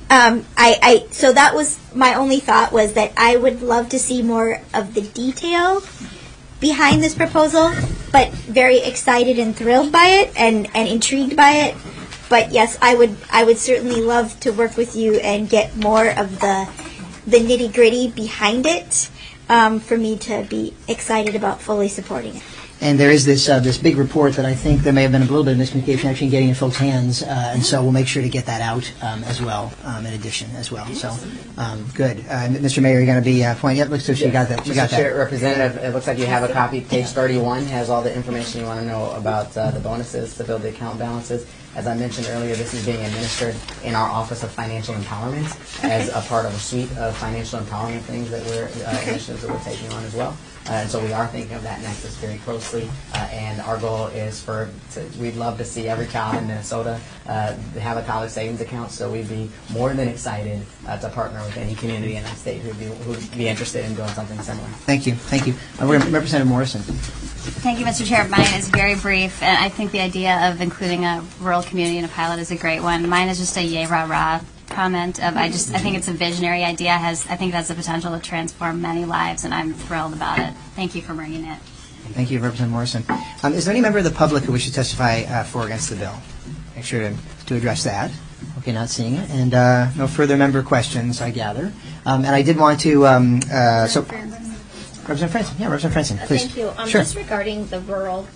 So that was my only thought, was that I would love to see more of the detail behind this proposal, but very excited and thrilled by it and intrigued by it. But yes, I would certainly love to work with you and get more of the nitty-gritty behind it for me to be excited about fully supporting it. And there is this big report that I think there may have been a little bit of miscommunication actually getting in folks' hands, and so we'll make sure to get that out as well, in addition as well. So, good. Mr. Mayor, you're going to be pointing. Yep, looks like you got that. Mr. Chair, Representative, it looks like you have a copy. Page 31 has all the information you want to know about the bonuses to build the account balances. As I mentioned earlier, this is being administered in our Office of Financial Empowerment as a part of a suite of financial empowerment things that initiatives that we're taking on as well. And so we are thinking of that nexus very closely, and our goal is we'd love to see every child in Minnesota have a college savings account, so we'd be more than excited to partner with any community in that state who'd be interested in doing something similar. Thank you. Representative Morrison. Thank you, Mr. Chair. Mine is very brief, and I think the idea of including a rural community in a pilot is a great one. Mine is just a yay, rah, rah comment of I think it's a visionary idea. I think it has the potential to transform many lives, and I'm thrilled about it. Thank you for bringing it. Thank you, Representative Morrison. Is there any member of the public who wishes to testify for or against the bill? Make sure to address that. Okay, not seeing it. And no further member questions, I gather. And I did want to, Representative Franson. Yeah, Representative Franson, please. Thank you. Sure. Just regarding the rural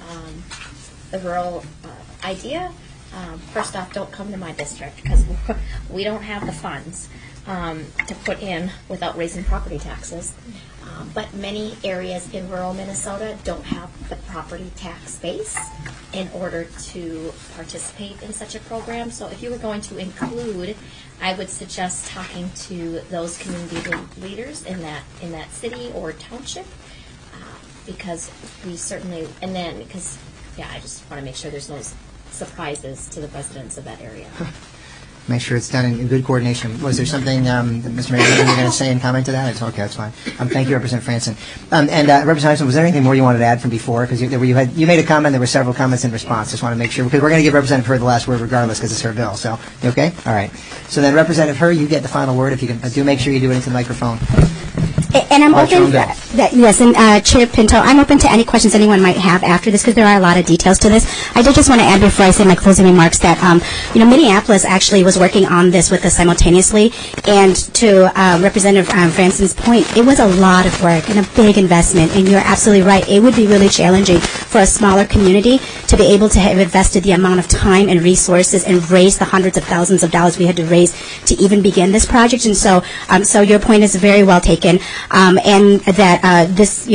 idea, first off, don't come to my district because we don't have the funds to put in without raising property taxes. But many areas in rural Minnesota don't have the property tax base in order to participate in such a program. So if you were going to include, I would suggest talking to those community leaders in that city or township, because we certainly, and then because I just want to make sure there's no surprises to the residents of that area. Make sure it's done in good coordination. Was there something that Mr. Mayor you were going to say in comment to that? It's okay, that's fine. Thank you, Representative Franson. And Representative Hudson, was there anything more you wanted to add from before? Because you made a comment. There were several comments in response. Just want to make sure, because we're going to give Representative Herr the last word regardless, because it's her bill. So you okay? All right. So then, Representative Herr, you get the final word. If you can, do make sure you do it into the microphone. And I'm open, yes, and Chair Pinto, I'm open to any questions anyone might have after this, because there are a lot of details to this. I did just want to add before I say my closing remarks that, Minneapolis actually was working on this with us simultaneously, and to Representative Franson's point, it was a lot of work and a big investment, and you're absolutely right. It would be really challenging for a smaller community to be able to have invested the amount of time and resources and raise the hundreds of thousands of dollars we had to raise to even begin this project. And so, so your point is very well taken. And that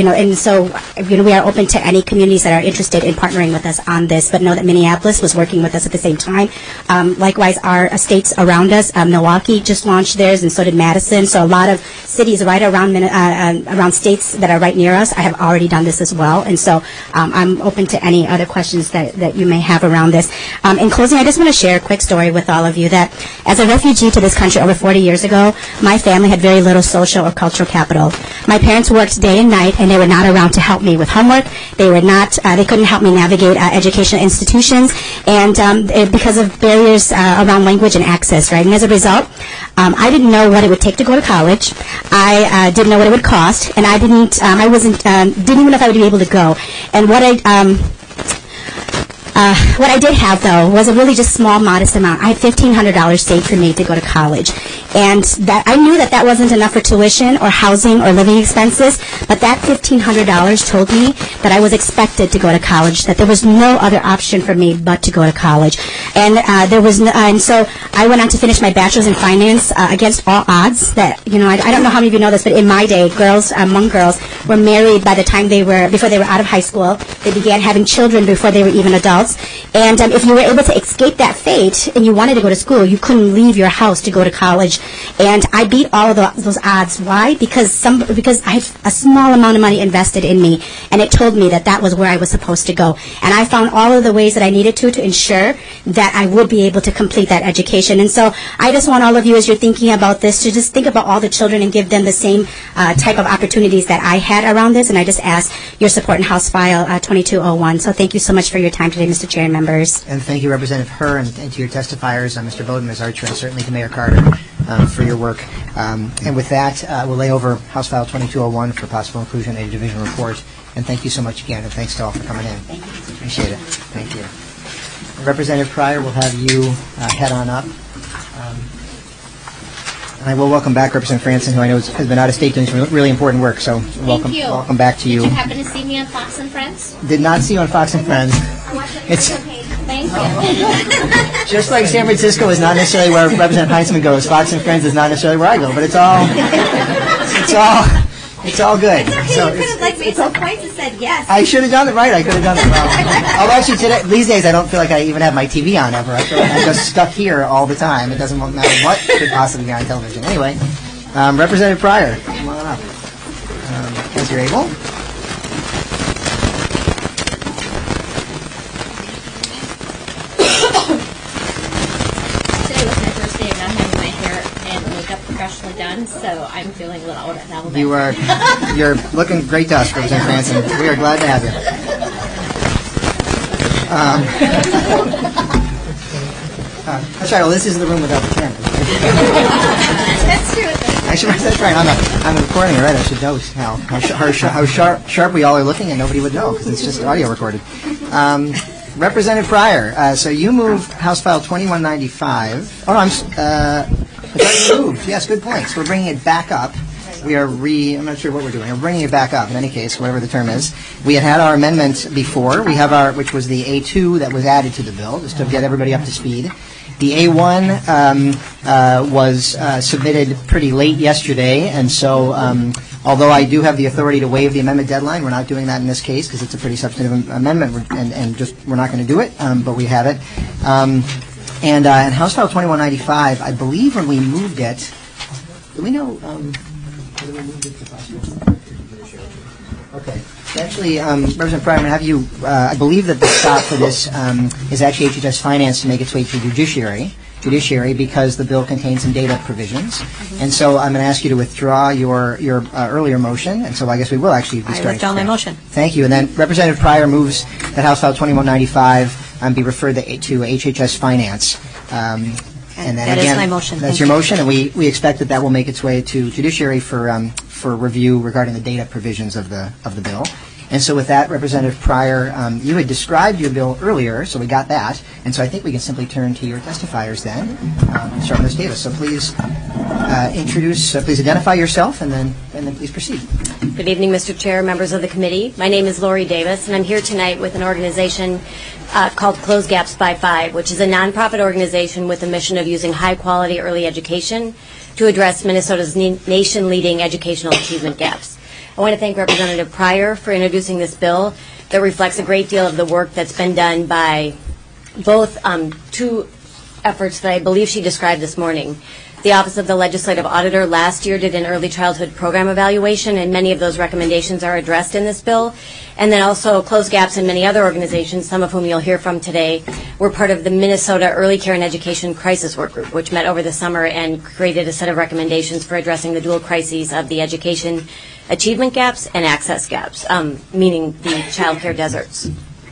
we are open to any communities that are interested in partnering with us on this, but know that Minneapolis was working with us at the same time. Likewise, our states around us, Milwaukee just launched theirs, and so did Madison. So a lot of cities right around states that are right near us, I have already done this as well. And so I'm open to any other questions that you may have around this. In closing, I just want to share a quick story with all of you that as a refugee to this country over 40 years ago, my family had very little social or cultural capital. My parents worked day and night, and they were not around to help me with homework. They were not. They couldn't help me navigate educational institutions, and because of barriers around language and access. Right, and as a result, I didn't know what it would take to go to college. I didn't know what it would cost, and I didn't. I wasn't. Didn't even know if I would be able to go. And what What I did have, though, was a really just small, modest amount. I had $1,500 saved for me to go to college. And that I knew that that wasn't enough for tuition or housing or living expenses, but that $1,500 told me that I was expected to go to college, that there was no other option for me but to go to college. And and so I went on to finish my bachelor's in finance against all odds. That, you know, I don't know how many of you know this, but in my day, young girls were married by the time before they were out of high school. They began having children before they were even adults. And if you were able to escape that fate and you wanted to go to school, you couldn't leave your house to go to college. And I beat all of those odds. Why? Because I had a small amount of money invested in me, and it told me that that was where I was supposed to go. And I found all of the ways that I needed to ensure that I would be able to complete that education. And so I just want all of you, as you're thinking about this, to just think about all the children and give them the same type of opportunities that I had around this. And I just ask your support in House File 2201. So thank you so much for your time today, Mr. Chair and members. And thank you, Representative Herr, and to your testifiers, Mr. Bowden, Ms. Archer, and certainly to Mayor Carter for your work. And with that, we'll lay over House File 2201 for possible inclusion in a division report. And thank you so much again, and thanks to all for coming in. Thank you. Appreciate it. Thank you. Representative Pryor, we'll have you head on up. And I will welcome back Representative Franson, who I know has been out of state doing some really important work. So welcome back to you. Did you happen to see me on Fox and Friends? Did not see you on Fox and Friends. Thank you. Just like San Francisco is not necessarily where Representative Heintzeman goes, Fox and Friends is not necessarily where I go, but it's all good. So you could have made some points and said yes. I should have done it right. I could have done it well. Although actually these days I don't feel like I even have my TV on ever. I feel like I'm just stuck here all the time. It doesn't matter what could possibly be on television. Anyway, Representative Pryor, come on up. As you're able. Professionally done, so I'm feeling a little out of element. You're looking great to us, Representative Franson. We are glad to have you. That's right. Well, this is the room without the camera. That's true. Actually, that's right. I'm recording it, right? I should know how sharp we all are looking, and nobody would know because it's just audio recorded. Representative Pryor, so you moved House File 2195. It's already moved. Yes, good point. So we're bringing it back up. I'm not sure what we're doing. We're bringing it back up. In any case, whatever the term is. We had our amendment before. We have which was the A2 that was added to the bill, just to get everybody up to speed. The A1 was submitted pretty late yesterday, and so although I do have the authority to waive the amendment deadline, we're not doing that in this case because it's a pretty substantive amendment, and we're not going to do it, but we have it. And in House File 2195, I believe when we moved it, do we know whether we moved it to possible? Okay. Actually, Representative Pryor, I'm going to have you, I believe that the stop for this is actually HHS Finance to make its way to judiciary because the bill contains some data provisions. And so I'm going to ask you to withdraw your earlier motion. And so I guess we will actually be starting. I withdraw my motion. Thank you. And then Representative Pryor moves that House File 2195 be referred to HHS Finance. And then that again, is my motion. That's your motion, and we expect that will make its way to judiciary for review regarding the data provisions of the bill. And so with that, Representative Pryor, you had described your bill earlier, so we got that. And so I think we can simply turn to your testifiers then. Start with Ms. Davis. So please please identify yourself, and then please proceed. Good evening, Mr. Chair, members of the committee. My name is Lori Davis, and I'm here tonight with an organization called Close Gaps by 5, which is a nonprofit organization with a mission of using high-quality early education to address Minnesota's nation-leading educational achievement gaps. I want to thank Representative Pryor for introducing this bill that reflects a great deal of the work that's been done by both two efforts that I believe she described this morning. The Office of the Legislative Auditor last year did an early childhood program evaluation, and many of those recommendations are addressed in this bill. And then also Close Gaps and many other organizations, some of whom you'll hear from today, were part of the Minnesota Early Care and Education Crisis Work Group, which met over the summer and created a set of recommendations for addressing the dual crises of the education achievement gaps and access gaps, meaning the child care deserts.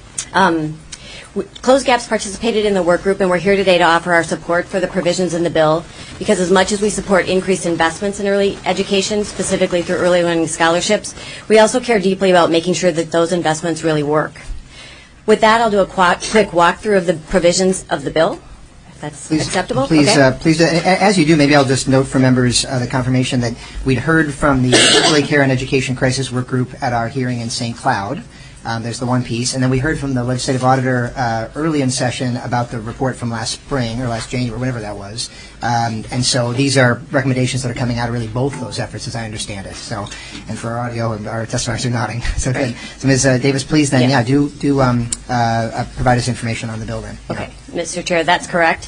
Close Gaps participated in the work group, and we're here today to offer our support for the provisions in the bill, because as much as we support increased investments in early education, specifically through early learning scholarships, we also care deeply about making sure that those investments really work. With that, I'll do a quick walkthrough of the provisions of the bill, if that's acceptable. Please, Okay. please. As you do, maybe I'll just note for members the confirmation that we'd heard from the Early Care and Education Crisis Work Group at our hearing in St. Cloud. There's the one piece. And then we heard from the legislative auditor early in session about the report from last spring or last January, whatever that was. And so these are recommendations that are coming out of really both those efforts, as I understand it. So, and for our audio, and our testifiers are nodding. So good. So Ms. Davis, please then, do provide us information on the bill then. Okay, Mr. Chair, that's correct.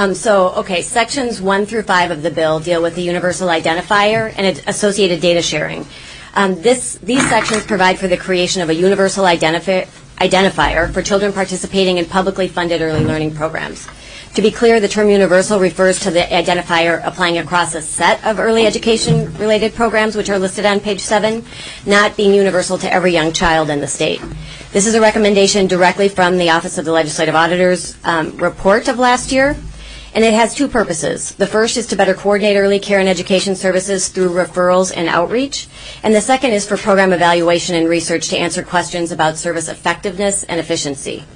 Sections 1 through 5 of the bill deal with the universal identifier and associated data sharing. These sections provide for the creation of a universal identifier for children participating in publicly funded early learning programs. To be clear, the term universal refers to the identifier applying across a set of early education-related programs, which are listed on page 7, not being universal to every young child in the state. This is a recommendation directly from the Office of the Legislative Auditor's report of last year. And it has two purposes. The first is to better coordinate early care and education services through referrals and outreach. And the second is for program evaluation and research to answer questions about service effectiveness and efficiency.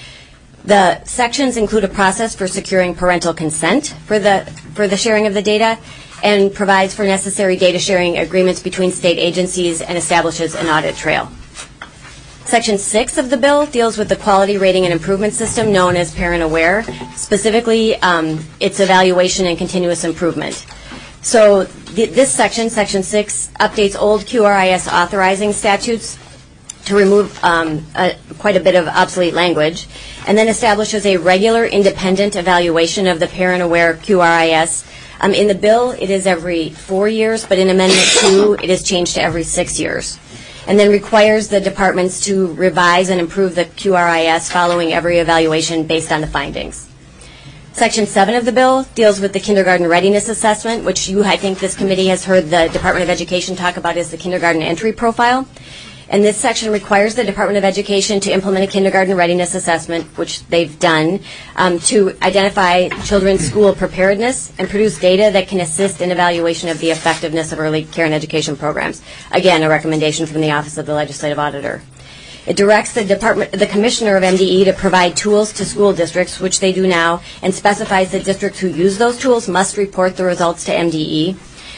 The sections include a process for securing parental consent for the sharing of the data and provides for necessary data sharing agreements between state agencies and establishes an audit trail. Section 6 of the bill deals with the quality rating and improvement system known as Parent Aware, specifically its evaluation and continuous improvement. So this section, Section 6, updates old QRIS authorizing statutes to remove quite a bit of obsolete language, and then establishes a regular independent evaluation of the Parent Aware QRIS. In the bill, it is every 4 years, but in Amendment 2, it is changed to every 6 years. And then requires the departments to revise and improve the QRIS following every evaluation based on the findings. Section 7 of the bill deals with the kindergarten readiness assessment, which I think this committee has heard the Department of Education talk about as the kindergarten entry profile. And this section requires the Department of Education to implement a kindergarten readiness assessment, which they've done, to identify children's school preparedness and produce data that can assist in evaluation of the effectiveness of early care and education programs. Again, a recommendation from the Office of the Legislative Auditor. It directs the Commissioner of MDE to provide tools to school districts, which they do now, and specifies that districts who use those tools must report the results to MDE.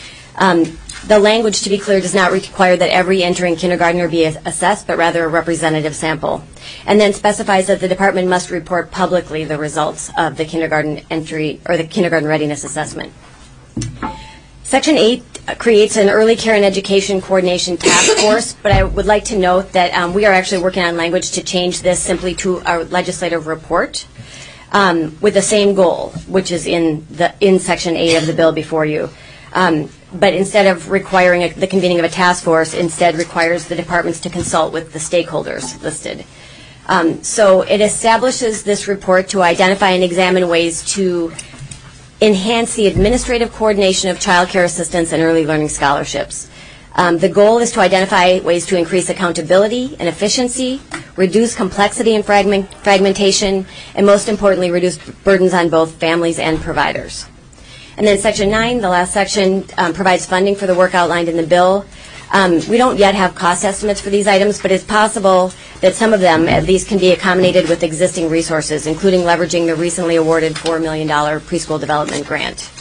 The language, to be clear, does not require that every entering kindergartner be assessed, but rather a representative sample. And then specifies that the department must report publicly the results of the kindergarten entry or the kindergarten readiness assessment. Section 8 creates an early care and education coordination task force, but I would like to note that we are actually working on language to change this simply to our legislative report with the same goal, which is in Section 8 of the bill before you. But instead of requiring the convening of a task force, instead requires the departments to consult with the stakeholders listed. So it establishes this report to identify and examine ways to enhance the administrative coordination of child care assistance and early learning scholarships. The goal is to identify ways to increase accountability and efficiency, reduce complexity and fragmentation, and most importantly, reduce burdens on both families and providers. And then Section 9, the last section, provides funding for the work outlined in the bill. We don't yet have cost estimates for these items, but it's possible that some of them, at least, can be accommodated with existing resources, including leveraging the recently awarded $4 million preschool development grant.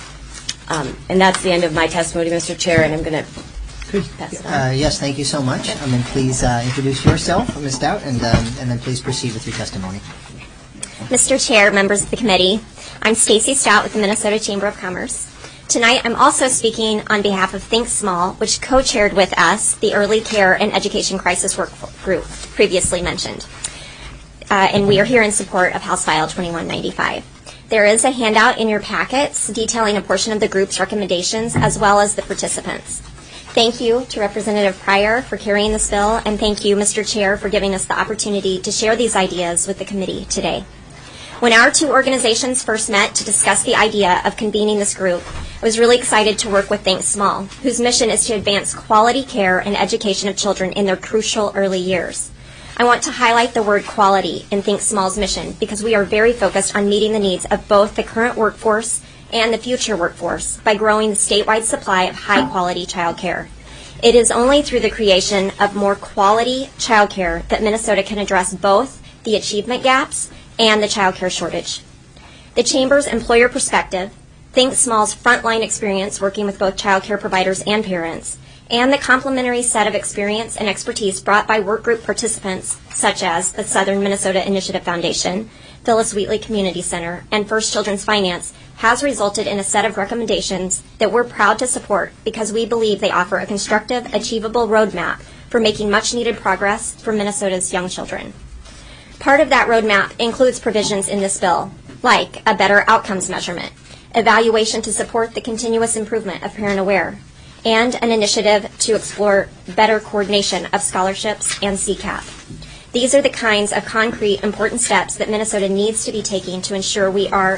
And that's the end of my testimony, Mr. Chair, and I'm going to pass it on. Yes, thank you so much. And then please introduce yourself, Ms. Stout, and then please proceed with your testimony. Mr. Chair, members of the committee, I'm Stacy Stout with the Minnesota Chamber of Commerce. Tonight I'm also speaking on behalf of Think Small, which co-chaired with us the Early Care and Education Crisis Work Group previously mentioned. And we are here in support of House File 2195. There is a handout in your packets detailing a portion of the group's recommendations as well as the participants. Thank you to Representative Pryor for carrying this bill, and thank you, Mr. Chair, for giving us the opportunity to share these ideas with the committee today. When our two organizations first met to discuss the idea of convening this group, I was really excited to work with Think Small, whose mission is to advance quality care and education of children in their crucial early years. I want to highlight the word quality in Think Small's mission because we are very focused on meeting the needs of both the current workforce and the future workforce by growing the statewide supply of high-quality child care. It is only through the creation of more quality child care that Minnesota can address both the achievement gaps, and the child care shortage. The Chamber's employer perspective, Think Small's frontline experience working with both child care providers and parents, and the complementary set of experience and expertise brought by workgroup participants such as the Southern Minnesota Initiative Foundation, Phyllis Wheatley Community Center, and First Children's Finance has resulted in a set of recommendations that we're proud to support because we believe they offer a constructive, achievable roadmap for making much-needed progress for Minnesota's young children. Part of that roadmap includes provisions in this bill, like a better outcomes measurement, evaluation to support the continuous improvement of Parent Aware, and an initiative to explore better coordination of scholarships and CCAP. These are the kinds of concrete, important steps that Minnesota needs to be taking to ensure we are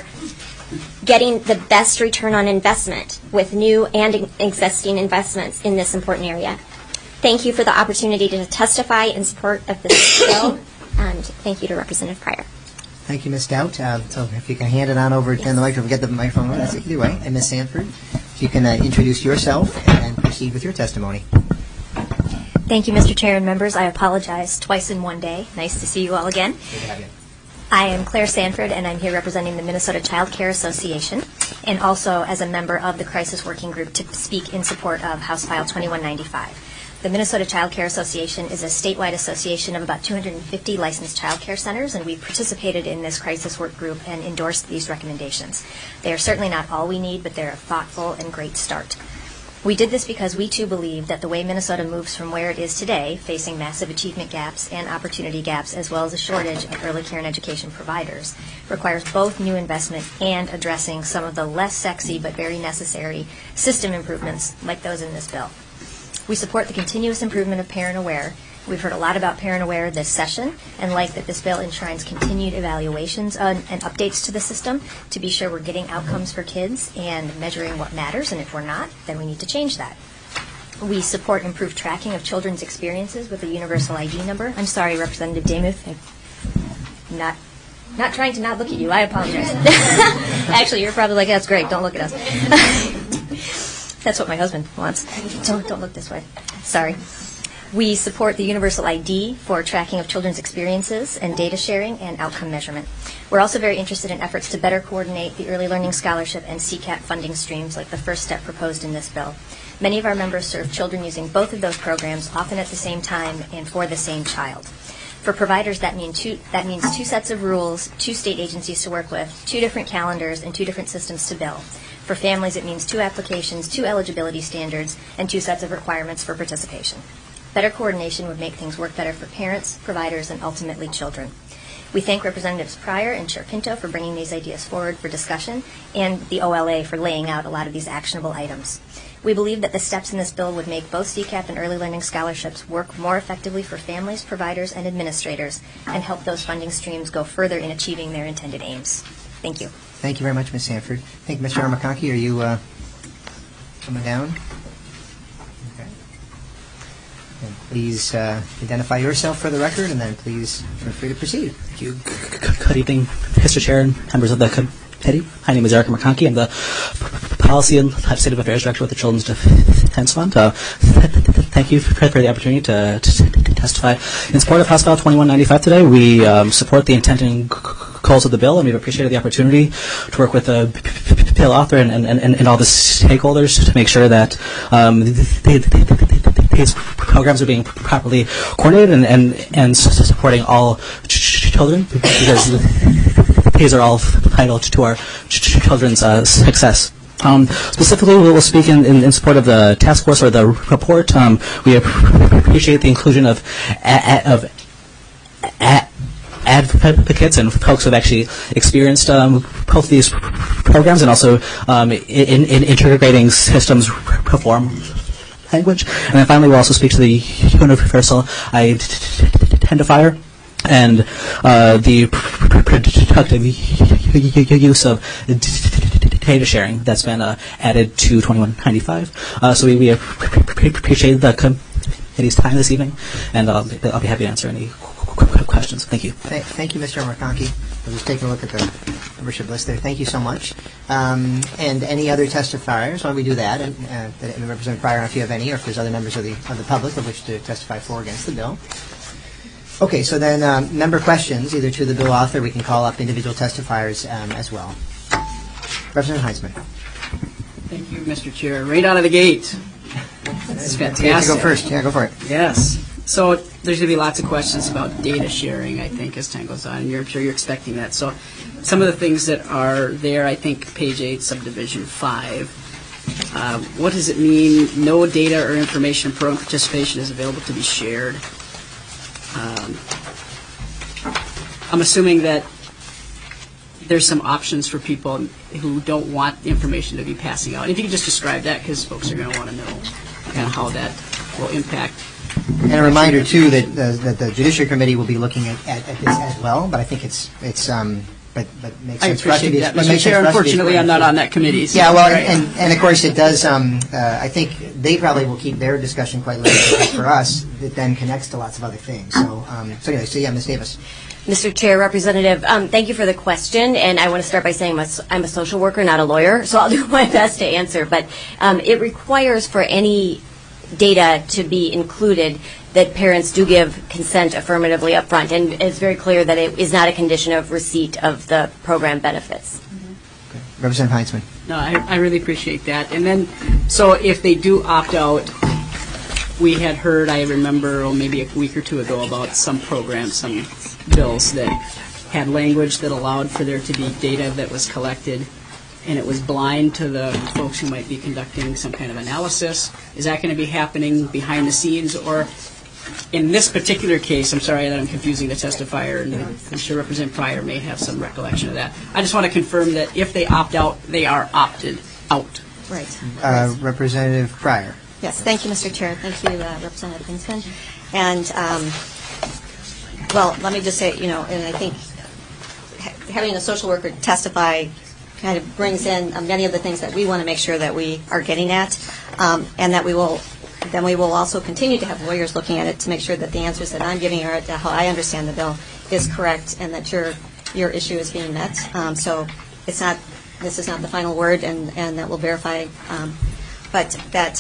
getting the best return on investment with new and existing investments in this important area. Thank you for the opportunity to testify in support of this bill, and thank you to Representative Pryor. Thank you, Ms. Stout. So if you can hand it on over to the microphone, get the microphone, that's either way. And Ms. Sanford, if you can introduce yourself and proceed with your testimony. Thank you, Mr. Chair and members. I apologize twice in one day. Nice to see you all again. Good to have you. I am Claire Sanford, and I'm here representing the Minnesota Child Care Association, and also as a member of the Crisis Working Group to speak in support of House File 2195. The Minnesota Child Care Association is a statewide association of about 250 licensed child care centers, and we've participated in this crisis work group and endorsed these recommendations. They are certainly not all we need, but they're a thoughtful and great start. We did this because we too believe that the way Minnesota moves from where it is today, facing massive achievement gaps and opportunity gaps, as well as a shortage of early care and education providers, requires both new investment and addressing some of the less sexy but very necessary system improvements like those in this bill. We support the continuous improvement of Parent Aware. We've heard a lot about Parent Aware this session and like that this bill enshrines continued evaluations and updates to the system to be sure we're getting outcomes for kids and measuring what matters, and if we're not, then we need to change that. We support improved tracking of children's experiences with a universal ID number. I'm sorry, Representative Demuth. I'm not trying to not look at you. I apologize. Actually, you're probably like, that's great. Don't look at us. That's what my husband wants. Don't look this way. Sorry. We support the universal ID for tracking of children's experiences and data sharing and outcome measurement. We're also very interested in efforts to better coordinate the Early Learning Scholarship and CCAP funding streams like the first step proposed in this bill. Many of our members serve children using both of those programs, often at the same time and for the same child. For providers, that means two sets of rules, 2 state agencies to work with, 2 different calendars, and 2 different systems to bill. For families, it means 2 applications, 2 eligibility standards, and 2 sets of requirements for participation. Better coordination would make things work better for parents, providers, and ultimately children. We thank Representatives Pryor and Chair Pinto for bringing these ideas forward for discussion, and the OLA for laying out a lot of these actionable items. We believe that the steps in this bill would make both CCAP and early learning scholarships work more effectively for families, providers, and administrators, and help those funding streams go further in achieving their intended aims. Thank you. Thank you very much, Ms. Sanford. I think Mr. Armaconkey, are you coming down? Okay. And please identify yourself for the record, and then please feel free to proceed. Thank you. Good evening, Mr. Chair and members of the committee. My name is Eric Armaconkey. I'm the Policy and Legislative Affairs Director with the Children's Defense Fund. Thank you for the opportunity to testify in support of House File 2195 today. We support the intent and goals of the bill, and we've appreciated the opportunity to work with the bill author and all the stakeholders to make sure that these programs are being properly coordinated and supporting all children, because these are all vital to our children's success. Specifically, we will speak in support of the task force or the report. We appreciate the inclusion of advocates and folks who have actually experienced both these programs, and also in integrating systems reform language. And then finally, we'll also speak to the universal identifier and the productive use of data sharing that's been added to 2195. So we appreciate the committee's time this evening, and I'll be happy to answer any questions. Thank you. Thank you, Mr. Armaconkey. We're just taking a look at the membership list there. Thank you so much. And any other testifiers? Why don't we do that? And Representative Pryor, if you have any, or if there's other members of the public who wish to testify for or against the bill. Okay, so then member questions, either to the bill author, we can call up individual testifiers as well. Representative Heisman. Thank you, Mr. Chair. Right out of the gate. That's fantastic. You have to go first. Yeah, go for it. Yes. So there's going to be lots of questions about data sharing, I think, as time goes on, and I'm sure you're expecting that. So some of the things that are there, I think, page 8, subdivision 5. What does it mean, no data or information program participation is available to be shared? I'm assuming that there's some options for people who don't want the information to be passing out. If you could just describe that, because folks are going to want to know kind of how that will impact. And a reminder, too, that the Judiciary Committee will be looking at this as well, but I think it's but makes sense for us to be. I appreciate that, Mr. Chair. Unfortunately, I'm not on that committee. So yeah, well, and of course it does. I think they probably will keep their discussion quite limited. But for us, it then connects to lots of other things. So yeah, Ms. Davis. Mr. Chair, Representative, thank you for the question, and I want to start by saying I'm a social worker, not a lawyer, so I'll do my best to answer. But it requires for any data to be included that parents do give consent affirmatively up front, and it's very clear that it is not a condition of receipt of the program benefits. Okay. Representative Heisman. No, I really appreciate that. And then, so if they do opt out, we had heard, I remember, maybe a week or two ago, about some programs, some bills that had language that allowed for there to be data that was collected, and it was blind to the folks who might be conducting some kind of analysis. Is that going to be happening behind the scenes? Or in this particular case, I'm sorry that I'm confusing the testifier, and I'm sure Representative Pryor may have some recollection of that. I just want to confirm that if they opt out, they are opted out. Right. Representative Pryor. Yes, thank you, Mr. Chair. Thank you, Representative Hinsman. And, well, let me just say, and I think having a social worker testify kind of brings in many of the things that we want to make sure that we are getting at, and that we will also continue to have lawyers looking at it to make sure that the answers that I'm giving are how I understand the bill is correct, and that your issue is being met. So this is not the final word, and that will verify. But that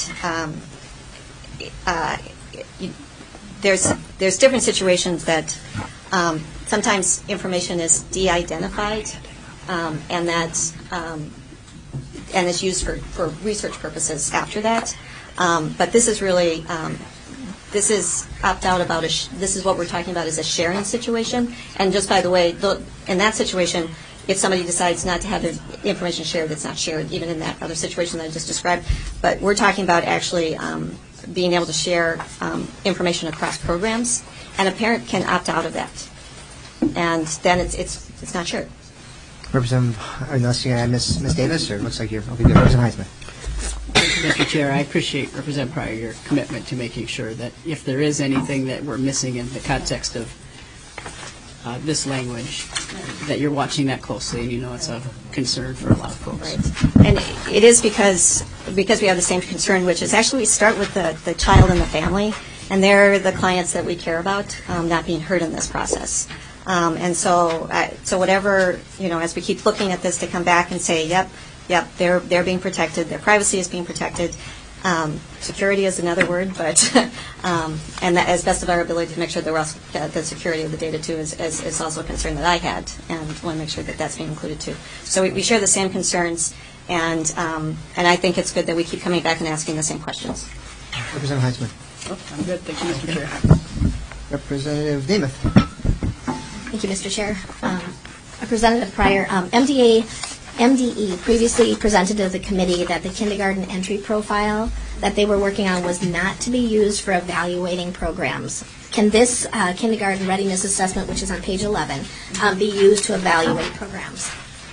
there's different situations that sometimes information is de-identified, and that and is used for research purposes after that. But this is really this is opt out about this is what we're talking about is a sharing situation. And just by the way, in that situation, if somebody decides not to have their information shared, it's not shared, even in that other situation that I just described. But we're talking about actually being able to share information across programs, and a parent can opt out of that, and then it's not shared. Representative, unless you Ms. Davis, or it looks like you're okay. Representative Heisman. Mr. Chair, I appreciate Representative Pryor your commitment to making sure that if there is anything that we're missing in the context of this language, that you're watching that closely, and it's a concern for a lot of folks. Right. And it is because we have the same concern, which is actually we start with the child and the family, and they're the clients that we care about not being heard in this process. And so whatever, as we keep looking at this to come back and say, yep, they're being protected, their privacy is being protected. Security is another word, but and that, as best of our ability to make sure that the security of the data too is also a concern that I had, and want to make sure that that's being included too. So we share the same concerns, and I think it's good that we keep coming back and asking the same questions. Representative Heisman. Oh, I'm good. Thank you, Mr. Chair. Representative Demuth. Thank you, Mr. Chair. Representative Pryor, MDE previously presented to the committee that the kindergarten entry profile that they were working on was not to be used for evaluating programs. Can this kindergarten readiness assessment, which is on page 11, be used to evaluate programs?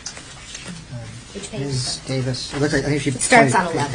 Ms. Davis. It looks like, I think it starts on 11.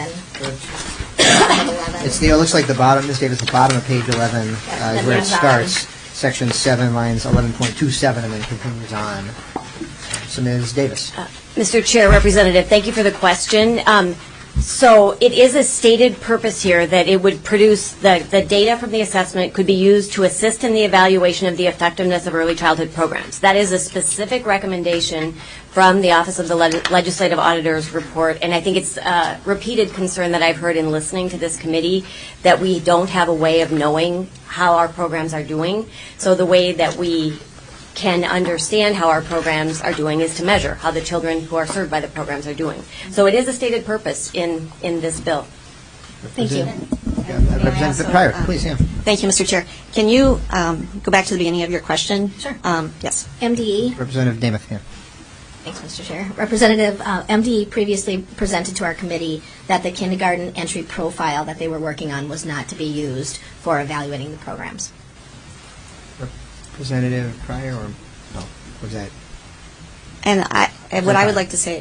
It looks like the bottom, Ms. Davis, the bottom of page 11 is where it starts. Section 7, lines 11.27, and then continues on. So, Ms. Davis. Mr. Chair, Representative, thank you for the question. So it is a stated purpose here that it would produce the data from the assessment could be used to assist in the evaluation of the effectiveness of early childhood programs. That is a specific recommendation from the Office of the Legislative Auditor's report, and I think it's a repeated concern that I've heard in listening to this committee that we don't have a way of knowing how our programs are doing. So the way that we can understand how our programs are doing is to measure how the children who are served by the programs are doing. So it is a stated purpose in this bill. Thank you. Representative Pryor, please, yeah. Thank you, Mr. Chair. Can you go back to the beginning of your question? Sure. Yes. MDE. Representative Namath, yeah. Thanks, Mr. Chair. Representative MDE previously presented to our committee that the kindergarten entry profile that they were working on was not to be used for evaluating the programs. Representative Pryor, or no? Was that? And what I would like to say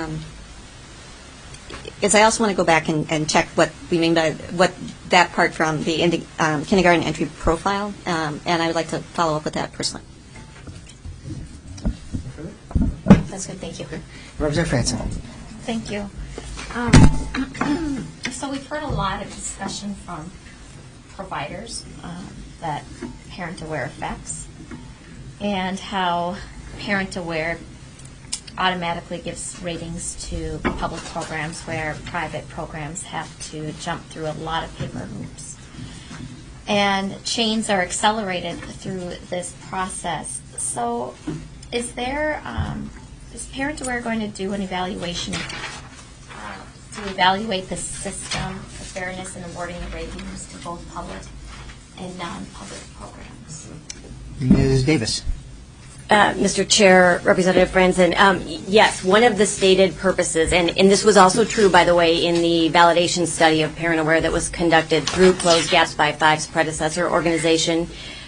is I also want to go back and check what we mean by what that part from the kindergarten entry profile, and I would like to follow up with that personally. That's good, thank you. Representative Franson. Thank you. So we've heard a lot of discussion from providers that Parent Aware affects, and how Parent Aware automatically gives ratings to public programs where private programs have to jump through a lot of paper hoops. And chains are accelerated through this process. So is Parent Aware going to do an evaluation to evaluate the system, the fairness in awarding the ratings to both public and non-public programs? Ms. Davis. Mr. Chair, Representative Franson, yes, one of the stated purposes, and this was also true, by the way, in the validation study of Parent Aware that was conducted through Close Gaps by Five's predecessor organization,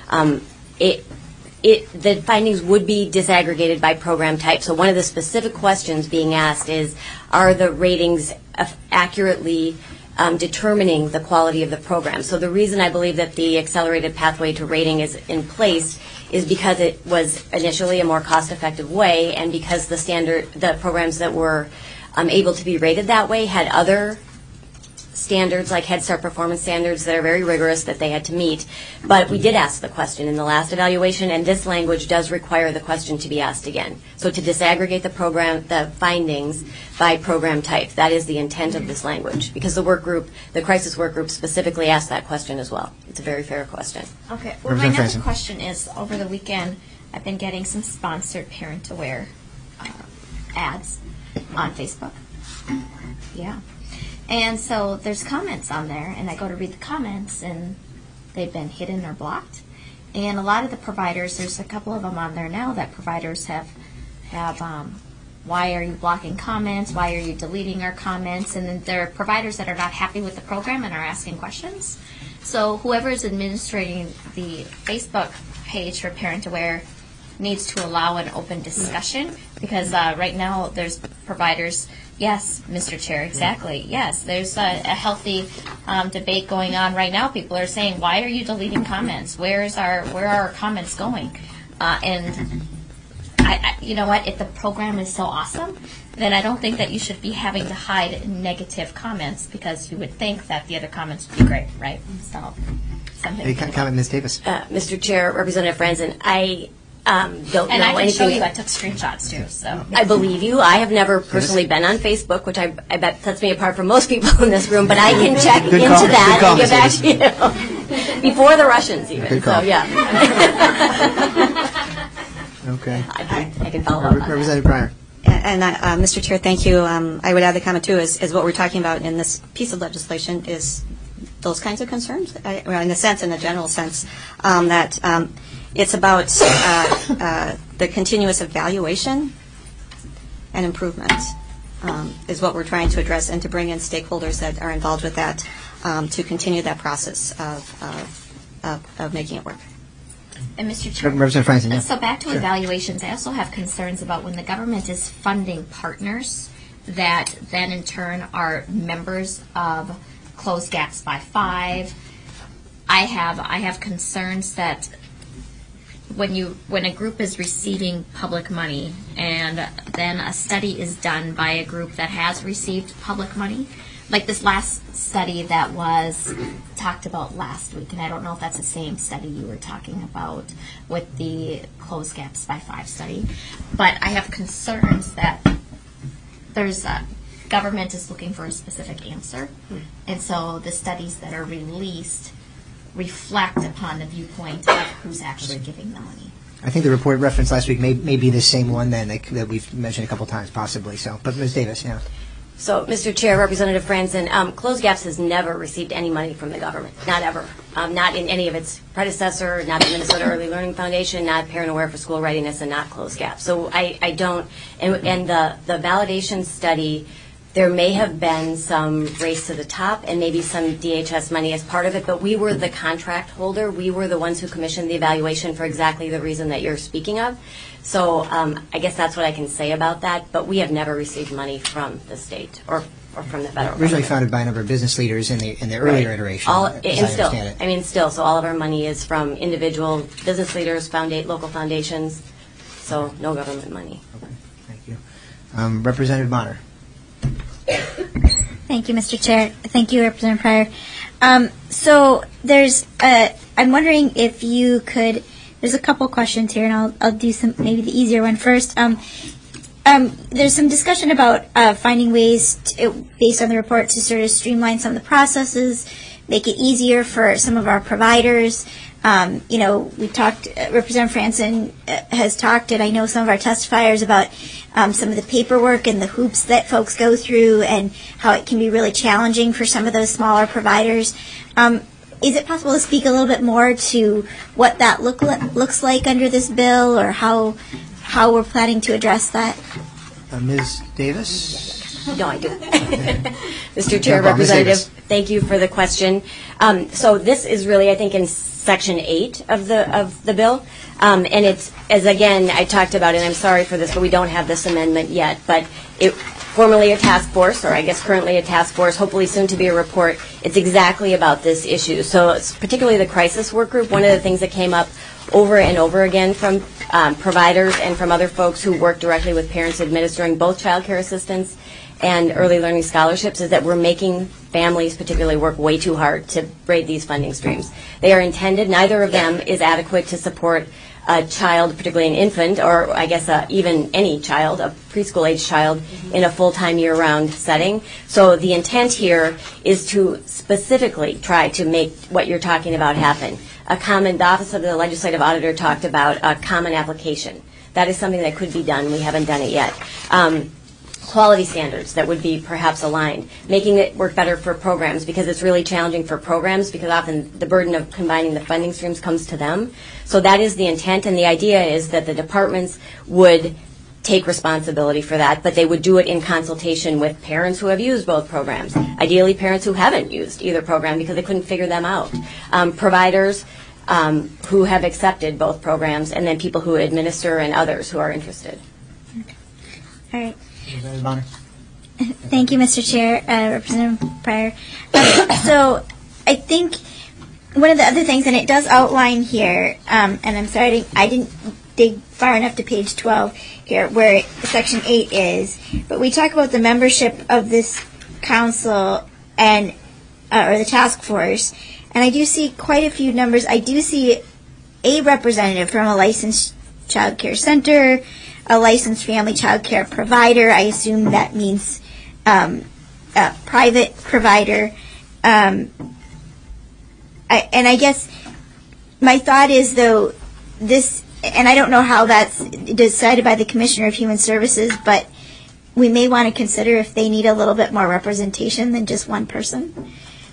the findings would be disaggregated by program type. So one of the specific questions being asked is, are the ratings accurately determining the quality of the program? So the reason I believe that the accelerated pathway to rating is in place is because it was initially a more cost-effective way, and because the programs that were able to be rated that way had other standards, like Head Start performance standards, that are very rigorous that they had to meet. But we did ask the question in the last evaluation, and this language does require the question to be asked again. So to disaggregate the findings by program type, that is the intent of this language, because the crisis work group specifically asked that question as well. It's a very fair question. Okay. Well, my next question is, over the weekend, I've been getting some sponsored Parent Aware ads on Facebook. Yeah. And so there's comments on there, and I go to read the comments, and they've been hidden or blocked. And a lot of the providers, there's a couple of them on there now that providers have why are you blocking comments? Why are you deleting our comments? And then there are providers that are not happy with the program and are asking questions. So whoever is administrating the Facebook page for Parent Aware needs to allow an open discussion, because right now there's providers. Yes, Mr. Chair, exactly. Yes, there's a healthy debate going on right now. People are saying, why are you deleting comments? Where are our comments going? And you know what? If the program is so awesome, then I don't think that you should be having to hide negative comments, because you would think that the other comments would be great, right? So, any comment, Ms. Davis? Mr. Chair, Representative Franson, I don't know anything. And I can show you, I took screenshots too. So I believe you. I have never personally been on Facebook, which I bet sets me apart from most people in this room, but I can check into that and get back to you. Before the Russians even. Good call. So, yeah. Okay. I can follow up. Representative Pryor. And Mr. Chair, thank you. I would add the comment too, is what we're talking about in this piece of legislation is those kinds of concerns, in a general sense, that it's about the continuous evaluation and improvement is what we're trying to address, and to bring in stakeholders that are involved with that to continue that process of making it work. And Mr. Chair, Representative Franson, yeah. So back to Sure. evaluations, I also have concerns about when the government is funding partners that then in turn are members of Close Gaps by Five. I have concerns that when a group is receiving public money and then a study is done by a group that has received public money, like this last study that was talked about last week, and I don't know if that's the same study you were talking about with the Close Gaps by 5 study, but I have concerns that there's government is looking for a specific answer, and so the studies that are released reflect upon the viewpoint of who's actually giving the money. I think the report referenced last week may be the same one then that we've mentioned a couple times, possibly. So, but Ms. Davis, yeah. So, Mr. Chair, Representative Franson, Close Gaps has never received any money from the government, not ever. Not in any of its predecessor, not the Minnesota Early Learning Foundation, not Parent Aware for School Readiness, and not Close Gaps. So I don't, and the validation study, there may have been some race to the top and maybe some DHS money as part of it, but we were the contract holder. We were the ones who commissioned the evaluation for exactly the reason that you're speaking of. So I guess that's what I can say about that, but we have never received money from the state or from the federal Originally government. founded by a number of business leaders in the earlier iteration, as I understand it. Still, so all of our money is from individual business leaders, local foundations, so no government money. Okay, thank you. Representative Bonner. Thank you, Mr. Chair. Thank you, Representative Pryor. So there's, I'm wondering if you could, there's a couple questions here, and I'll do some, maybe the easier one first. There's some discussion about finding ways, based on the report, to sort of streamline some of the processes, make it easier for some of our providers. We talked, Representative Franson has talked, and I know some of our testifiers about some of the paperwork and the hoops that folks go through and how it can be really challenging for some of those smaller providers. Is it possible to speak a little bit more to what that looks like under this bill, or how we're planning to address that? Ms. Davis? No, I do. Mr. Chair, Representative, thank you for the question. So this is really, I think, in Section 8 of the bill. And it's, as again, I talked about, and I'm sorry for this, but we don't have this amendment yet, but it formerly a task force, or I guess currently a task force, hopefully soon to be a report. It's exactly about this issue. So it's particularly the crisis work group, one of the things that came up over and over again from providers and from other folks who work directly with parents administering both child care assistance and early learning scholarships is that we're making families particularly work way too hard to braid these funding streams. They are intended, neither of them is adequate to support a child, particularly an infant, or I guess even any child, a preschool-age child, in a full-time year-round setting. So the intent here is to specifically try to make what you're talking about happen. The Office of the Legislative Auditor talked about a common application. That is something that could be done. We haven't done it yet. Quality standards that would be perhaps aligned, making it work better for programs, because it's really challenging for programs because often the burden of combining the funding streams comes to them. So that is the intent, and the idea is that the departments would take responsibility for that, but they would do it in consultation with parents who have used both programs, ideally parents who haven't used either program because they couldn't figure them out, providers who have accepted both programs, and then people who administer and others who are interested. Okay. All right. Thank you, Mr. Chair, Representative Pryor. So I think one of the other things, and it does outline here, and I'm sorry I didn't dig far enough to page 12 here, where Section 8 is, but we talk about the membership of this council and or the task force, and I do see quite a few numbers. I do see a representative from a licensed child care center, a licensed family child care provider. I assume that means a private provider. And I guess my thought is, though, this, and I don't know how that's decided by the Commissioner of Human Services, but we may want to consider if they need a little bit more representation than just one person.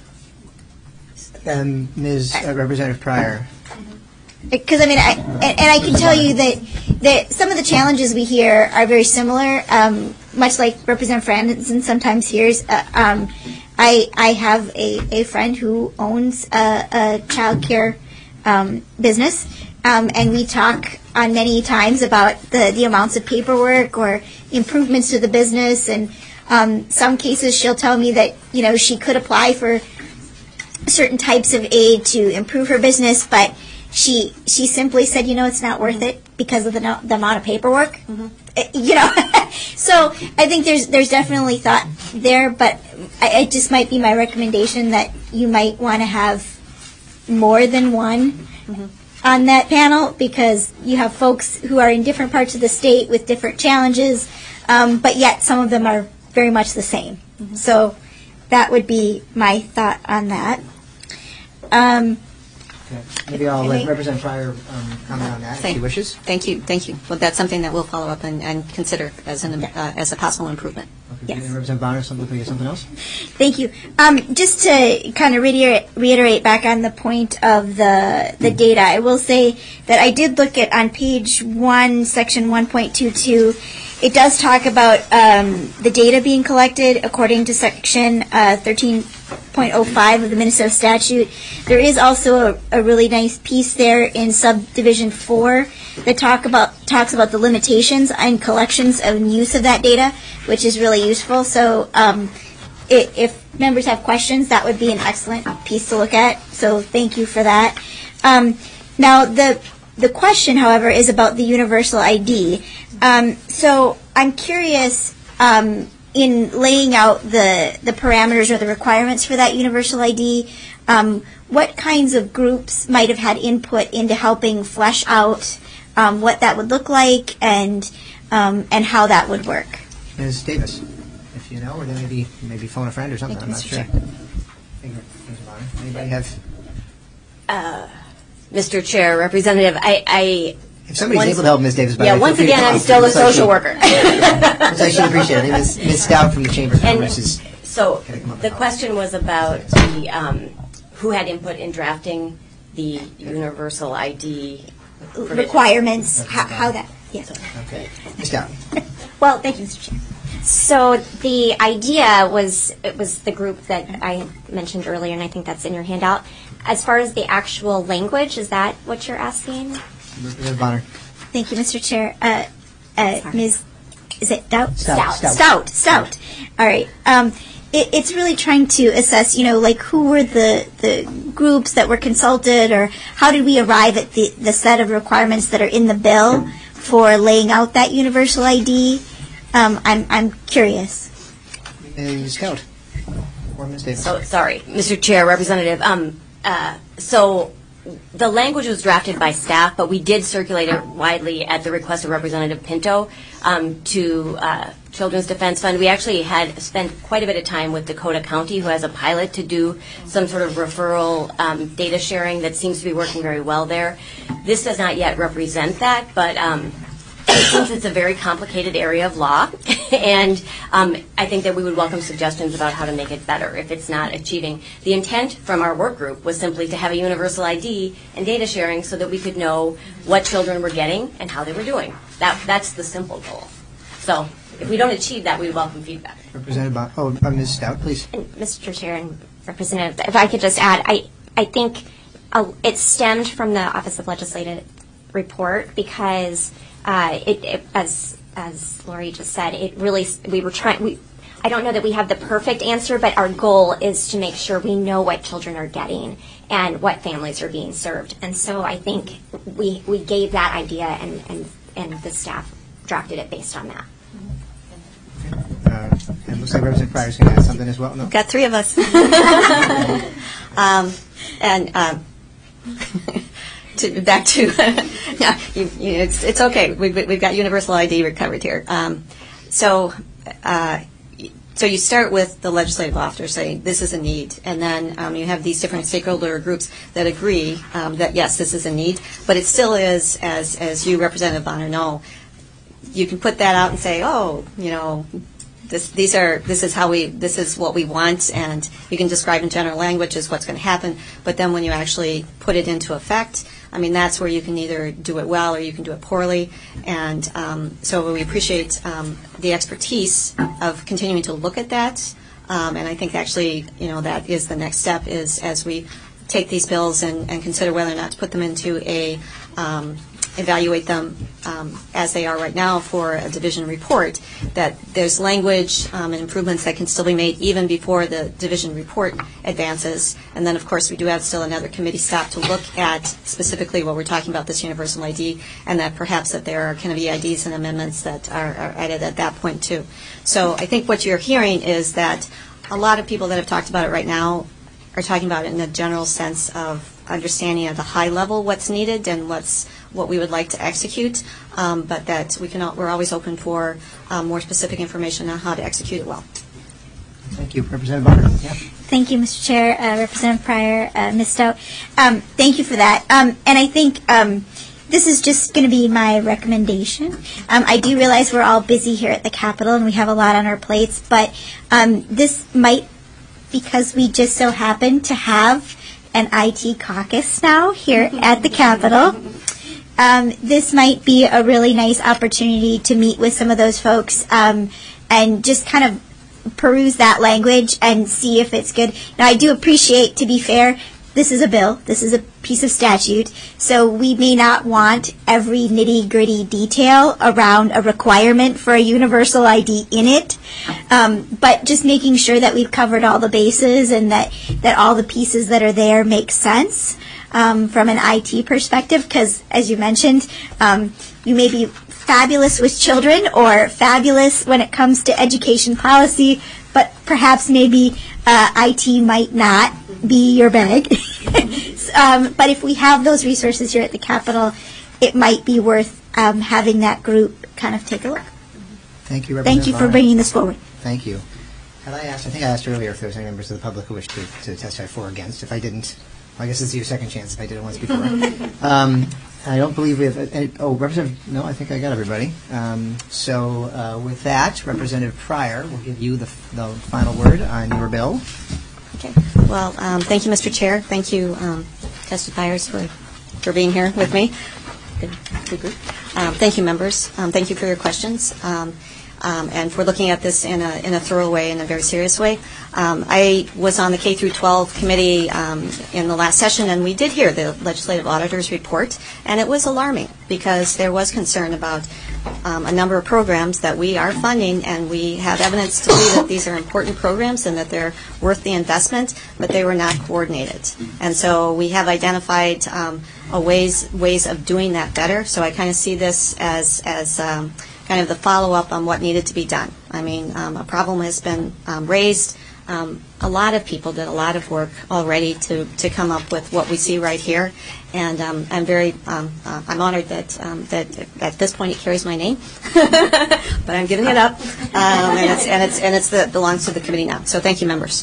Ms. Representative Pryor. Because, I mean, I can tell you that some of the challenges we hear are very similar, much like Representative Franson sometimes hears. I have a friend who owns a child care business, and we talk on many times about the amounts of paperwork or improvements to the business, and some cases she'll tell me that, you know, she could apply for certain types of aid to improve her business, but she simply said, you know, it's not worth it because of the amount of paperwork. You know, So I think there's definitely thought there, but it just might be my recommendation that you might want to have more than one on that panel, because you have folks who are in different parts of the state with different challenges, but yet some of them are very much the same. So that would be my thought on that. Maybe I'll let Representative Pryor comment on that if she wishes. Thank you. Well, that's something that we'll follow up and consider as a possible improvement. Okay. And Representative Bonner, something else? Thank you. Just to kind of reiterate back on the point of the data, I will say that I did look at on page 1, section 1.22. It does talk about the data being collected according to section 13.05 of the Minnesota statute. There is also a really nice piece there in subdivision 4 that talks about the limitations and collections and use of that data, which is really useful. So if members have questions, that would be an excellent piece to look at. So thank you for that. Now the question, however, is about the universal ID. So I'm curious, in laying out the parameters or the requirements for that universal ID, what kinds of groups might have had input into helping flesh out what that would look like and how that would work? Ms. Davis, if you know, or then maybe phone a friend or something. I'm not sure. Anybody have? Mr. Chair, Representative, if somebody's able to help Ms. Davis, once again, I'm still a social worker. Which I should appreciate. I think Ms. Stout from the Chamber of Commerce is. So the question was about who had input in drafting the universal ID requirements. How that? Yes. Okay, Ms. Stout. Well, thank you, Mr. Chair. So the idea was the group that I mentioned earlier, and I think that's in your handout. As far as the actual language, is that what you're asking? Representative Bonner. Thank you, Mr. Chair. Ms. Is it Stout? Stout. All right. It's really trying to assess, like who were the groups that were consulted, or how did we arrive at the set of requirements that are in the bill for laying out that universal ID? I'm curious. Ms. Stout. Or Ms. Davis. So sorry, Mr. Chair, Representative. So the language was drafted by staff, but we did circulate it widely at the request of Representative Pinto to Children's Defense Fund. We actually had spent quite a bit of time with Dakota County, who has a pilot to do some sort of referral data sharing that seems to be working very well there. This does not yet represent that, but since it's a very complicated area of law, and I think that we would welcome suggestions about how to make it better if it's not achieving. The intent from our work group was simply to have a universal ID and data sharing so that we could know what children were getting and how they were doing. That's the simple goal. So if we don't achieve that, we would welcome feedback. Representative Ms. Stout, please. And Mr. Chair and Representative, if I could just add, I think it stemmed from the Office of Legislative report because as Lori just said, I don't know that we have the perfect answer, but our goal is to make sure we know what children are getting and what families are being served. And so I think we gave that idea and the staff drafted it based on that. And looks like Representative Pryor is going to add something as well. No? Got three of us. Back to yeah, it's okay. We've got universal ID recovered here. So you start with the legislative officer saying this is a need, and then you have these different stakeholder groups that agree that yes, this is a need, but it still is, as you, Representative Bonner, know, you can put that out and say, oh, this is what we want, and you can describe in general language as what's going to happen. But then when you actually put it into effect, I mean, that's where you can either do it well or you can do it poorly. And so we appreciate the expertise of continuing to look at that. And I think actually, that is the next step is as we take these bills and consider whether or not to put them into a evaluate them as they are right now for a division report, that there's language and improvements that can still be made even before the division report advances. And then, of course, we do have still another committee staff to look at specifically what we're talking about, this universal ID, and that perhaps that there are going to be IDs and amendments that are added at that point, too. So I think what you're hearing is that a lot of people that have talked about it right now are talking about it in the general sense of understanding at the high level what's needed and what we would like to execute, but that we're always open for more specific information on how to execute it well. Thank you. Representative Bonner. Yeah. Thank you, Mr. Chair. Representative Pryor, Ms. Stout. Thank you for that. And I think this is just going to be my recommendation. I do realize we're all busy here at the Capitol and we have a lot on our plates, but this might, because we just so happen to have an IT caucus now here at the Capitol, this might be a really nice opportunity to meet with some of those folks and just kind of peruse that language and see if it's good. Now, I do appreciate, to be fair, this is a bill. This is a piece of statute. So we may not want every nitty-gritty detail around a requirement for a universal ID in it. But just making sure that we've covered all the bases and that all the pieces that are there make sense from an IT perspective. Because, as you mentioned, you may be fabulous with children or fabulous when it comes to education policy, but perhaps maybe IT might not be your bag. But if we have those resources here at the Capitol, it might be worth having that group kind of take a look. Thank you, Representative Thank you for Bonner. bringing this forward. Thank you. I think I asked earlier if there was any members of the public who wished to testify for or against. If I didn't, well, I guess this is your second chance if I did it once before. I don't believe we have Representative, no, I think I got everybody. So with that, Representative Pryor will give you the final word on your bill. Okay. Well, thank you, Mr. Chair. Thank you, testifiers, for being here with me. Good group. Thank you, members. Thank you for your questions and for looking at this in a thorough way, in a very serious way. I was on the K through 12 committee in the last session, and we did hear the legislative auditor's report, and it was alarming because there was concern about a number of programs that we are funding, and we have evidence to see that these are important programs and that they're worth the investment, but they were not coordinated. And so we have identified ways of doing that better. So I kind of see this as kind of the follow-up on what needed to be done. I mean, a problem has been raised. A lot of people did a lot of work already to come up with what we see right here, and I'm very I'm honored that at this point it carries my name, but I'm giving it up, and it belongs to the committee now. So thank you, members.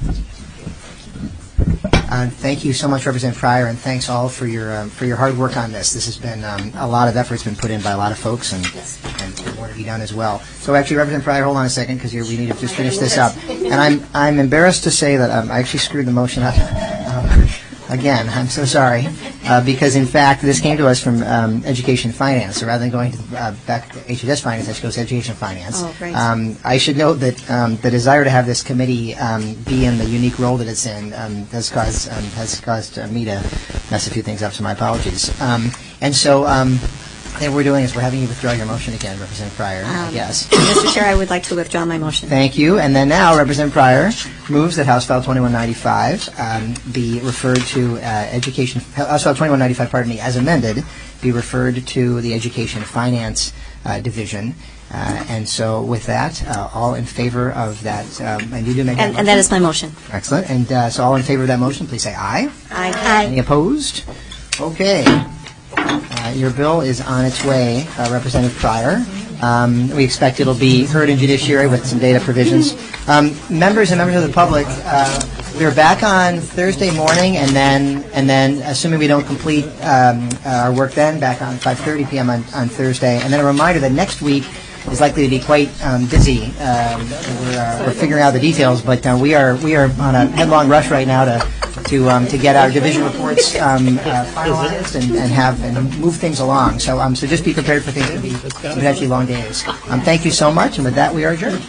Thank you so much, Representative Pryor, and thanks all for your hard work on this. This has been a lot of effort's been put in by a lot of folks, and more to be done as well. So actually, Representative Pryor, hold on a second, because we need to just finish this up. And I'm embarrassed to say that I actually screwed the motion up. Again, I'm so sorry, because in fact this came to us from Education Finance. So rather than going to back to HHS Finance, I should go to Education Finance. Oh, great. I should note that the desire to have this committee be in the unique role that it's in has caused me to mess a few things up. So my apologies. And so. I think what we're doing is we're having you withdraw your motion again, Representative Pryor, I guess. Mr. Chair, I would like to withdraw my motion. Thank you. And then now, Representative Pryor moves that House File 2195 be referred to House File 2195, pardon me, as amended, be referred to the Education Finance Division. And so with that, all in favor of that, and you do make that motion? And that is my motion. Excellent. And so all in favor of that motion, please say aye. Aye. Any opposed? Okay. Your bill is on its way, Representative Pryor. We expect it'll be heard in judiciary with some data provisions. Members and members of the public, we're back on Thursday morning, and then assuming we don't complete our work then, back on 5:30 p.m. on Thursday. And then a reminder that next week is likely to be quite busy. We're figuring out the details, but we are on a headlong rush right now to get our division reports finalized and move things along. So just be prepared for things to be potentially long days. Thank you so much, and with that, we are adjourned.